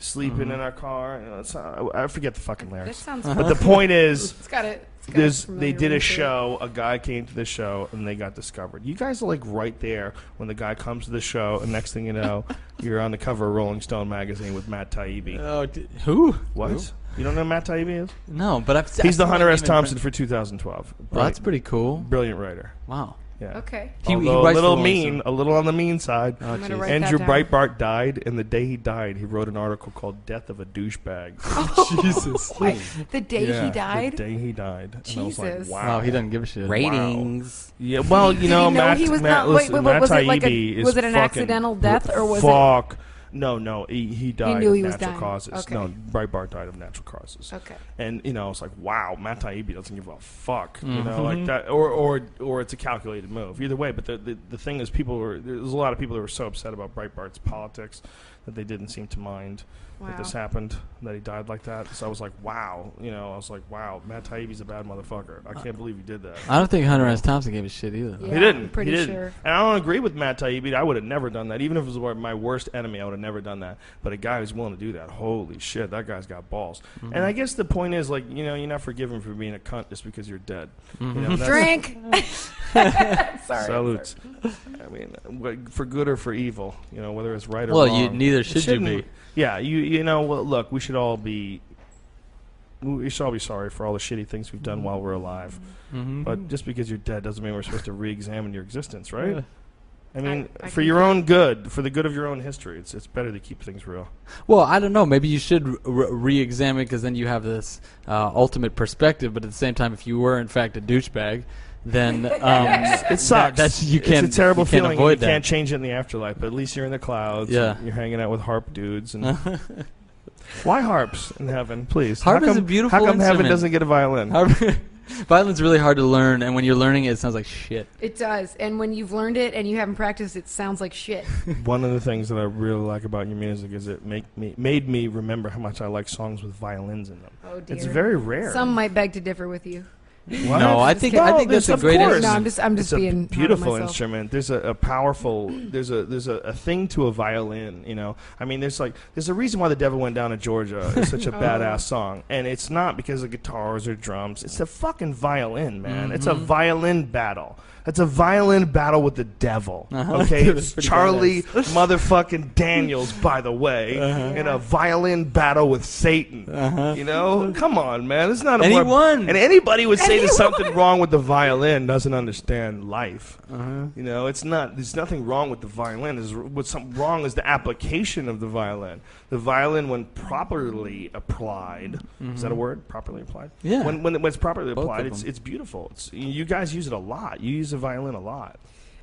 sleeping in our car. You know, I forget the fucking That lyrics. sounds. But the point is, It's got it. they did a show. A guy came to the show, and they got discovered. You guys are like right there when the guy comes to the show, and next thing you know, you're on the cover of Rolling Stone magazine with Matt Taibbi. Oh, who? What? Who? You don't know who Matt Taibbi is? No, but He's the Hunter S. Thompson for 2012. Well, that's pretty cool. Brilliant writer. Wow. Yeah. Okay. He Although writes a little for Rolling mean, a little on the mean side. Oh, I'm gonna jeez. write Andrew that down. Breitbart died, and the day he died, he wrote an article called "Death of a Douchebag." Jesus. Wait, the day Yeah, he died. The day he died. And I was like, Jesus. wow. Wow, he doesn't give a shit. Ratings. Yeah, well, you Did know, he know Matt, he was Matt, not? listen, Wait, Matt was it like Taibbi a? is Was it an fucking accidental death or was fuck. No, he died knew of he was natural dying. causes. Okay. No, Breitbart died of natural causes. Okay. And you know, it's like, wow, Matt Taibbi doesn't give a fuck. You Mm-hmm. know, like that, or it's a calculated move. Either way, but the thing is, there's a lot of people that were so upset about Breitbart's politics that they didn't seem to mind that this Wow. happened, that he died like that. So I was like, wow, Matt Taibbi's a bad motherfucker. I can't believe he did that. I don't think Hunter S. Thompson gave a shit either. Yeah, He didn't. I'm pretty he didn't. sure. And I don't agree with Matt Taibbi. I would have never done that. Even if it was my worst enemy, I would have never done that. But a guy who's willing to do that, holy shit, that guy's got balls. Mm-hmm. And I guess the point is, like, you know, you're not forgiven for being a cunt just because you're dead. Mm-hmm. You know, that's- Drink. Sorry. Salutes. I mean, for good or for evil, you know, whether it's right or Well, wrong. neither It should you shouldn't- be. Yeah, you know, well, look, we should all be sorry for all the shitty things we've done while we're alive. Mm-hmm. But just because you're dead doesn't mean we're supposed to re-examine your existence, right? Yeah. I mean, I for your own good, for the good of your own history, it's better to keep things real. Well, I don't know. Maybe you should re-examine because then you have this ultimate perspective. But at the same time, if you were in fact a douchebag, then It sucks. That's you can't. It's a terrible you can't feeling. Avoid You can't that. change it in the afterlife, but at least you're in the clouds. Yeah. and you're hanging out with harp dudes. And why harps in heaven, please? Harp How is a come- beautiful How come heaven instrument. doesn't get a violin? Violin's really hard to learn, and when you're learning it, it sounds like shit. It does. And when you've learned it and you haven't practiced, it sounds like shit. One of the things that I really like about your music is it made me remember how much I like songs with violins in them. Oh dear. It's very rare. Some might beg to differ with you. What? No, I Just think kidding. I think that's a Of great. course. No, I'm just It's being a hard on beautiful myself. instrument. There's a powerful. There's a thing to a violin. You know, I mean, there's a reason why The Devil Went Down to Georgia is such a badass song, and it's not because of guitars or drums. It's a fucking violin, man. It's a violin battle. It's a violin battle with the devil. Okay, Dude, it's it's pretty Charlie motherfucking Daniels, by the way, in a violin battle with Satan. You know, come on, man. It's not a And he won. And anybody would say there's something wrong with the violin doesn't understand life. You know, it's not. There's nothing wrong with the violin. What's something wrong is the application of the violin. The violin, when properly applied, is that a word? Properly applied? Yeah. When it's properly Both applied, of them. it's beautiful. You guys use it a lot. You use the violin a lot.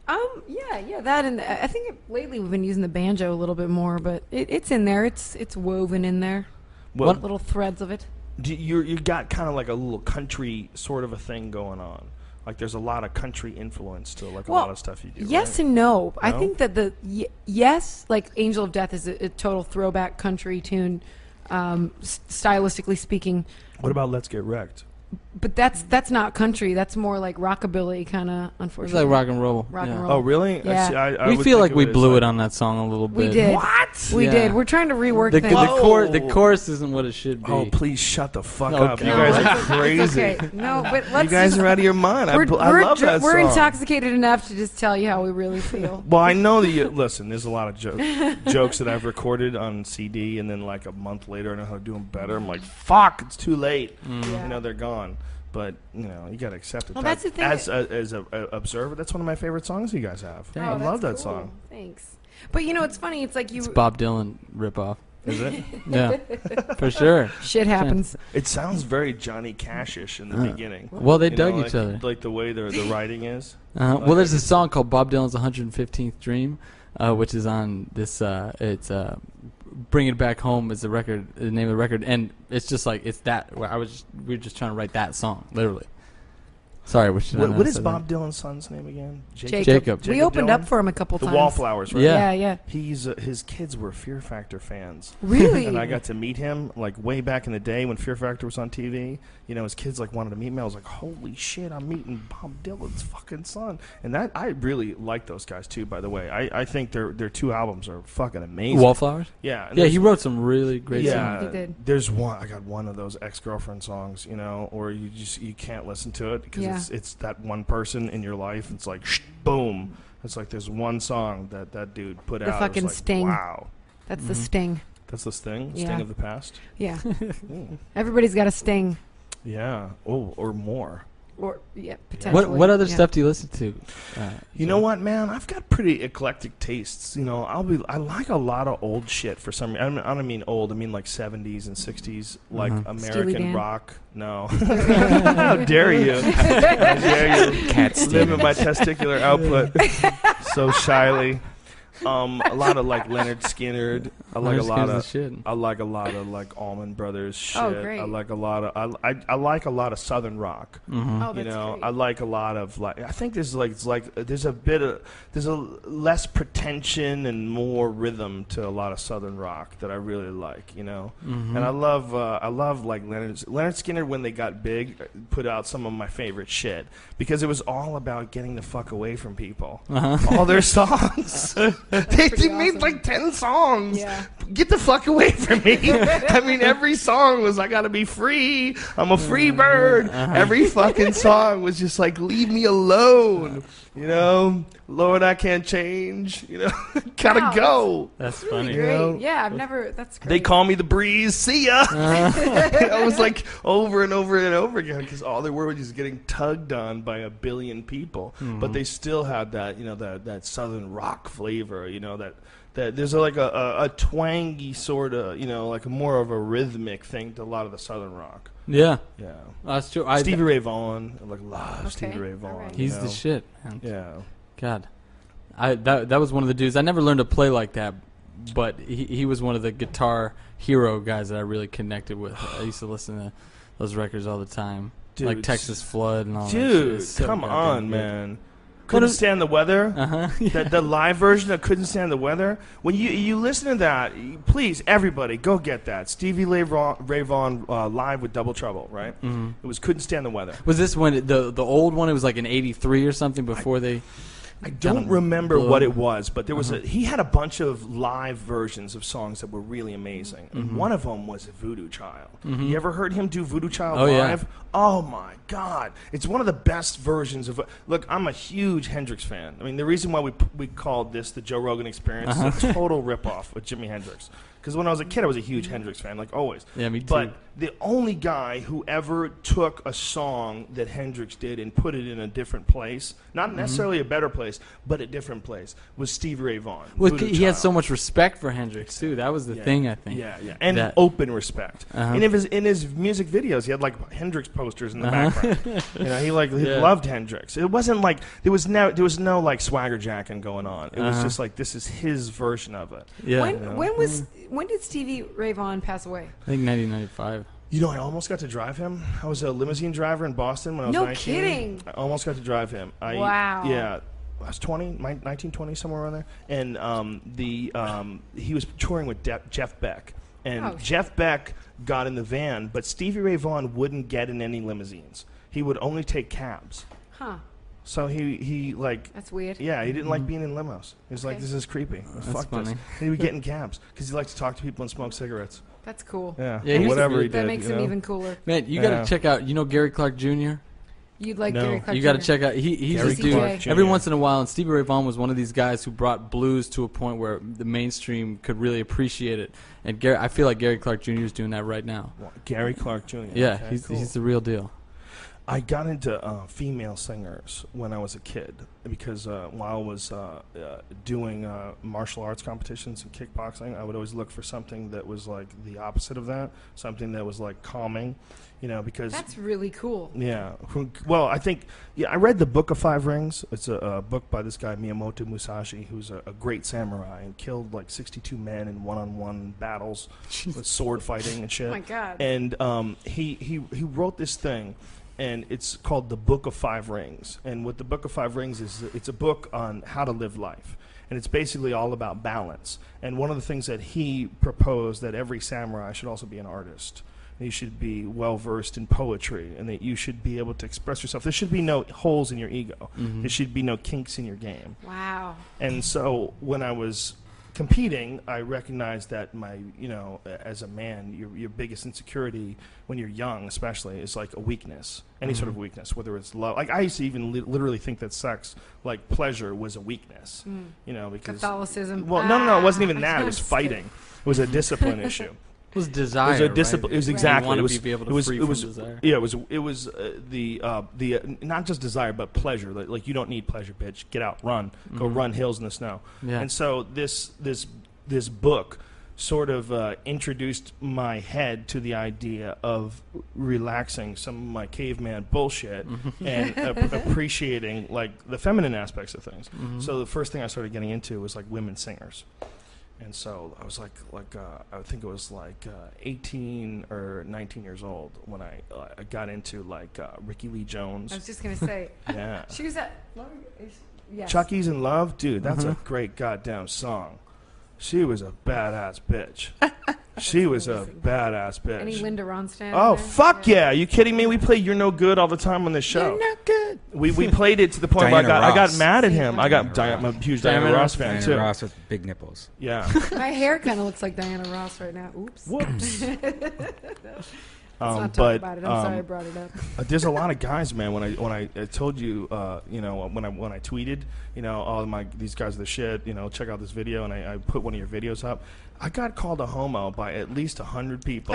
Yeah, that, and I think lately we've been using the banjo a little bit more, but it's in there. It's woven in there. Well, Little threads of it. you got kind of like a little country sort of a thing going on. Like there's a lot of country influence to like a lot of stuff you do. Yes right? and no. I No? think that yes, like Angel of Death is a total throwback country tune, stylistically speaking. What about Let's Get Wrecked? But that's not country. That's more like rockabilly kind of. It's Unfortunately, like rock and roll. Rock and Yeah. roll. Oh, really? Yeah. I We would feel think like of we it as blew like- it on that song a little bit. We did. What? We Yeah. did. We're trying to rework The, things. the chorus isn't what it should be. Oh, please shut the fuck Okay. up. You No, guys it's- are crazy. It's okay. No, but let's. You guys are out of your mind. I love that We're song. intoxicated enough to just tell you how we really feel. Well, I know that you listen. There's a lot of jokes that I've recorded on CD, and then like a month later, I know how to do them better. I'm like, fuck, it's too late. Yeah. You know, they're gone. But you know, you gotta accept it. Well, that's the thing. As a observer, that's one of my favorite songs you guys have. Oh, I love that that's cool. song. Thanks. But you know, it's funny. It's like you. It's Bob Dylan ripoff. Is it? Yeah, for sure. Shit happens. It sounds very Johnny Cash-ish in the beginning. Well, they You dug know, each like, other. like the way the writing is. Well, there's a song called Bob Dylan's 115th Dream, which is on this. It's Bring It Back Home is the record, the name of the record, and it's just like it's that. We were just trying to write that song, literally. Sorry, we should. What is Bob Dylan's son's name again? Jacob. We opened Dylan? up for him a couple The times. Wallflowers, right? Yeah. Yeah. He's his kids were Fear Factor fans. Really? And I got to meet him like way back in the day when Fear Factor was on TV. You know, his kids like wanted to meet me. I was like, holy shit, I'm meeting Bob Dylan's fucking son. And that I really like those guys too. By the way, I think their 2 albums are fucking amazing. Wallflowers. Yeah, and Yeah, there's- he wrote some really great songs. Yeah, He did. there's one. I got one of those ex-girlfriend songs, you know, or you can't listen to it because Yeah. it's that one person in your life. It's like boom. It's like there's one song that dude put The out. fucking It was like, Sting. Wow, That's the Sting. that's the Sting. Yeah. Sting of the past. Yeah. Mm. Everybody's got a Sting. Yeah. Oh, or more. Or, yeah, potentially. What other Yeah. stuff do you listen to? You know what, man? I've got pretty eclectic tastes. You know, I like a lot of old shit for some reason. I don't mean old. I mean like 70s and 60s, like Mhm. Steely American Dan? rock. No. How dare you? How dare you? Cat Limit Stevens. my testicular output so shyly. A lot of like Leonard Skinner. I like a lot of. shit. I like a lot of like Allman Brothers shit. Oh, great. I like a lot of. I like a lot of Southern rock. Mm-hmm. Oh, that's You know, great. I like a lot of like. I think there's there's a less pretension and more rhythm to a lot of Southern rock that I really like. You know, Mm-hmm. and I love like Leonard Skinner when they got big, put out some of my favorite shit because it was all about getting the fuck away from people. All their songs, they made awesome. like 10 songs. Yeah. Get the fuck away from me. I mean, every song was, I gotta be free. I'm a free bird. Every fucking song was just like, leave me alone. You know, Lord, I can't change. You know, gotta Wow, go. That's Really funny. great. know? Yeah, I've never. That's great. They call me the breeze. See ya. I was like over and over and over again because all they were just getting tugged on by a billion people, but they still had that, you know, that Southern rock flavor. You know, that there's like a twangy sort of, you know, like more of a rhythmic thing to a lot of the Southern rock. Yeah, Yeah. that's true. Stevie Ray Vaughan, I like love Okay, Stevie Ray Vaughan. alright. you He's know? the shit, man. Yeah. God, that was one of the dudes. I never learned to play like that, but he was one of the guitar hero guys that I really connected with. I used to listen to those records all the time, like Dude. Texas Flood and all that shit. Dude, It's so come goddamn on, good. man. Couldn't stand the weather. Uh-huh. The live version of Couldn't Stand the Weather. When you listen to that, please, everybody, go get that. Stevie Ray Vaughan live with Double Trouble, right? Mhm. It was Couldn't Stand the Weather. Was this when the old one? It was like in '83 or something before they. I don't kinda remember blew what up. it was, but there was he had a bunch of live versions of songs that were really amazing. And one of them was Voodoo Child. You ever heard him do Voodoo Child Oh, yeah. live? Oh my God. It's one of the best versions of look, I'm a huge Hendrix fan. I mean, the reason why we called this the Joe Rogan Experience is a total ripoff of Jimi Hendrix. Because when I was a kid, I was a huge Hendrix fan, like always. Yeah, me too. But the only guy who ever took a song that Hendrix did and put it in a different place, not necessarily a better place, but a different place, was Stevie Ray Vaughan. Well, Voodoo he had so Child. much respect for Hendrix too. That was the Yeah. thing, I think. Yeah, yeah, and That- open respect. Uh-huh. And in his music videos, he had like Hendrix posters in the background. You know, he Yeah. loved Hendrix. It wasn't like there was no like swagger jacking going on. It was Uh-huh. just like this is his version of it. Yeah, When did Stevie Ray Vaughan pass away? I think 1995. You know, I almost got to drive him. I was a limousine driver in Boston when I was No 19. kidding. I almost got to drive him. Wow. Yeah. I was 19, 20, somewhere around there. And he was touring with Jeff Beck. And Oh, shit. Jeff Beck got in the van, but Stevie Ray Vaughan wouldn't get in any limousines. He would only take cabs. Huh. So he like, That's weird. yeah, he didn't like being in limos. He was like, Okay. this is creepy. Fuck funny. this. And he would get in cabs because he liked to talk to people and smoke cigarettes. That's cool. Yeah, Yeah, or he's whatever he the- did. That makes you him know? even cooler. Man, you Yeah. got to check out. You know Gary Clark Jr. You'd like No. Gary Clark You got to Jr. check out. He's Gary this dude. Clark Jr. Every once in a while, and Stevie Ray Vaughan was one of these guys who brought blues to a point where the mainstream could really appreciate it. And I feel like Gary Clark Jr. is doing that right now. Gary Clark Jr. Yeah, Okay, cool. he's the real deal. I got into female singers when I was a kid because while I was doing martial arts competitions and kickboxing, I would always look for something that was like the opposite of that, something that was like calming, you know, because That's really cool. yeah. Well, I think I read the Book of Five Rings. It's a book by this guy Miyamoto Musashi, who's a great samurai and killed like 62 men in one-on-one battles with sword fighting and shit. Oh my God. And he wrote this thing. and it's called The Book of Five Rings. And what The Book of Five Rings is, it's a book on how to live life. And it's basically all about balance. And one of the things that he proposed, that every samurai should also be an artist. You should be well-versed in poetry, and that you should be able to express yourself. There should be no holes in your ego. There should be no kinks in your game. Wow. And so when I was competing, I recognized that as a man, your biggest insecurity when you're young, especially, is like a weakness, any sort of weakness, whether it's love. Like I used to even literally think that sex, like pleasure, was a weakness, because Catholicism. Well, no, it wasn't even that. It was fighting. It was a discipline issue. It was desire. It was a discipline. Right? It was You exactly. want It was. to be able to It was. free It was. from desire. Yeah. It was the not just desire but pleasure. Like you don't need pleasure, bitch. Get out, run, go run hills in the snow. Yeah. And so this book sort of introduced my head to the idea of relaxing some of my caveman bullshit and appreciating like the feminine aspects of things. So the first thing I started getting into was like women singers. And so I was like I think it was like 18 or 19 years old when I got into like Ricky Lee Jones. I was just gonna say. Yeah. She was at. Yes. Chucky's in Love, dude. That's a great goddamn song. She was a badass bitch. She was a badass bitch. Any Linda Ronstadt? Oh, there? fuck yeah. Are you kidding me? We play You're No Good all the time on this show. You're not good. We played it to the point where Diana I got Ross. mad at him. I'm a huge Diana Diana Ross fan, Diana too. Ross with big nipples. Yeah. My hair kind of looks like Diana Ross right now. Oops. Whoops. Let's not talk about it. I'm sorry I brought it up. There's a lot of guys, man. When I told you, when I tweeted, these guys are the shit. Check out this video, and I put one of your videos up. I got called a homo by at least 100 people.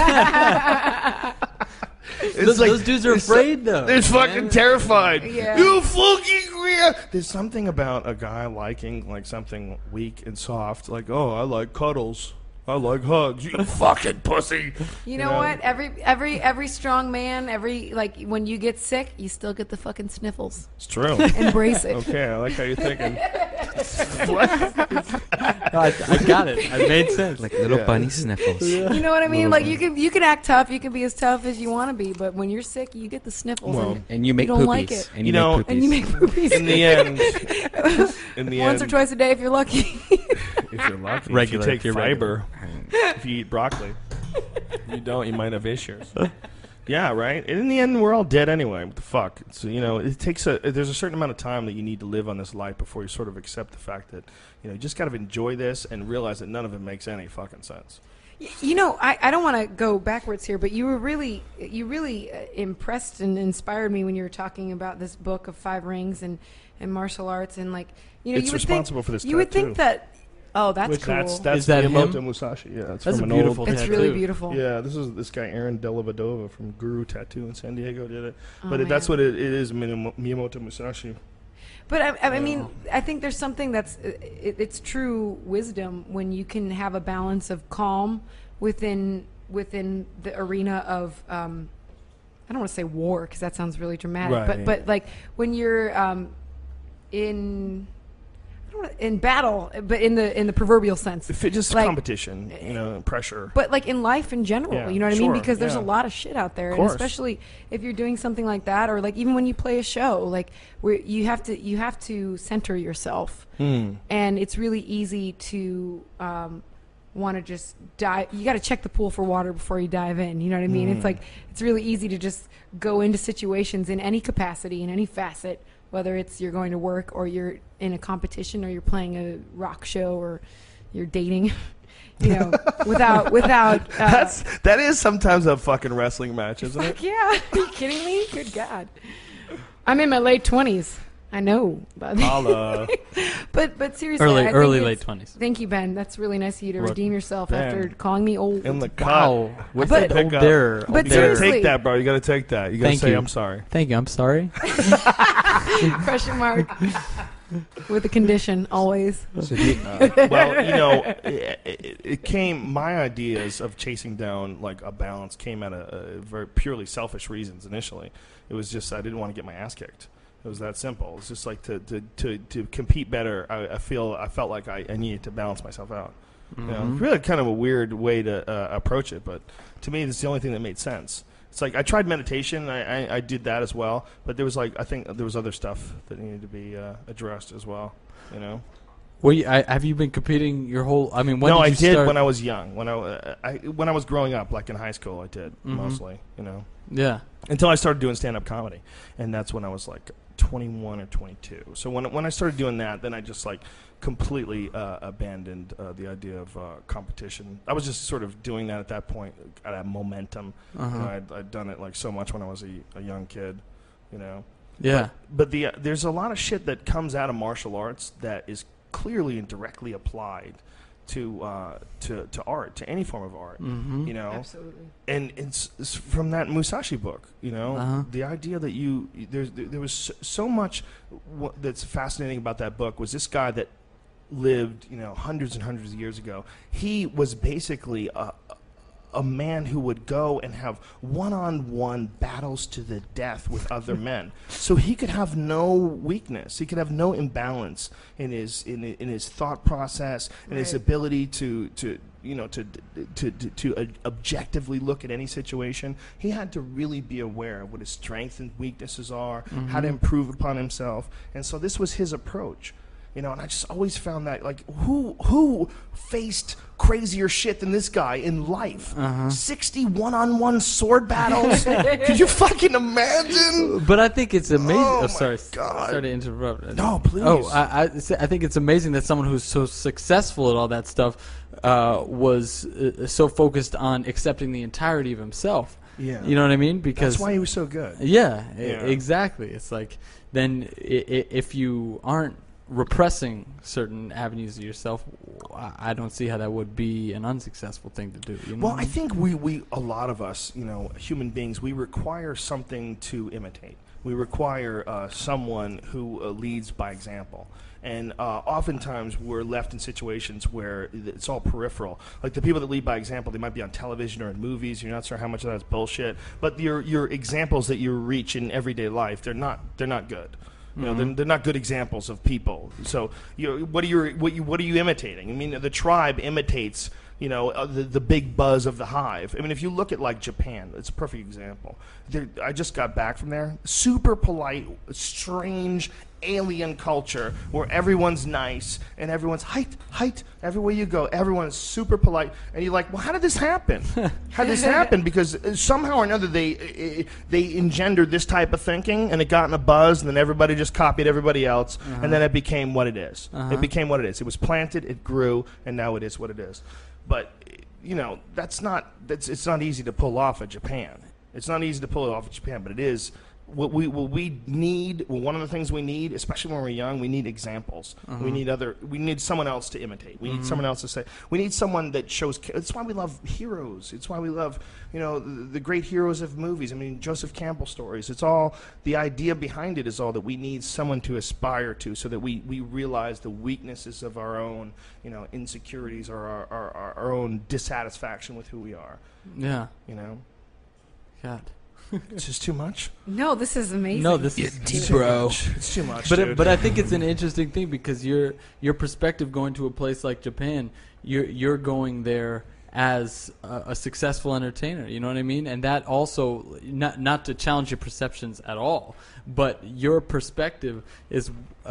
Those dudes are afraid, though. They're fucking terrified. Yeah. You fucking weird. There's something about a guy liking like something weak and soft. Like, oh, I like cuddles. I like hugs. You fucking pussy. You know what? Every strong man, when you get sick, you still get the fucking sniffles. It's true. Embrace it. Okay, I like how you're thinking. I got it. It made sense. Like little bunny sniffles. You know what I mean? Like you can act tough, you can be as tough as you want to be, but when you're sick, you get the sniffles. Well, And you make don't poopies. like it. And You you, know- make poopies. and you make poopies. In the Once end, or twice a day if you're lucky. if you're lucky, Regular, if you if take you're fiber, if you eat broccoli. You don't, you might have issues. Yeah, right. And in the end, we're all dead anyway. What the fuck? So it takes there's a certain amount of time that you need to live on this life before you sort of accept the fact that you just got to enjoy this and realize that none of it makes any fucking sense. I don't want to go backwards here, but you really impressed and inspired me when you were talking about this book of 5 rings and martial arts and It's you would responsible think, for this You would tattoo. think that. Oh, that's Which cool. that's Is that Miyamoto him? Musashi. Yeah, it's That's from a an beautiful it's tattoo. really beautiful. Yeah, this guy Aaron Delavadova from Guru Tattoo in San Diego did it. Oh, But that's man. what it is, Miyamoto Musashi. But I mean, I think there's something that's it's true wisdom when you can have a balance of calm within the arena of I don't want to say war because that sounds really dramatic, Right. but like when you're in battle, but in the proverbial sense. If it's just Like- competition, pressure. But like in life in general, Yeah, you know what I mean? sure, Because there's yeah. a lot of shit out there, and course. especially if you're doing something like that, or like even when you play a show, like where you have to center yourself, and it's really easy to want to just dive. You got to check the pool for water before you dive in. You know what I mean? It's like it's really easy to just go into situations in any capacity, in any facet, whether it's you're going to work or you're in a competition or you're playing a rock show or you're dating. Without that is sometimes a fucking wrestling match, isn't it? yeah, are you kidding me? Good God. I'm in my late 20s. I know. But Holla. but seriously, I think early it's- late 20s. Thank you, Ben. That's really nice of you to Look, redeem yourself Ben, after calling me old. In the cut. Wow. What's But- that old Pick up. there? But Old You there. gotta seriously- take that, bro. You gotta take that. You gotta Thank say, you. I'm sorry. Thank you. I'm sorry. Question mark. With a condition, always. Well, it came. My ideas of chasing down like a balance came out of very purely selfish reasons. Initially, it was just I didn't want to get my ass kicked. It was that simple. It's just like to compete better. I felt like I needed to balance myself out. Really kind of a weird way to approach it, but to me, it's the only thing that made sense. It's like I tried meditation. I did that as well, but there was I think there was other stuff that needed to be addressed as well. You know. Well, have you been competing your whole? I mean, when no, did I you did start? when I was young. When I was growing up, like in high school, I did mostly. You know. Yeah. Until I started doing stand-up comedy, and that's when I was like 21 or 22. So when I started doing that, then I just like completely abandoned the idea of competition. I was just sort of doing that at that point, at that momentum. You know, I'd done it like so much when I was a young kid, you know. Yeah. But there's a lot of shit that comes out of martial arts that is clearly and directly applied to art, to any form of art, you know. Absolutely. And it's from that Musashi book, you know. The idea that there was so much that's fascinating about that book was this guy that lived, you know, hundreds and hundreds of years ago. He was basically a man who would go and have one-on-one battles to the death with other men. So he could have no weakness. He could have no imbalance in his thought process, in his ability to objectively look at any situation. He had to really be aware of what his strengths and weaknesses are, how to improve upon himself. And so this was his approach. You know, and I just always found that, like, who faced crazier shit than this guy in life? 60 one-on-one sword battles? Could you fucking imagine? But I think it's amazing. Oh, sorry. my God. Sorry to interrupt. No, please. Oh, I think it's amazing that someone who's so successful at all that stuff was so focused on accepting the entirety of himself. Yeah. You know what I mean? Because that's why he was so good. Yeah, exactly. It's like, then if you aren't repressing certain avenues of yourself, I don't see how that would be an unsuccessful thing to do. You know? Well, I think we a lot of us, you know, human beings, we require something to imitate. We require someone who leads by example. And oftentimes we're left in situations where it's all peripheral. Like the people that lead by example, they might be on television or in movies. You're not sure how much of that's bullshit. But your examples that you reach in everyday life, they're not good. You know, they're not good examples of people. So, what are you imitating? I mean, the tribe imitates, you know, the big buzz of the hive. I mean, if you look at like Japan, it's a perfect example. I just got back from there. Super polite, strange, alien culture where everyone's nice and everyone's height everywhere you go. Everyone's super polite, and you're like, well, how did this happen? How did this happen? Because somehow or another they engendered this type of thinking, and it got in a buzz, and then everybody just copied everybody else, and then it became what it is. It became what it is. It was planted, it grew, and now it is what it is. But you know, it's not easy to pull off at Japan. It's not easy to pull it off at Japan, but it is. What we need, one of the things we need, especially when we're young, we need examples. We need someone else to imitate. We need someone else to say. We need someone that shows. It's why we love heroes. It's why we love, you know, the great heroes of movies. I mean, Joseph Campbell stories. It's all, the idea behind it is all that we need someone to aspire to, so that we realize the weaknesses of our own, you know, insecurities or our own dissatisfaction with who we are. Yeah. You know. God. It's just too much. No, this is amazing. No, this is It's too much. It's too much. But I think it's an interesting thing, because your perspective going to a place like Japan, you're going there as a successful entertainer. You know what I mean? And that also, not to challenge your perceptions at all, but your perspective is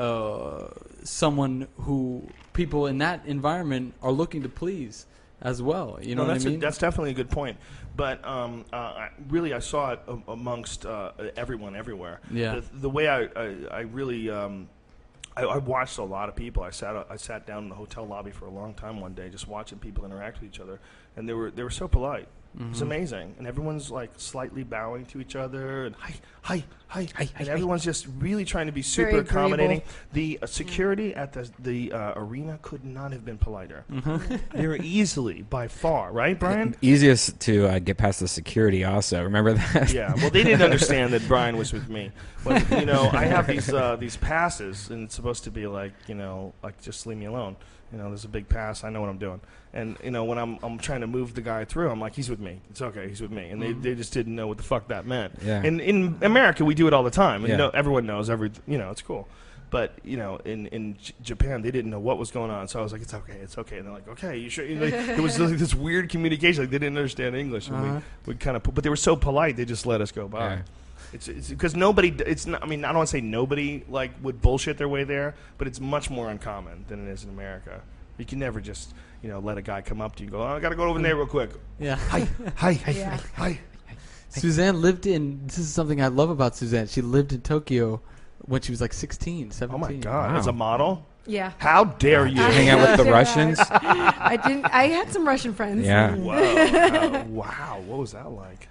someone who people in that environment are looking to please as well. You know what I mean? That's definitely a good point. But really, I saw it amongst everyone, everywhere. Yeah. The way I really I watched a lot of people. I sat down in the hotel lobby for a long time one day, just watching people interact with each other, and they were so polite. It was amazing, and everyone's like slightly bowing to each other, and hi, and everyone's just really trying to be super Very accommodating. agreeable. The security at the arena could not have been politer. They were easily, by far, right, Brian? Easiest to get past the security. Also, remember that? Yeah. Well, they didn't understand that Brian was with me. But, you know, I have these passes, and it's supposed to be like, you know, like just leave me alone. You know, there's a big pass. I know what I'm doing. And, you know, when I'm trying to move the guy through, I'm like, he's with me. It's okay. He's with me. And they just didn't know what the fuck that meant. Yeah. And in America, we do it all the time. And Yeah. everyone knows you know, it's cool. But in Japan, they didn't know what was going on, so I was like, "It's okay." And they're like, "Okay, you sure?" It was like this weird communication. Like they didn't understand English, and we kind of. But they were so polite, they just let us go by. Yeah. It's because nobody. It's not. I mean, I don't want to say nobody would bullshit their way there, but it's much more uncommon than it is in America. You can never just let a guy come up to you and go, "Oh, I got to go over there real quick." Yeah. Hi. Suzanne lived in. This is something I love about Suzanne. She lived in Tokyo when she was like 16, 17. Oh my God! Wow. As a model? Yeah. How dare you? Hang out with the Did Russians? I didn't. I had some Russian friends. Yeah. Wow. What was that like?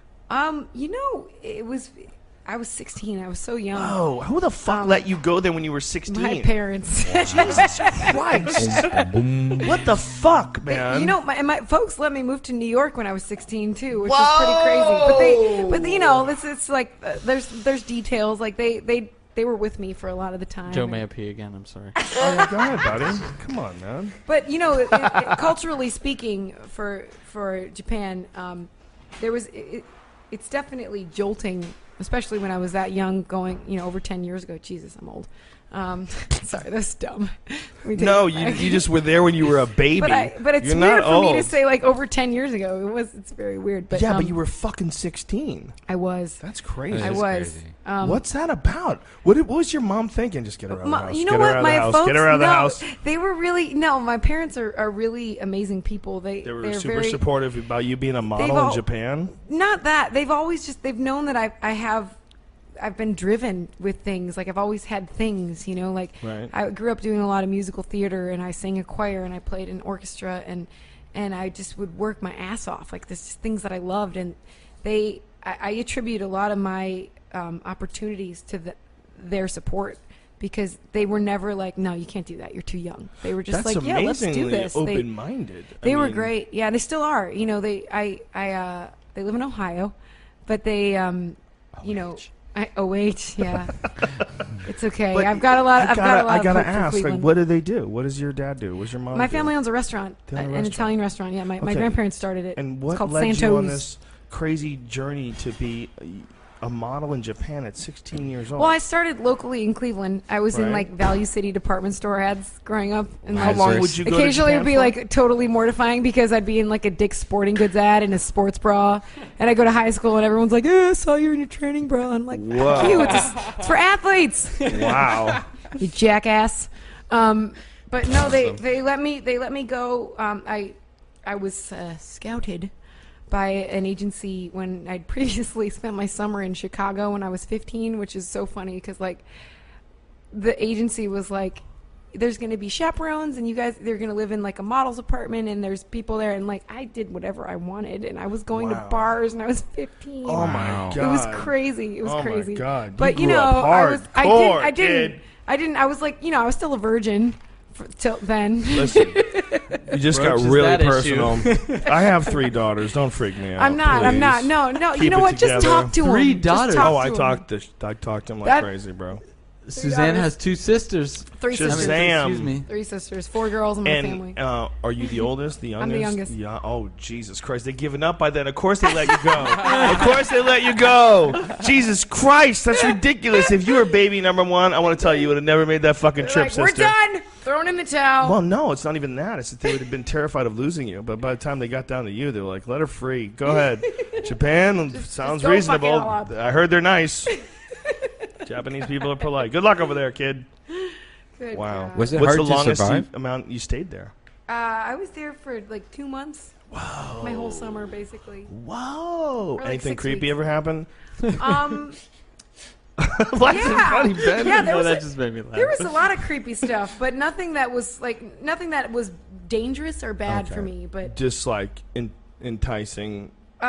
It was. I was 16. I was so young. Oh, who the fuck let you go there when you were 16? My parents. Jesus Christ! What the fuck, man? My folks let me move to New York when I was 16 too, which is pretty crazy. But it's like there's details. Like they were with me for a lot of the time. Joe may appear again. I'm sorry. Oh, yeah, go ahead, buddy. Come on, man. But culturally speaking, for Japan, there was it's definitely jolting, especially when I was that young, going over 10 years ago. Jesus, I'm old. Sorry, that's dumb. No, you just were there when you were a baby. But it's You're weird not for old. me to say like over 10 years ago. It's very weird. But yeah, but you were fucking 16. I was. That's crazy. That I is was. crazy. What's that about? What was your mom thinking? Just get her out of the house. You know Get her what? out of My the house. folks, Get her out of the house. They were really my parents are really amazing people. They were they're super very supportive about you being a model in Japan. Not that they've known that I've been driven with things. Like I've always had things, like Right. I grew up doing a lot of musical theater, and I sang a choir, and I played in orchestra, and I just would work my ass off. Like this things that I loved, and I attribute a lot of my opportunities to their support, because they were never like, no, you can't do that, you're too young. They were just That's like, yeah, let's do amazingly this. open-minded. They were great. Yeah, they still are. They live in Ohio, but they OH, yeah. It's okay. But I've got a lot. I of gotta hope for ask, Cleveland. what do they do? What does your dad do? What's your mom? My do? family owns a restaurant, They own a an restaurant. Italian restaurant. Yeah, my Okay. grandparents started it. And It's what called led Santos. you on this crazy journey to be a model in Japan at 16 years old? Well, I started locally in Cleveland. I was in Right. like Value City department store ads growing up, and How like, long would you go occasionally to it would be Japan for? like totally mortifying, because I'd be in like a Dick's Sporting Goods ad in a sports bra, and I go to high school and everyone's like, I saw you in your training bra. I'm like, Whoa. fuck you, it's for athletes. Wow. You jackass. But no, they let me go. I was scouted by an agency when I'd previously spent my summer in Chicago when I was 15, which is so funny because like the agency was like, there's going to be chaperones and they're going to live in like a model's apartment and there's people there, and like I did whatever I wanted, and I was going to Wow. bars and I was 15. Oh my Wow. god. It was crazy. It was Oh my crazy. God. But You grew up hardcore, kid. I was like, I was still a virgin till then. Listen, you just got Broaches really that personal. I have 3 daughters. Don't freak me out. I'm not. please. No. Keep You know it what? Just together. talk to him. 3 Just daughters? talk Oh, to him. I talked to him like That- crazy, bro. Suzanne has 2 sisters. 3 sisters. Shazam. Excuse me. 3 sisters. 4 girls in my family. And are you the oldest, the youngest? I'm the youngest. Yeah. Oh, Jesus Christ. They're giving up by then. Of course they let you go. Of course they let you go. Jesus Christ. That's ridiculous. If you were baby number 1, I want to tell you, you would have never made that fucking They're trip, like, sister. we're done. Thrown in the towel. Well, no, it's not even that. It's that they would have been terrified of losing you. But by the time they got down to you, they were like, let her free. Go ahead. Japan sounds go fuck it reasonable. all up. I heard they're nice. Japanese people are polite. Good luck over there, kid. Good Wow. God. Was it What's hard the to longest survive? amount you stayed there? I was there for like 2 months. Wow. My whole summer, basically. Whoa. like Anything 6 creepy weeks. ever happen? Why is it funny, Ben? Yeah, there No, was that a- just made me laugh. There was a lot of creepy stuff, but nothing that was dangerous or bad Okay. for me. But Just like enticing,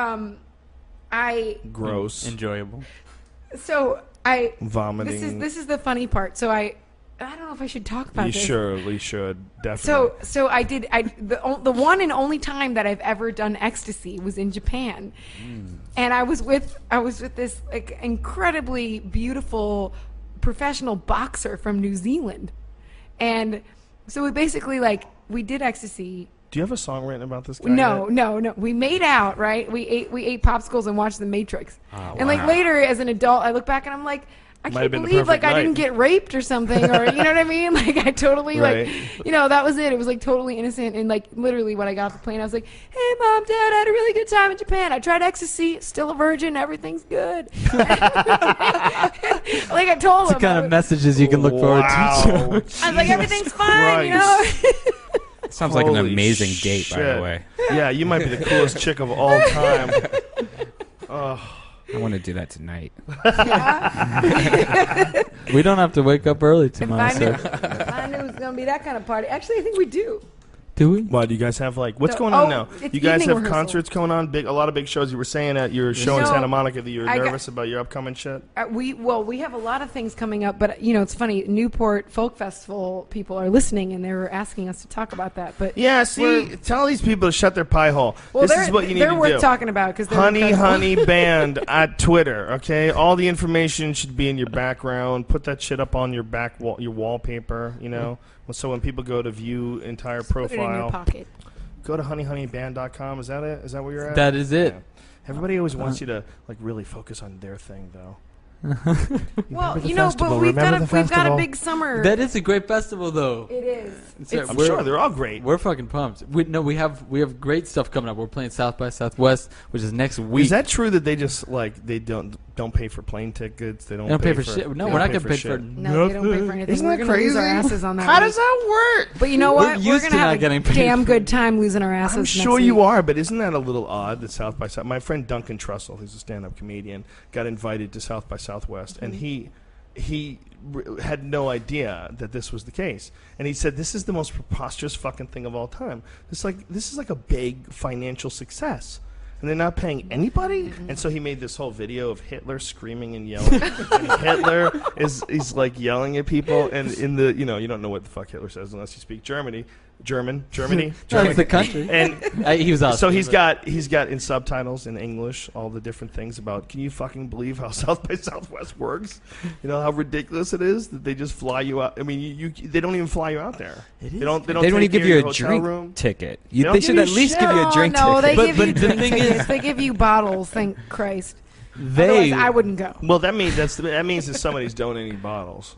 I gross, Enjoyable. vomiting. This is the funny part. So I don't know if I should talk about You this. surely should. Definitely. So I did. The one and only time that I've ever done ecstasy was in Japan, and I was with this like incredibly beautiful professional boxer from New Zealand, and so we basically we did ecstasy. Do you have a song written about this guy? No, yet? no. We made out, right? We ate popsicles and watched The Matrix. Oh, And like wow. later as an adult, I look back and I'm like, I Might can't have been the believe like perfect I didn't night. get raped or something, or you know what I mean? Like I totally Right. like, that was it. It was like totally innocent, and like literally when I got off the plane, I was like, "Hey, Mom, Dad, I had a really good time in Japan. I tried ecstasy, still a virgin, everything's good." Like I told It's the him, kind of messages you can look forward to. Wow. I was like, "Everything's fine," you know. Sounds like an Holy amazing date, by shit. the way. Yeah, you might be the coolest chick of all time. I want to do that tonight. We don't have to wake up early If tomorrow, I knew, sir. if I knew it was gonna be that kind of party, actually, I think we do. Do we? Why do you guys have like what's No, going on oh, now? it's You guys evening have rehearsal. concerts going on, a lot of big shows. You were saying at your show in No, Santa Monica that you were I got- nervous about your upcoming shit. We have a lot of things coming up, but it's funny. Newport Folk Festival people are listening, and they were asking us to talk about that. But Yeah, see, tell these people to shut their pie hole. well, This is what you need they're to worth do. talking about because Honey Band at Twitter. Okay, all the information should be in your background. Put that shit up on your back wall, your wallpaper. So when people go to view entire Put it in your profile, pocket. go to honeyhoneyband.com. Is that it? Is that where you're at? That is it. Yeah. Everybody always wants you to like really focus on their thing, though. Well, the but festival, we've got remember the we've got a festival. big summer. That is a great festival, though. It is. Sir, I'm we're- sure they're all great. We're fucking pumped. We have great stuff coming up. We're playing South by Southwest, which is next week. Is that true that they just like they don't pay for plane tickets? They don't, They don't pay for shit. No, they we're don't not pay getting paid for shit. No, they don't pay for anything. Isn't We're that gonna lose our crazy? asses on that. How one. does that work? But you know We're what? We're used to gonna not have getting a paid damn for good time losing our asses. I'm next sure week. you are, but isn't that a little odd that South by South? My friend Duncan Trussell, who's a stand-up comedian, got invited to South by Southwest, and he had no idea that this was the case. And he said, "This is the most preposterous fucking thing of all time. This is like a big financial success." And they're not paying anybody, and so he made this whole video of Hitler screaming and yelling. And Hitler is like yelling at people, and in the you don't know what the fuck Hitler says unless you speak Germany. That's the country. And He was awesome. so he's got in subtitles in English all the different things about. Can you fucking believe how South by Southwest works? You know how ridiculous it is that they just fly you out. I mean, they don't even fly you out there. They don't. They don't even take give to you your a hotel drink room. ticket. They don't They give should you at least shit. give you a drink no, ticket. they give you the drink thing is- tickets. They give you bottles. Thank Christ. they Otherwise, I wouldn't go. Well, that means that somebody's donating bottles.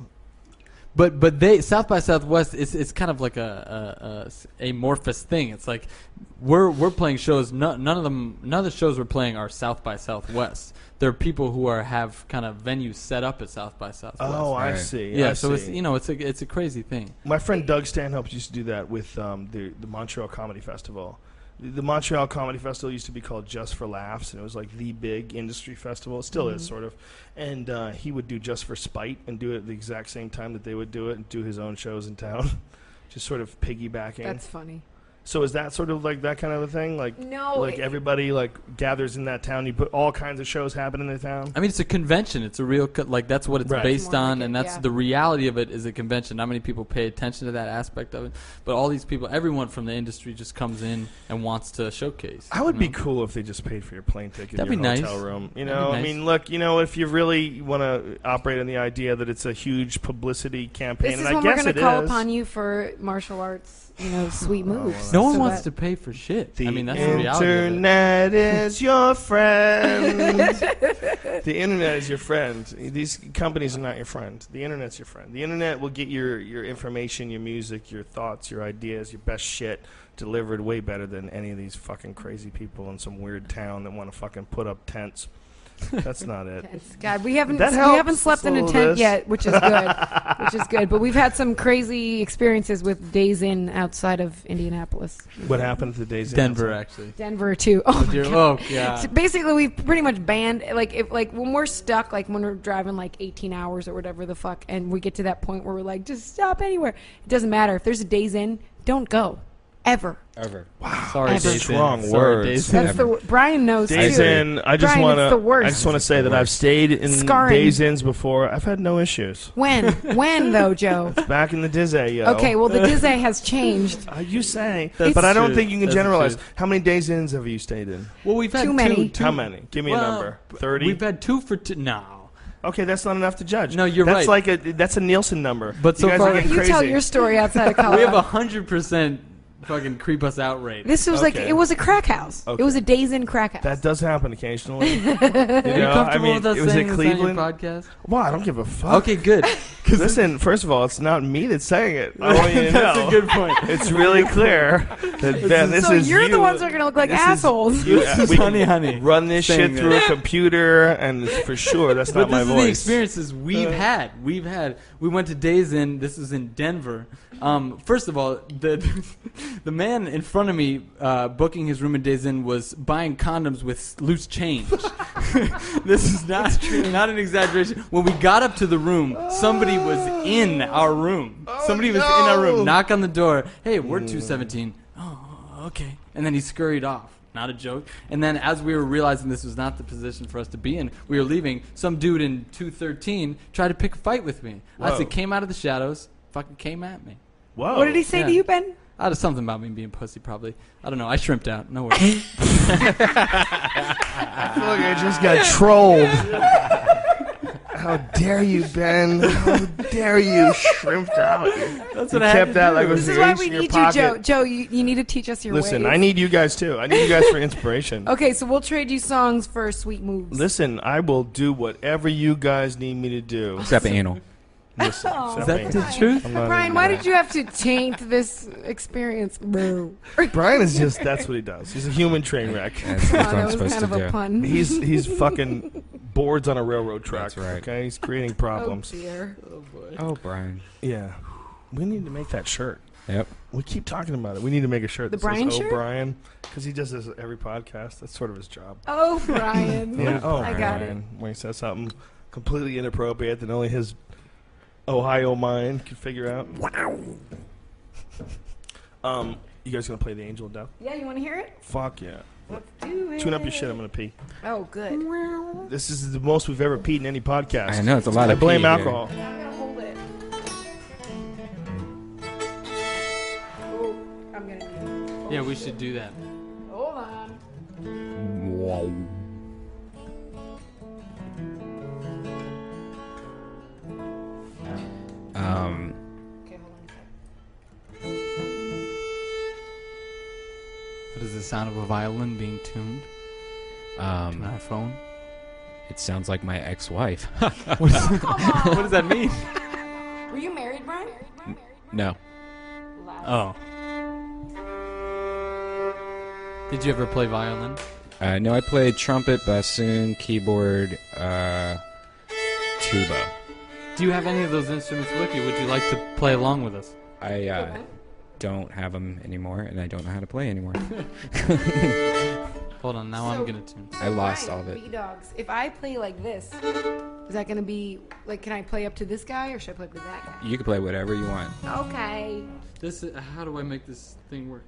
But they South by Southwest it's kind of like a amorphous thing. It's like we're playing shows. None of the shows we're playing are South by Southwest. There are people who have kind of venues set up at South by Southwest. Oh, I Right. see. yeah. I So see. it's a crazy thing. My friend Doug Stanhope used to do that with the Montreal Comedy Festival. The Montreal Comedy Festival used to be called Just for Laughs, and it was like the big industry festival. It still is, sort of. And he would do Just for Spite and do it at the exact same time that they would do it and do his own shows in town. Just sort of piggybacking. That's funny. So is that sort of like that kind of a thing? Like, No, like everybody like gathers in that town. You put all kinds of shows happen in the town. I mean, it's a convention. It's a real that's what it's Right. based It's more on, like and it, that's yeah. the reality of it is a convention. Not many people pay attention to that aspect of it, but all these people, everyone from the industry, just comes in and wants to showcase. I would you be know? cool if they just paid for your plane ticket, That'd your be hotel nice. room. You That'd know, be I nice. mean, look, if you really want to operate on the idea that it's a huge publicity campaign, This is and I when we're guess going it to call is. upon you for martial arts, sweet moves. No one So wants that- to pay for shit. The I mean, that's the reality of it. internet is your friend. The internet is your friend. These companies are not your friend. The internet's your friend. The internet will get your information, your music, your thoughts, your ideas, your best shit delivered way better than any of these fucking crazy people in some weird town that want to fucking put up tents. That's not it. God, we haven't That we helps haven't slept in a a little tent bit. yet, which is good. But we've had some crazy experiences with Days Inn outside of Indianapolis, What happened to the days in Denver, outside? actually. Denver too. Oh, my Dear- God. oh yeah. So basically, we've pretty much banned if when we're stuck, like when we're driving like 18 hours or whatever the fuck, and we get to that point where we're like, just stop anywhere. It doesn't matter if there's a Days Inn, don't go ever. Ever. Sorry, Ever. Days Strong In. Sorry, words. Days That's In. the Brian knows Days too. in. I just Brian, want it's the to. worst. I just want to say that I've stayed in Scarring. Days Inns before. I've had no issues. When though, Joe? Back in the Dizzy, yo. Okay, well the Dizzy has changed. You say, That's but I don't true. think you can That's generalize. true. How many Days Inns have you stayed in? Well, we've had Too many. two- How many? Give me a number. 30. We've had 2 for no. Okay, that's not enough to judge. No, you're that's right. That's a Nielsen number. But you so guys far- are getting You crazy. tell your story outside of We Colorado. have 100% fucking creep us out rate. This was like, Okay. it was a crack house. Okay. It was a Days Inn crack house. That does happen occasionally. Are you comfortable with us it was saying in this on your Cleveland. podcast? Well, I don't give a fuck. Okay, good. Listen, first of all, it's not me that's saying it. I want you to That's know. a good point. It's really clear that Ben, this so is you're you. the ones who are going to look like This is assholes. you. This is We honey, can honey. run this saying shit through that. a computer, and for sure that's But not my this is the voice. experiences we've had. We went to Days Inn. This is in Denver. First of all, the man in front of me booking his room in Days Inn was buying condoms with loose change. This is not an exaggeration. When we got up to the room, somebody was in our room. Somebody was in our room. Knock on the door. Hey, we're 217. Oh, okay. And then he scurried off. Not a joke. And then as we were realizing this was not the position for us to be in, we were leaving. Some dude in 213 tried to pick a fight with me. I Whoa. said, came out of the shadows, fucking came at me. Whoa. What did he say Yeah. to you, Ben? Something about me being pussy, probably. I don't know. I shrimped out. No worries. I feel like I just got trolled. How dare you, Ben? How dare you, shrimped out? That's You what I kept had to that do. like it was This the is why ace we in your need you, pocket. Joe. Joe, you need to teach us your Listen, ways. I need you guys too. I need you guys for inspiration. Okay, so we'll trade you songs for sweet moves. Listen, I will do whatever you guys need me to do. Except anal. Listen, Oh, Is except that me. the truth? I'm not Brian, into why that. did you have to taint this experience? Boo. Brian is just—that's what he does. He's a human train wreck. That's Come what on, I'm that was supposed kind of to a do. pun. He's fucking boards on a railroad track. That's right. Okay, he's creating Oh, problems. dear. Oh, boy. Oh, Brian. Yeah, we need to make that shirt. Yep. We keep talking about it. We need to make a shirt. The that says, Brian "Oh, shirt?" Brian," because he does this at every podcast. That's sort of his job. Oh, Brian. Yeah. Oh, I got it. Brian. When he says something completely inappropriate that only his Ohio mind can figure out. Wow. You guys gonna play the Angel of Death? Yeah, you want to hear it? Fuck yeah. Let's do it. Tune up your shit. I'm gonna pee. Oh, good. This is the most we've ever peed in any podcast. I know, it's a lot I of blame pee here. alcohol. Yeah, I'm going to hold it. Oh, I'm going to need it. Yeah, we should do that. Hold on. Wow. Okay, hold on a second. What is the sound of a violin being tuned to an iPhone? It sounds like my ex-wife. What does that mean? Were you married, Brian? No. Oh. Did you ever play violin? No, I played trumpet, bassoon, keyboard, tuba. Do you have any of those instruments with you? Would you like to play along with us? I don't have them anymore, and I don't know how to play anymore. Hold on, now I'm So- gonna tune. I lost Brian, all of it. B-Dogs, if I play like this, is that going to be, like, can I play up to this guy, or should I play up to that guy? You can play whatever you want. Okay. This is, how do I make this thing work?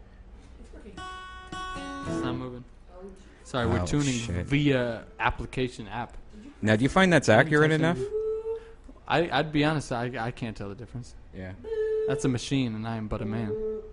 It's not moving. Sorry, we're Oh, tuning shit. via application app. Now, do you find that's accurate enough? I'd be honest, I can't tell the difference. Yeah. That's a machine, and I am but a man.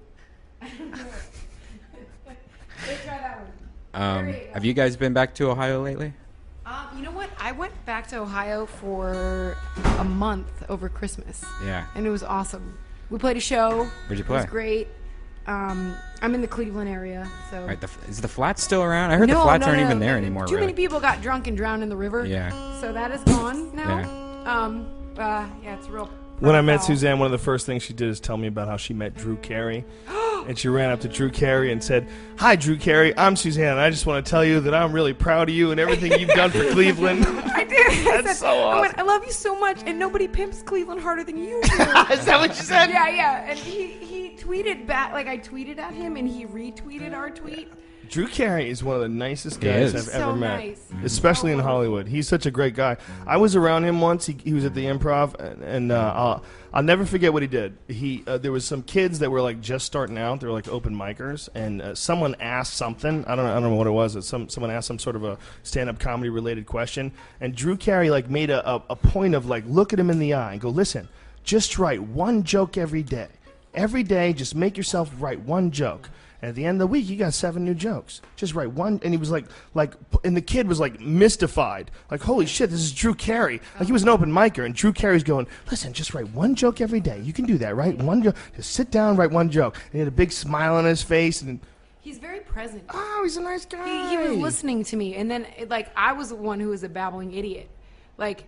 Let's try that one. Have you guys been back to Ohio lately? You know what? I went back to Ohio for a month over Christmas, Yeah. and it was awesome. We played a show. Where'd you It was play? great. I'm in the Cleveland area, so. Right. Is the Flats still around? I heard the No, Flats no, aren't no. even there anymore. Too really. many people got drunk and drowned in the river. Yeah. So that is gone now. Yeah, it's real. When I met foul. Suzanne, one of the first things she did is tell me about how she met Drew Carey. And she ran up to Drew Carey and said, "Hi, Drew Carey. I'm Suzanne. And I just want to tell you that I'm really proud of you and everything you've done for Cleveland." I did. I That's said, so I went, awesome. I love you so much, and nobody pimps Cleveland harder than you do. Is that what you said? Yeah. And he tweeted back, like I tweeted at him, and he retweeted our tweet. Drew Carey is one of the nicest He guys is. I've So ever met, nice. especially in So Hollywood. He's such a great guy. I was around him once. He was at the Improv, and I'll never forget what he did. There was some kids that were like just starting out. They were like open micers, and someone asked something. I don't know what it was. Someone asked some sort of a stand-up comedy related question, and Drew Carey like made a point of like look at him in the eye and go, "Listen, just write one joke every day." Every day, just make yourself write one joke. And at the end of the week, you got 7 new jokes. Just write one. And he was like, and the kid was like mystified. Like, holy shit, this is Drew Carey. Like, he was an open micer, and Drew Carey's going, listen, just write one joke every day. You can do that, right? One joke. Just sit down, write one joke. And he had a big smile on his face. And He's very present. oh, he's a nice guy. He was listening to me, and then I was the one who was a babbling idiot. Like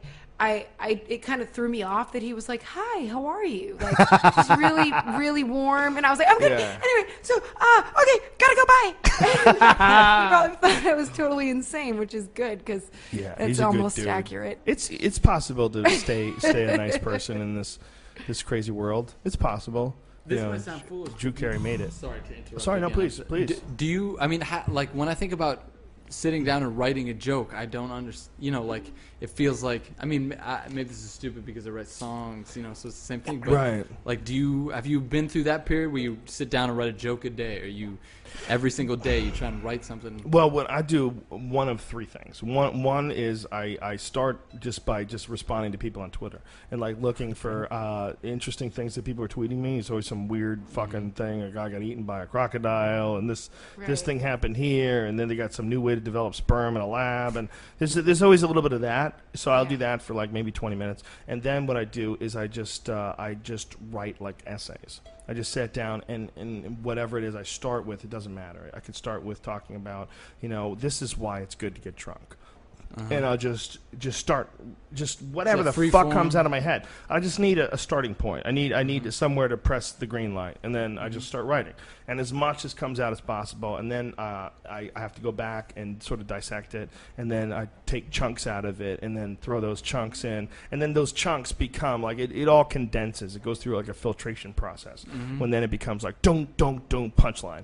it kind of threw me off that he was like, "Hi, how are you?" Like just really, really warm, and I was like, "I'm good." Yeah. Anyway, so okay, gotta go. Bye. He probably thought I was totally insane, which is good because he's it's a good almost dude. accurate. It's possible to stay a nice person in this crazy world. It's possible. This You know, might sound foolish. Drew Carey made it. Sorry to interrupt. Sorry, no, again. please. Do you? I mean, like when I think about sitting down and writing a joke, I don't understand. You know, like it feels like. I mean, maybe this is stupid because I write songs. You know, so it's the same thing. But Right. Like, have you been through that period where you sit down and write a joke a day, or you every single day you try and write something? Well, what I do, one of 3 things. One is I start just by responding to people on Twitter and like looking for interesting things that people are tweeting me. It's always some weird fucking thing. A guy got eaten by a crocodile, and this thing happened here, and then they got some new way to develop sperm in a lab, and there's always a little bit of that. So I'll do that for like maybe 20 minutes, and then what I do is I just write like essays. I just sat down and whatever it is I start with, it doesn't matter. I could start with talking about, this is why it's good to get drunk. And I'll just start, whatever the free fuck form? comes out of my head. I just need a starting point. I need somewhere to press the green light, and then I just start writing. And as much as comes out as possible, and then I have to go back and sort of dissect it, and then I take chunks out of it, and then throw those chunks in, and then those chunks become like it all condenses. It goes through like a filtration process, when then it becomes like don't punchline,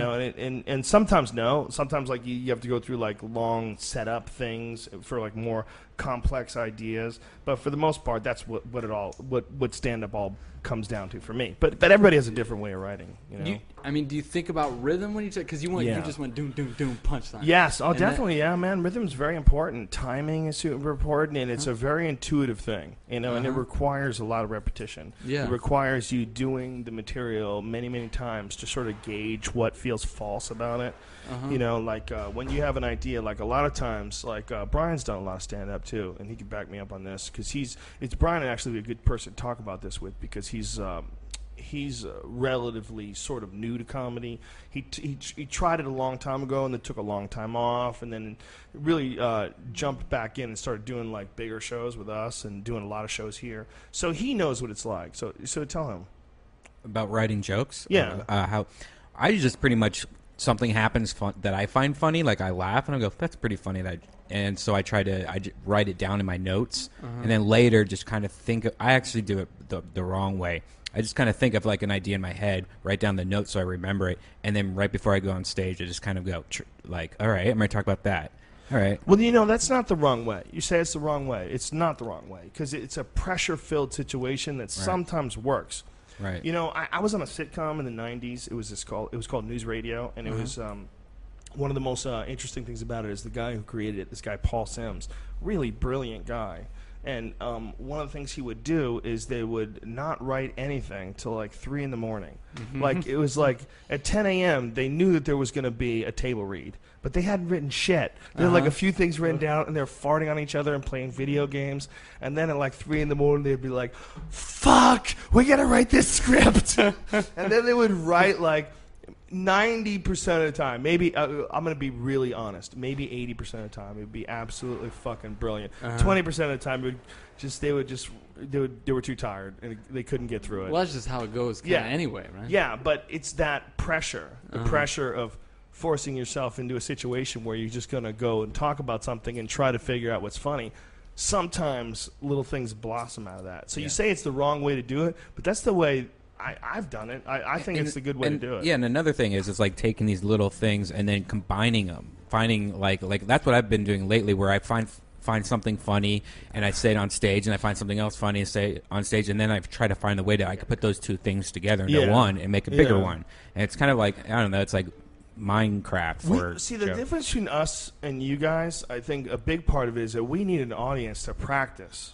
and sometimes sometimes like you have to go through like long setup things for like more complex ideas, but for the most part, that's what stand up all comes down to for me. But everybody has a different way of writing. Do you think about rhythm when you say? Because you just went doom doom doom punchline. Yes, definitely, yeah, man. Rhythm's very important. Timing is super important, and it's a very intuitive thing, and it requires a lot of repetition. Yeah. It requires you doing the material many, many times to sort of gauge what feels false about it. When you have an idea, like a lot of times, like Brian's done a lot of stand-up too, and he can back me up on this, because it's Brian actually a good person to talk about this with, because he's relatively sort of new to comedy. He tried it a long time ago, and then took a long time off, and then really jumped back in and started doing like bigger shows with us and doing a lot of shows here. So he knows what it's like. So tell him About writing jokes? Yeah. How I just pretty much, something happens that I find funny, like I laugh and I go, that's pretty funny. And so I write it down in my notes, and then later just kind of I actually do it the wrong way. I just kind of think of like an idea in my head, write down the notes so I remember it, and then right before I go on stage, I just kind of go like, all right, I'm going to talk about that. All right. Well, that's not the wrong way. You say it's the wrong way. It's not the wrong way, because it's a pressure-filled situation that sometimes works. Right. I was on a sitcom in the 90s. It was called News Radio, and it was one of the most interesting things about it is the guy who created it, this guy Paul Sims, really brilliant guy. And one of the things he would do is they would not write anything till like 3 in the morning. Like it was like at 10 a.m. they knew that there was going to be a table read, but they hadn't written shit. They had like a few things written down, and they're farting on each other and playing video games. And then at like 3 in the morning they'd be like, "Fuck, we got to write this script." And then they would write like 90% of the time, maybe I'm going to be really honest, maybe 80% of the time it would be absolutely fucking brilliant. 20% of the time they were too tired and they couldn't get through it. Well, that's just how it goes anyway, right? Yeah, but it's that pressure, the pressure of forcing yourself into a situation where you're just going to go and talk about something and try to figure out what's funny. Sometimes little things blossom out of that. So you say it's the wrong way to do it, but that's the way I've done it. I think it's the good way to do it. Yeah, and another thing is it's like taking these little things and then combining them, finding like that's what I've been doing lately, where I find something funny and I say it on stage, and I find something else funny and say it on stage, and then I try to find a way that I could put those two things together into one and make a bigger one. And it's kind of like, I don't know, it's like Minecraft for the difference between us and you guys, I think a big part of it is that we need an audience to practice.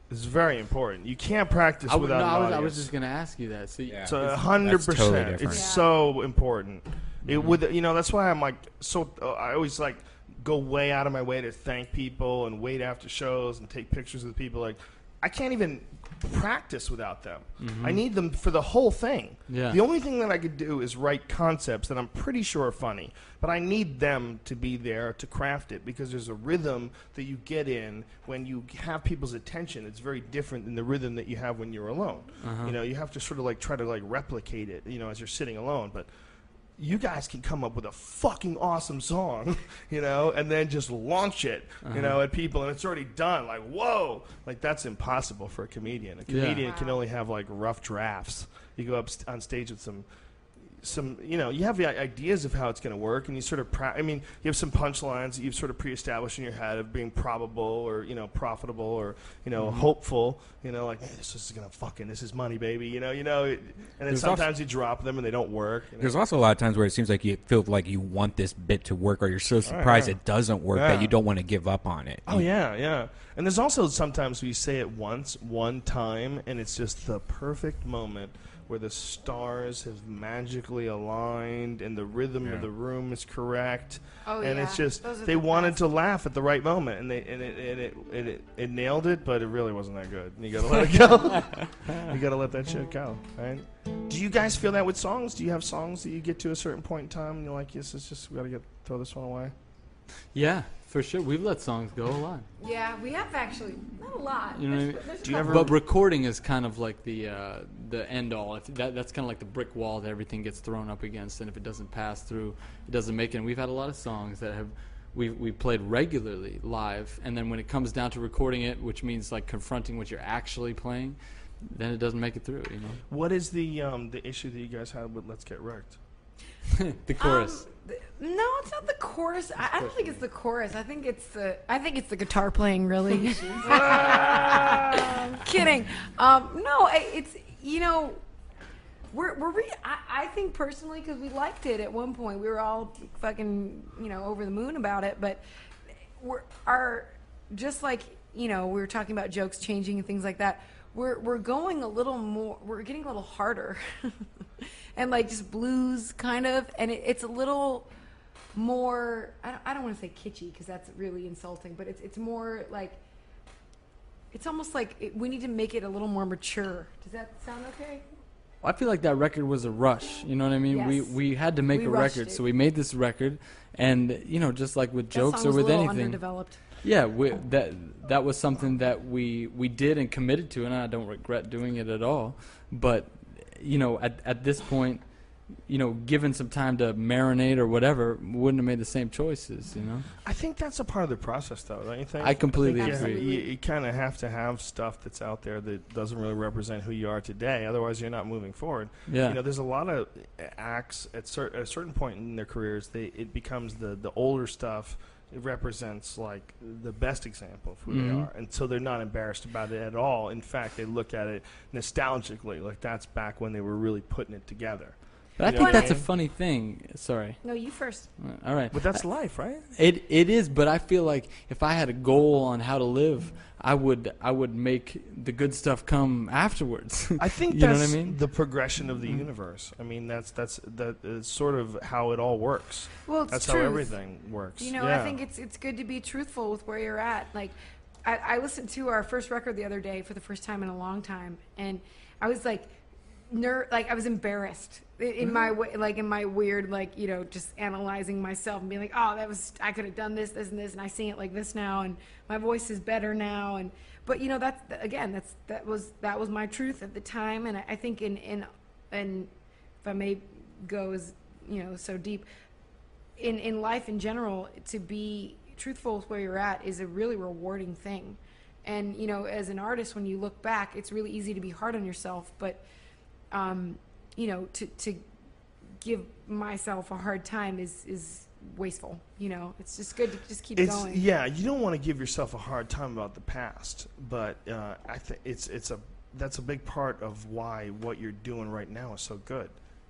It's very important. You can't practice without an audience. I was just going to ask you that. So, Yeah. So That's 100%. totally different. It's Yeah. so important. It would, that's why I'm like I always like go way out of my way to thank people and wait after shows and take pictures with people. Like I can't even practice without them. I need them for the whole thing. Yeah. The only thing that I could do is write concepts that I'm pretty sure are funny, but I need them to be there to craft it because there's a rhythm that you get in when you have people's attention. It's very different than the rhythm that you have when you're alone. You have to sort of like try to like replicate it, as you're sitting alone, but you guys can come up with a fucking awesome song, and then just launch it, at people, and it's already done. Like, whoa! Like, that's impossible for a comedian. A comedian can only have, like, rough drafts. You go up on stage with some, you have the ideas of how it's going to work, and you sort of, you have some punchlines that you've sort of pre-established in your head of being probable or, profitable or, hopeful, like, hey, this is going to this is money, baby, and then sometimes you drop them and they don't work. There's also a lot of times where it seems like you feel like you want this bit to work, or you're so surprised it doesn't work that you don't want to give up on it. Oh, yeah. And there's also sometimes where you say it one time, and it's just the perfect moment where the stars have magically aligned and the rhythm of the room is correct. Oh, and yeah. it's just Those are they the wanted best. to laugh at the right moment, and it nailed it, but it really wasn't that good. And you gotta let it go. You gotta let that shit go, right? Do you guys feel that with songs? Do you have songs that you get to a certain point in time and you're like, yes, it's just we gotta throw this one away? Yeah, for sure. We've let songs go a lot. Yeah, we have actually not a lot. You know what I mean? There's a Do you couple. But recording is kind of like the end all. That's kind of like the brick wall that everything gets thrown up against, and if it doesn't pass through, it doesn't make it. And we've had a lot of songs that we played regularly live, and then when it comes down to recording it, which means like confronting what you're actually playing, then it doesn't make it through. What is the issue that you guys had with Let's Get Wrecked? The chorus. No, it's not the chorus. I don't think it's the chorus. I think it's the guitar playing. Really. Kidding. No, it's I think personally because we liked it at one point. We were all fucking over the moon about it, but just like we were talking about jokes changing and things like that. We're going a little more. We're getting a little harder, and like just blues kind of, and it's a little more. I don't want to say kitschy because that's really insulting, but it's more like it's almost like we need to make it a little more mature. Does that sound okay? I feel like that record was a rush. You know what I mean? Yes. We had to make We a rushed record, it. so we made this record, and just like with That jokes song or was with a little anything. underdeveloped. Yeah, that was something that we did and committed to, and I don't regret doing it at all. But at this point, given some time to marinate or whatever, wouldn't have made the same choices. I think that's a part of the process, though, don't you think? I completely think agree. You kind of have to have stuff that's out there that doesn't really represent who you are today. Otherwise, you're not moving forward. Yeah. There's a lot of acts at a certain point in their careers, it becomes the older stuff. It represents like the best example of who they are, and so they're not embarrassed about it at all. In fact, they look at it nostalgically, like that's back when they were really putting it together. But I You know think what I that's a mean? funny thing. Sorry. No, you first. All right. But that's life, right? It is, but I feel like if I had a goal on how to live, I would make the good stuff come afterwards. I think you that's know what I mean? the progression of the universe. I mean, that is sort of how it all works. Well, it's That's truth. how everything works. I think it's good to be truthful with where you're at. Like, I listened to our first record the other day for the first time in a long time, and I was like, I was embarrassed in my way, like in my weird, like just analyzing myself and being like, oh, I could have done this, and this, and I sing it like this now, and my voice is better now, but that was my truth at the time, and I think in if I may go as so deep in life in general, to be truthful with where you're at is a really rewarding thing, and as an artist, when you look back, it's really easy to be hard on yourself, but to give myself a hard time is wasteful. It's just good to just keep going. Yeah, you don't want to give yourself a hard time about the past, but I think that's a big part of why what you're doing right now is so good.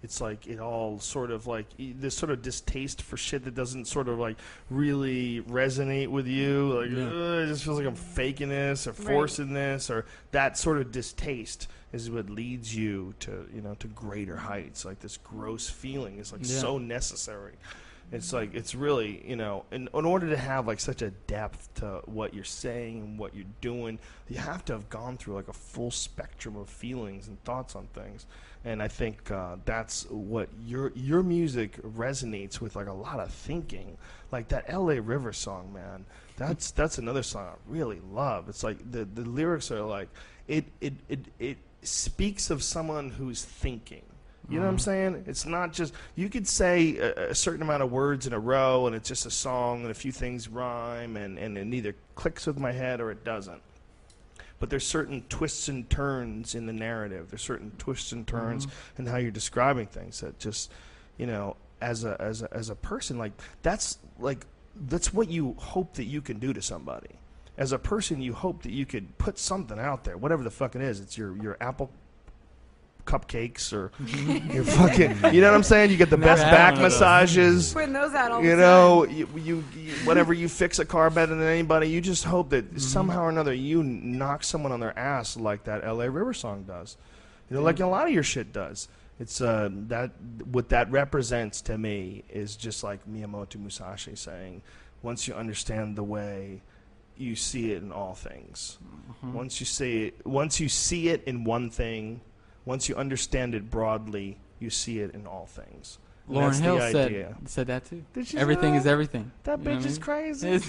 It's like it all sort of like this sort of distaste for shit that doesn't sort of like really resonate with you. Like it just feels like I'm faking this or forcing this, or that sort of distaste is what leads you to to greater heights. Like this gross feeling is like so necessary. It's like it's really in order to have like such a depth to what you're saying and what you're doing, you have to have gone through like a full spectrum of feelings and thoughts on things. And I think that's what your music resonates with, like a lot of thinking. Like that L.A. River song, man. That's another song I really love. It's like the lyrics are like it speaks of someone who's thinking. You know what I'm saying? It's not just you could say a certain amount of words in a row and it's just a song and a few things rhyme and it either clicks with my head or it doesn't. But there's certain twists and turns in the narrative. There's certain twists and turns in how you're describing things that just, as a person, like that's what you hope that you can do to somebody. As a person, you hope that you could put something out there, whatever the fuck it is. It's your Apple cupcakes or your fucking, you know what I'm saying? You get the best back massages. Putting those out all the time. You whatever, you fix a car better than anybody. You just hope that somehow or another you knock someone on their ass like that L.A. River song does. Like a lot of your shit does. It's that what that represents to me is just like Miyamoto Musashi saying, once you understand the way, you see it in all things. Once you see it in one thing, once you understand it broadly, you see it in all things. Lauryn Hill said that too. Did she everything say is everything. That bitch is crazy. It's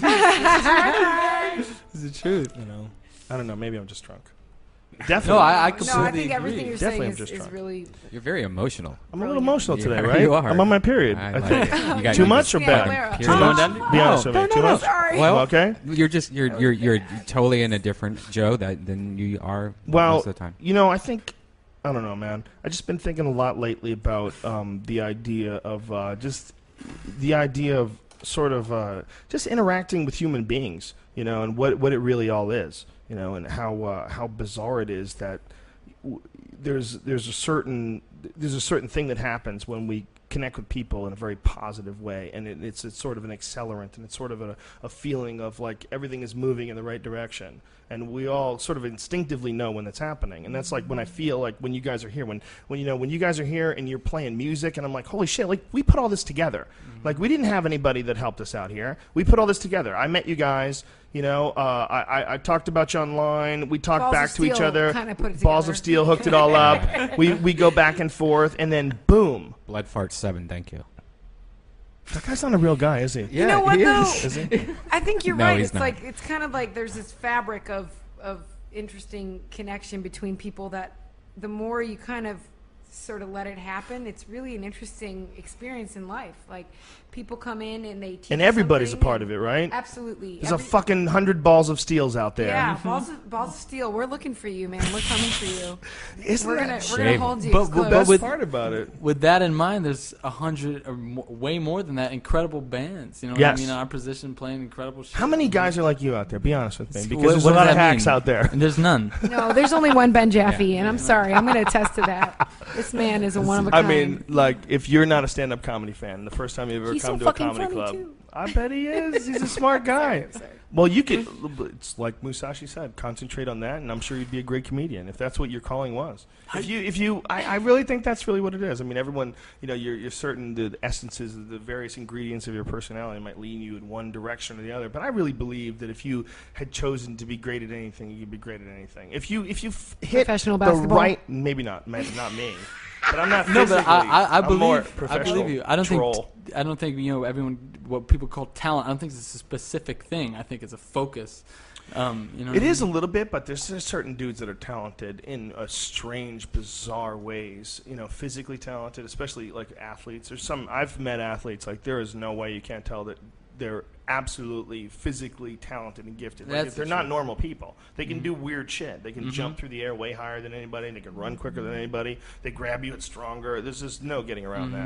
the truth. I don't know. Maybe I'm just drunk. Definitely. No, I completely I think agree. everything you're Definitely saying is really. You're very emotional. I'm a little emotional today, Yeah, right? you are. I'm on my period. I I like think. it. You got Too your- much or bad? Aguilera. Too much? Be honest with me. Too much? Sorry. Well, okay. You're just you're totally in a different Joe than you are Well, most of the time. I think, I don't know, man. I've just been thinking a lot lately about the idea of sort of just interacting with human beings, and what it really all is, and how bizarre it is that there's a certain thing that happens when we connect with people in a very positive way, and it's sort of an accelerant, and it's sort of a feeling of like everything is moving in the right direction, and we all sort of instinctively know when that's happening. And that's like when I feel like when you guys are here, when you guys are here and you're playing music, and I'm like, holy shit, like we put all this together. Like we didn't have anybody that helped us out here. We put all this together. I met you guys. I talked about you online. We talked Balls back of to each Steel other. kinda put it Balls together. of Steel hooked it all up. We go back and forth, and then boom. Blood Fart 7, thank you. That guy's not a real guy, is he? You know what though? Is he? I think you're No, right. he's It's not. like it's kind of like there's this fabric of interesting connection between people that the more you kind of sort of let it happen, it's really an interesting experience in life. Like people come in and they teach And everybody's a something part and- of it, right? Absolutely. There's a fucking 100 balls of steels out there. Yeah, balls of steel. We're looking for you, man. We're coming for you. Isn't We're that gonna shame? hold you But- close. but best with- part about it? With that in mind, there's 100 or way more than that incredible bands. You know what Yes. I mean? Our position playing incredible shit. How many guys are like you out there? Be honest with me, because What- there's what a lot does of that hacks mean? out there. And there's none. No, there's only one Ben Jaffe, and I'm sorry. I'm going to attest to that. This man is a one of a I kind. mean, like, if you're not a stand-up comedy fan, the first time you've ever He's come so to a fucking comedy funny, club, too. I bet he is. He's a smart guy. Sorry. Well, you could. It's like Musashi said, concentrate on that, and I'm sure you'd be a great comedian if that's what your calling was. I really think that's really what it is. I mean, everyone, you're certain the essences, the various ingredients of your personality might lean you in one direction or the other. But I really believe that if you had chosen to be great at anything, you could be great at anything. If you hit Professional the basketball? right, maybe not me, but I'm not. No, physically, but I I'm more believe. I professional believe you. I don't troll. think everyone what people call talent. I don't think it's a specific thing. I think it's a focus. It is a little bit, but there's certain dudes that are talented in strange, bizarre ways. Physically talented, especially like athletes. I've met athletes like there is no way you can't tell that they're absolutely physically talented and gifted. Like, That's they're the not truth. normal people. They can do weird shit. They can jump through the air way higher than anybody. And they can run quicker than anybody. They grab you, it's stronger. There's just no getting around that.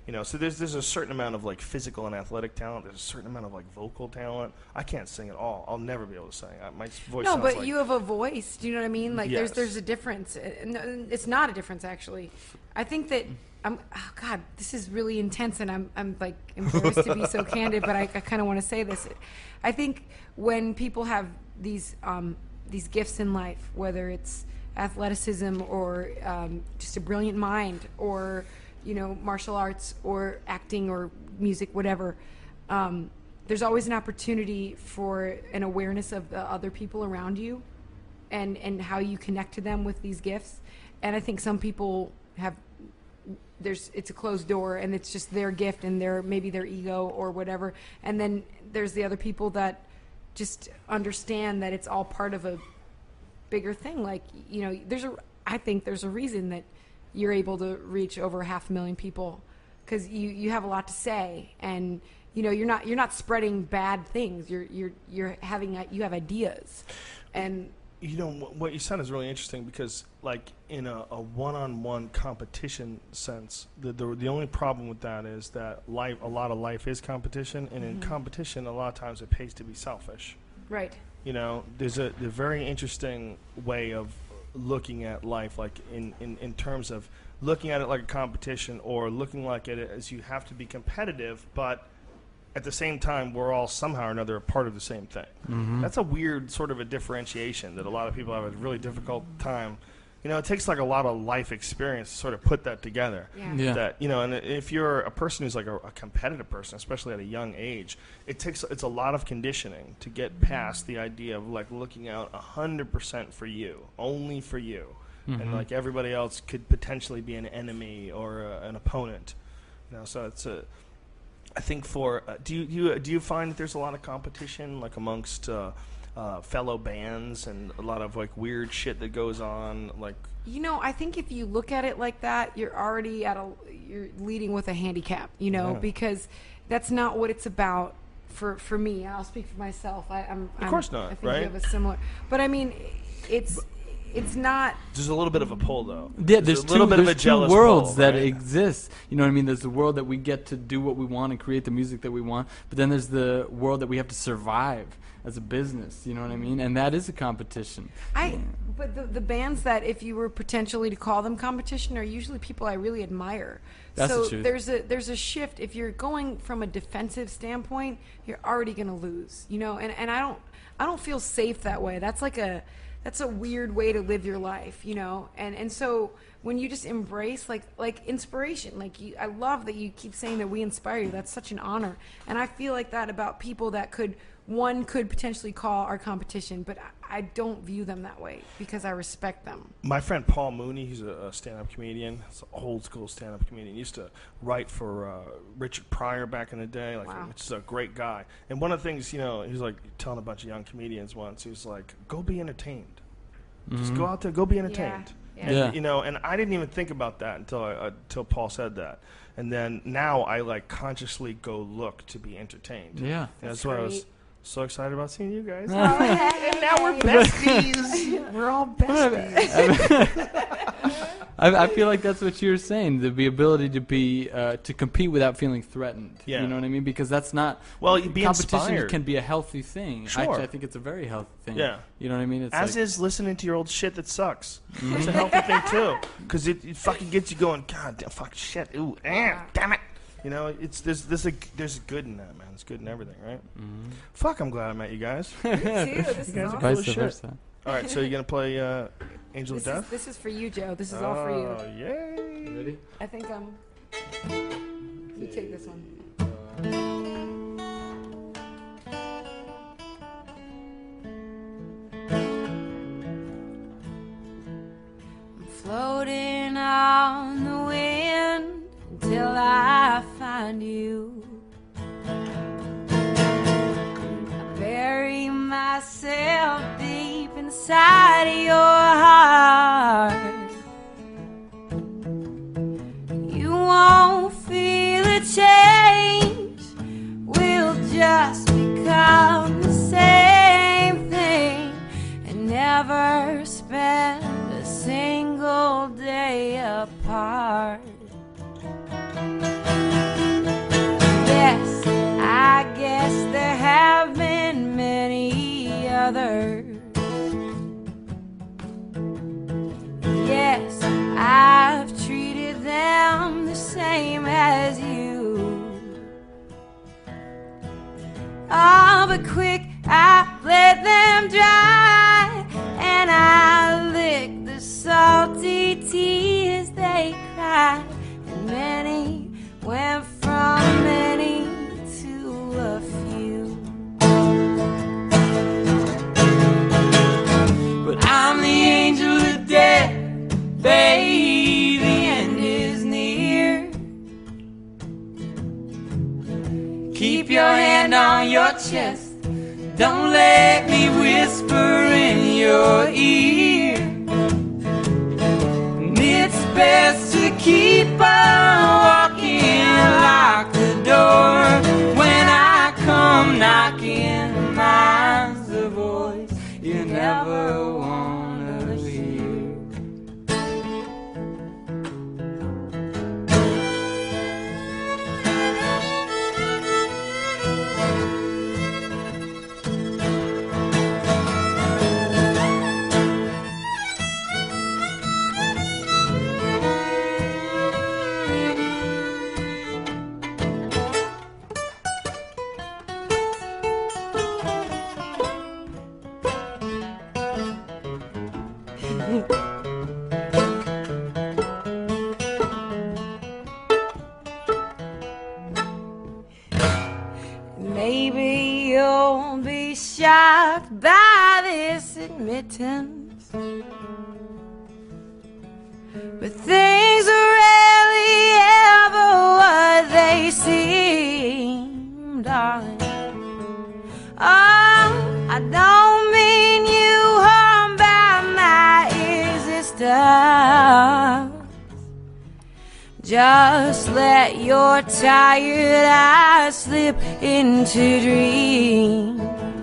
You know, so there's a certain amount of like physical and athletic talent. There's a certain amount of like vocal talent. I can't sing at all. I'll never be able to sing. My voice. No, sounds but like, you have a voice. Do you know what I mean? Like Yes. there's a difference. No, it's not a difference actually. I think that oh God, this is really intense, and I'm like embarrassed to be so candid, but I kind of want to say this. I think when people have these gifts in life, whether it's athleticism or just a brilliant mind or martial arts or acting or music, whatever, there's always an opportunity for an awareness of the other people around you and how you connect to them with these gifts. And I think some people it's a closed door and it's just their gift and maybe their ego or whatever. And then there's the other people that just understand that it's all part of a bigger thing. Like, I think there's a reason that you're able to reach over 500,000 people, because you have a lot to say, and you're not spreading bad things. You have ideas, and what you said is really interesting, because like in a one-on-one competition sense, the only problem with that is that a lot of life is competition, and in competition a lot of times it pays to be selfish. Right. There's a very interesting way of looking at life, like in terms of looking at it like a competition, or looking like it as you have to be competitive, but at the same time we're all somehow or another a part of the same thing. That's a weird sort of a differentiation that a lot of people have a really difficult time. It takes like a lot of life experience to sort of put that together. Yeah. That and if you're a person who's like a competitive person, especially at a young age, it's a lot of conditioning to get past the idea of like looking out 100% for you, only for you, and like everybody else could potentially be an enemy or an opponent. So it's I think for do you find that there's a lot of competition like amongst fellow bands, and a lot of like weird shit that goes on, like I think if you look at it like that, you're already you're leading with a handicap, because that's not what it's about for me. I'll speak for myself. I'm of course not, I think right? you have a similar, but I mean, it's not. There's a little bit of a pull, though. Yeah, there's a little bit of a two jealous worlds pull, that right? exist. You know what I mean? There's the world that we get to do what we want and create the music that we want, but then there's the world that we have to survive as a business. You know what I mean? And that is a competition. But the bands that, if you were potentially to call them competition, are usually people I really admire. That's so the truth. there's a shift. If you're going from a defensive standpoint, you're already going to lose. And I don't feel safe that way. That's a weird way to live your life, and so when you just embrace like inspiration, I love that you keep saying that we inspire you. That's such an honor, and I feel like that about people that could potentially call our competition, but I don't view them that way because I respect them. My friend Paul Mooney, he's a stand-up comedian. He's an old-school stand-up comedian. He used to write for Richard Pryor back in the day, which is a great guy. And one of the things, he was like telling a bunch of young comedians once, he was like, go be entertained. Just go out there, go be entertained. Yeah. And, and I didn't even think about that until Paul said that. And then now I like consciously go look to be entertained. Yeah. And that's why I was so excited about seeing you guys. And now we're besties. We're all besties. I feel like that's what you were saying, the ability to be to compete without feeling threatened. Yeah. You know what I mean? Because that's not be competition inspired. can be a healthy thing. Sure. Actually, I think it's a very healthy thing. Yeah. You know what I mean? It's As is listening to your old shit that sucks. It's a healthy thing too, because it fucking gets you going. God damn, fuck shit. Ooh, damn it. There's good in that, man. It's good in everything, right? Fuck, I'm glad I met you guys. Me too. This is guys are awesome. cool as vice shit. versa. All right, so you're gonna play Angel of Death? This is for you, Joe. This is all for you. Oh, yay! Ready? I think you take this one. I'm floating on the wind until I find you. I bury myself deep inside of your heart. You won't feel a change. We'll just become the same thing and never spend a single day apart. brothers. Yes, I've treated them the same as you. Oh, but quick, I let them dry, and I licked the salty tears they cried. And many went from many to a few. But I'm the angel of death, babe, the end is near. Keep your hand on your chest, don't let me whisper in your ear. And it's best to keep on walking, lock the door when I come knocking. Mine's the voice you never wanna hear. Maybe you'll be shocked by this admittance, but things are rarely ever what they seem, darling. Oh, I don't mean you harm by my existence. Just let your tired eyes slip into dreams.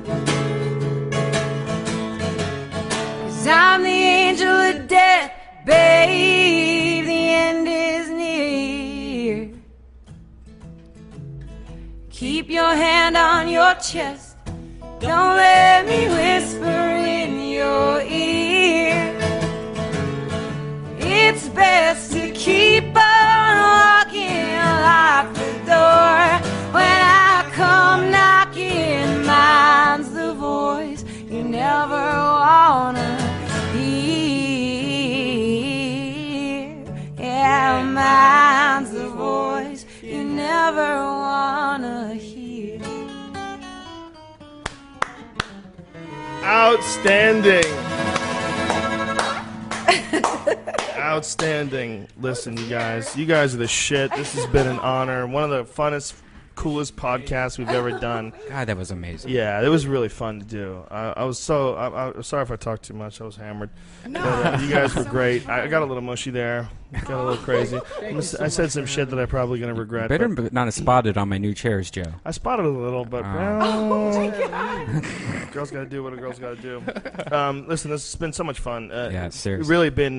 'Cause I'm the angel of death, babe, the end is near. Keep your hand on your chest, don't let me whisper in your ear. It's best to keep on walking, lock the door when I come knocking. Mine's the voice you never wanna hear. Yeah, mine's the voice you never wanna hear. Outstanding. Outstanding. Listen, you guys are the shit. This has been an honor. One of the funnest, coolest podcasts we've ever done. God, that was amazing. Yeah, it was really fun to do. I'm sorry if I talked too much. I was hammered. No. But, you guys were great. I got a little mushy there. Got a little crazy. I said some shit that I'm probably going to regret. Better but not have spotted on my new chairs, Joe. I spotted a little, but well, girls got to do what a girl's got to do. Listen, this has been so much fun. Yeah, seriously. It's really been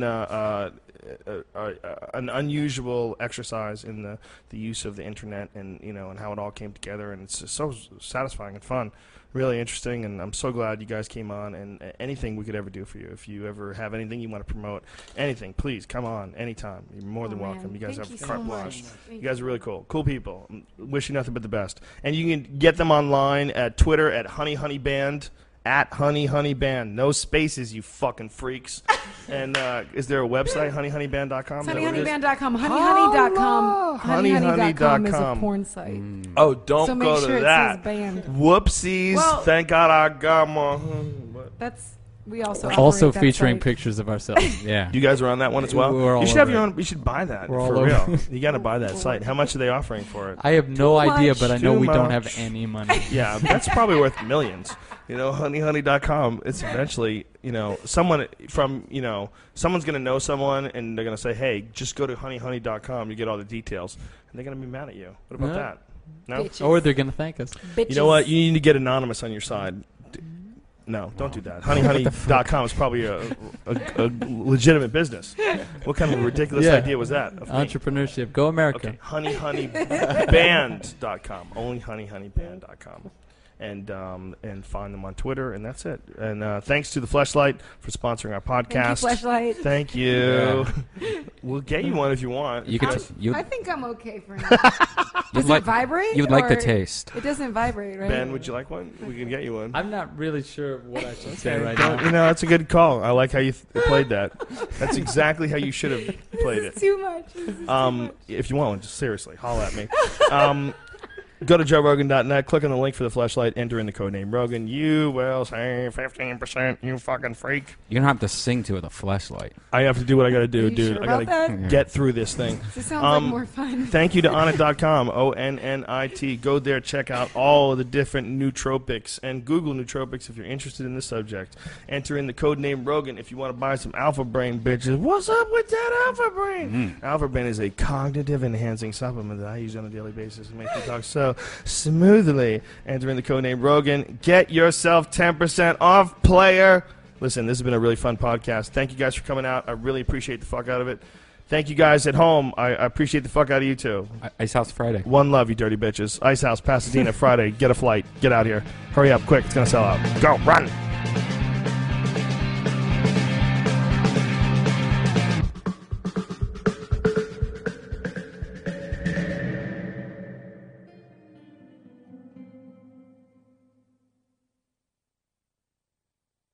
an unusual exercise in the use of the internet and and how it all came together, and it's just so satisfying and fun, really interesting, and I'm so glad you guys came on. And anything we could ever do for you, if you ever have anything you want to promote, anything, please come on anytime. You're more than welcome. You guys have carte blanche. You guys are really cool people. Wish you nothing but the best. And you can get them online at Twitter at HoneyHoneyBand. At HoneyHoneyBand. No spaces, you fucking freaks. And is there a website, honeyhoneyband.com? Honeyhoneyband.com. Honeyhoney.com. Honeyhoney.com is a porn site. Oh, don't So go make to sure it that. says band. Whoopsies. Well- Thank God I got my... We also Also operate that featuring site. pictures of ourselves. Yeah. You guys are on that one as well? We're all You should have over your it. own... You should buy that. We're all for over real. it. You got to buy that site. How much are they offering for it? I have no idea, much. but I know Too we don't much. have any money. Yeah, that's probably worth millions. Honeyhoney.com. It's eventually, someone from, someone's going to know someone and they're going to say, hey, just go to honeyhoney.com. You get all the details. And they're going to be mad at you. What about Yeah. that? No? Bitches. Or they're going to thank us. Bitches. You know what? You need to get anonymous on your side. No, don't do that. Honeyhoney.com is probably a legitimate business. What kind of ridiculous Yeah. idea was that? Of me? Entrepreneurship. Go America. Okay, honeyhoneyband.com. Only honeyhoneyband.com. and find them on Twitter, and that's it. And thanks to the Fleshlight for sponsoring our podcast. Thank you, Fleshlight. Thank you. We'll get you one if you want. You could. I think I'm okay for now. Does it vibrate? You'd like the or- taste. It doesn't vibrate, right? Ben, would you like one? We can get you one. I'm not really sure what I should say right Well, now. you know, that's a good call. I like how you played that. That's exactly how you should have played This is it. too much. This is too much. If you want one, just seriously, holla at me. Go to JoeRogan.net, click on the link for the Fleshlight, enter in the code name Rogan. You will save 15%, you fucking freak. You don't have to sing to it, a fleshlight. I have to do what I gotta do, Are you dude. sure I gotta about that? get through this thing. This sounds like more fun. Thank you to Onnit.com, ONNIT. Go there, check out all of the different nootropics, and Google nootropics if you're interested in this subject. Enter in the code name Rogan if you want to buy some Alpha Brain, bitches. What's up with that Alpha Brain? Alpha Brain is a cognitive enhancing supplement that I use on a daily basis and makes me talk so smoothly. Enter in the code name Rogan. Get yourself 10% off, player. Listen, this has been a really fun podcast. Thank you guys for coming out. I really appreciate the fuck out of it. Thank you guys at home. I appreciate the fuck out of you too. Ice House Friday. One love, you dirty bitches. Ice House, Pasadena, Friday. Get a flight. Get out here. Hurry up, quick. It's going to sell out. Go, run.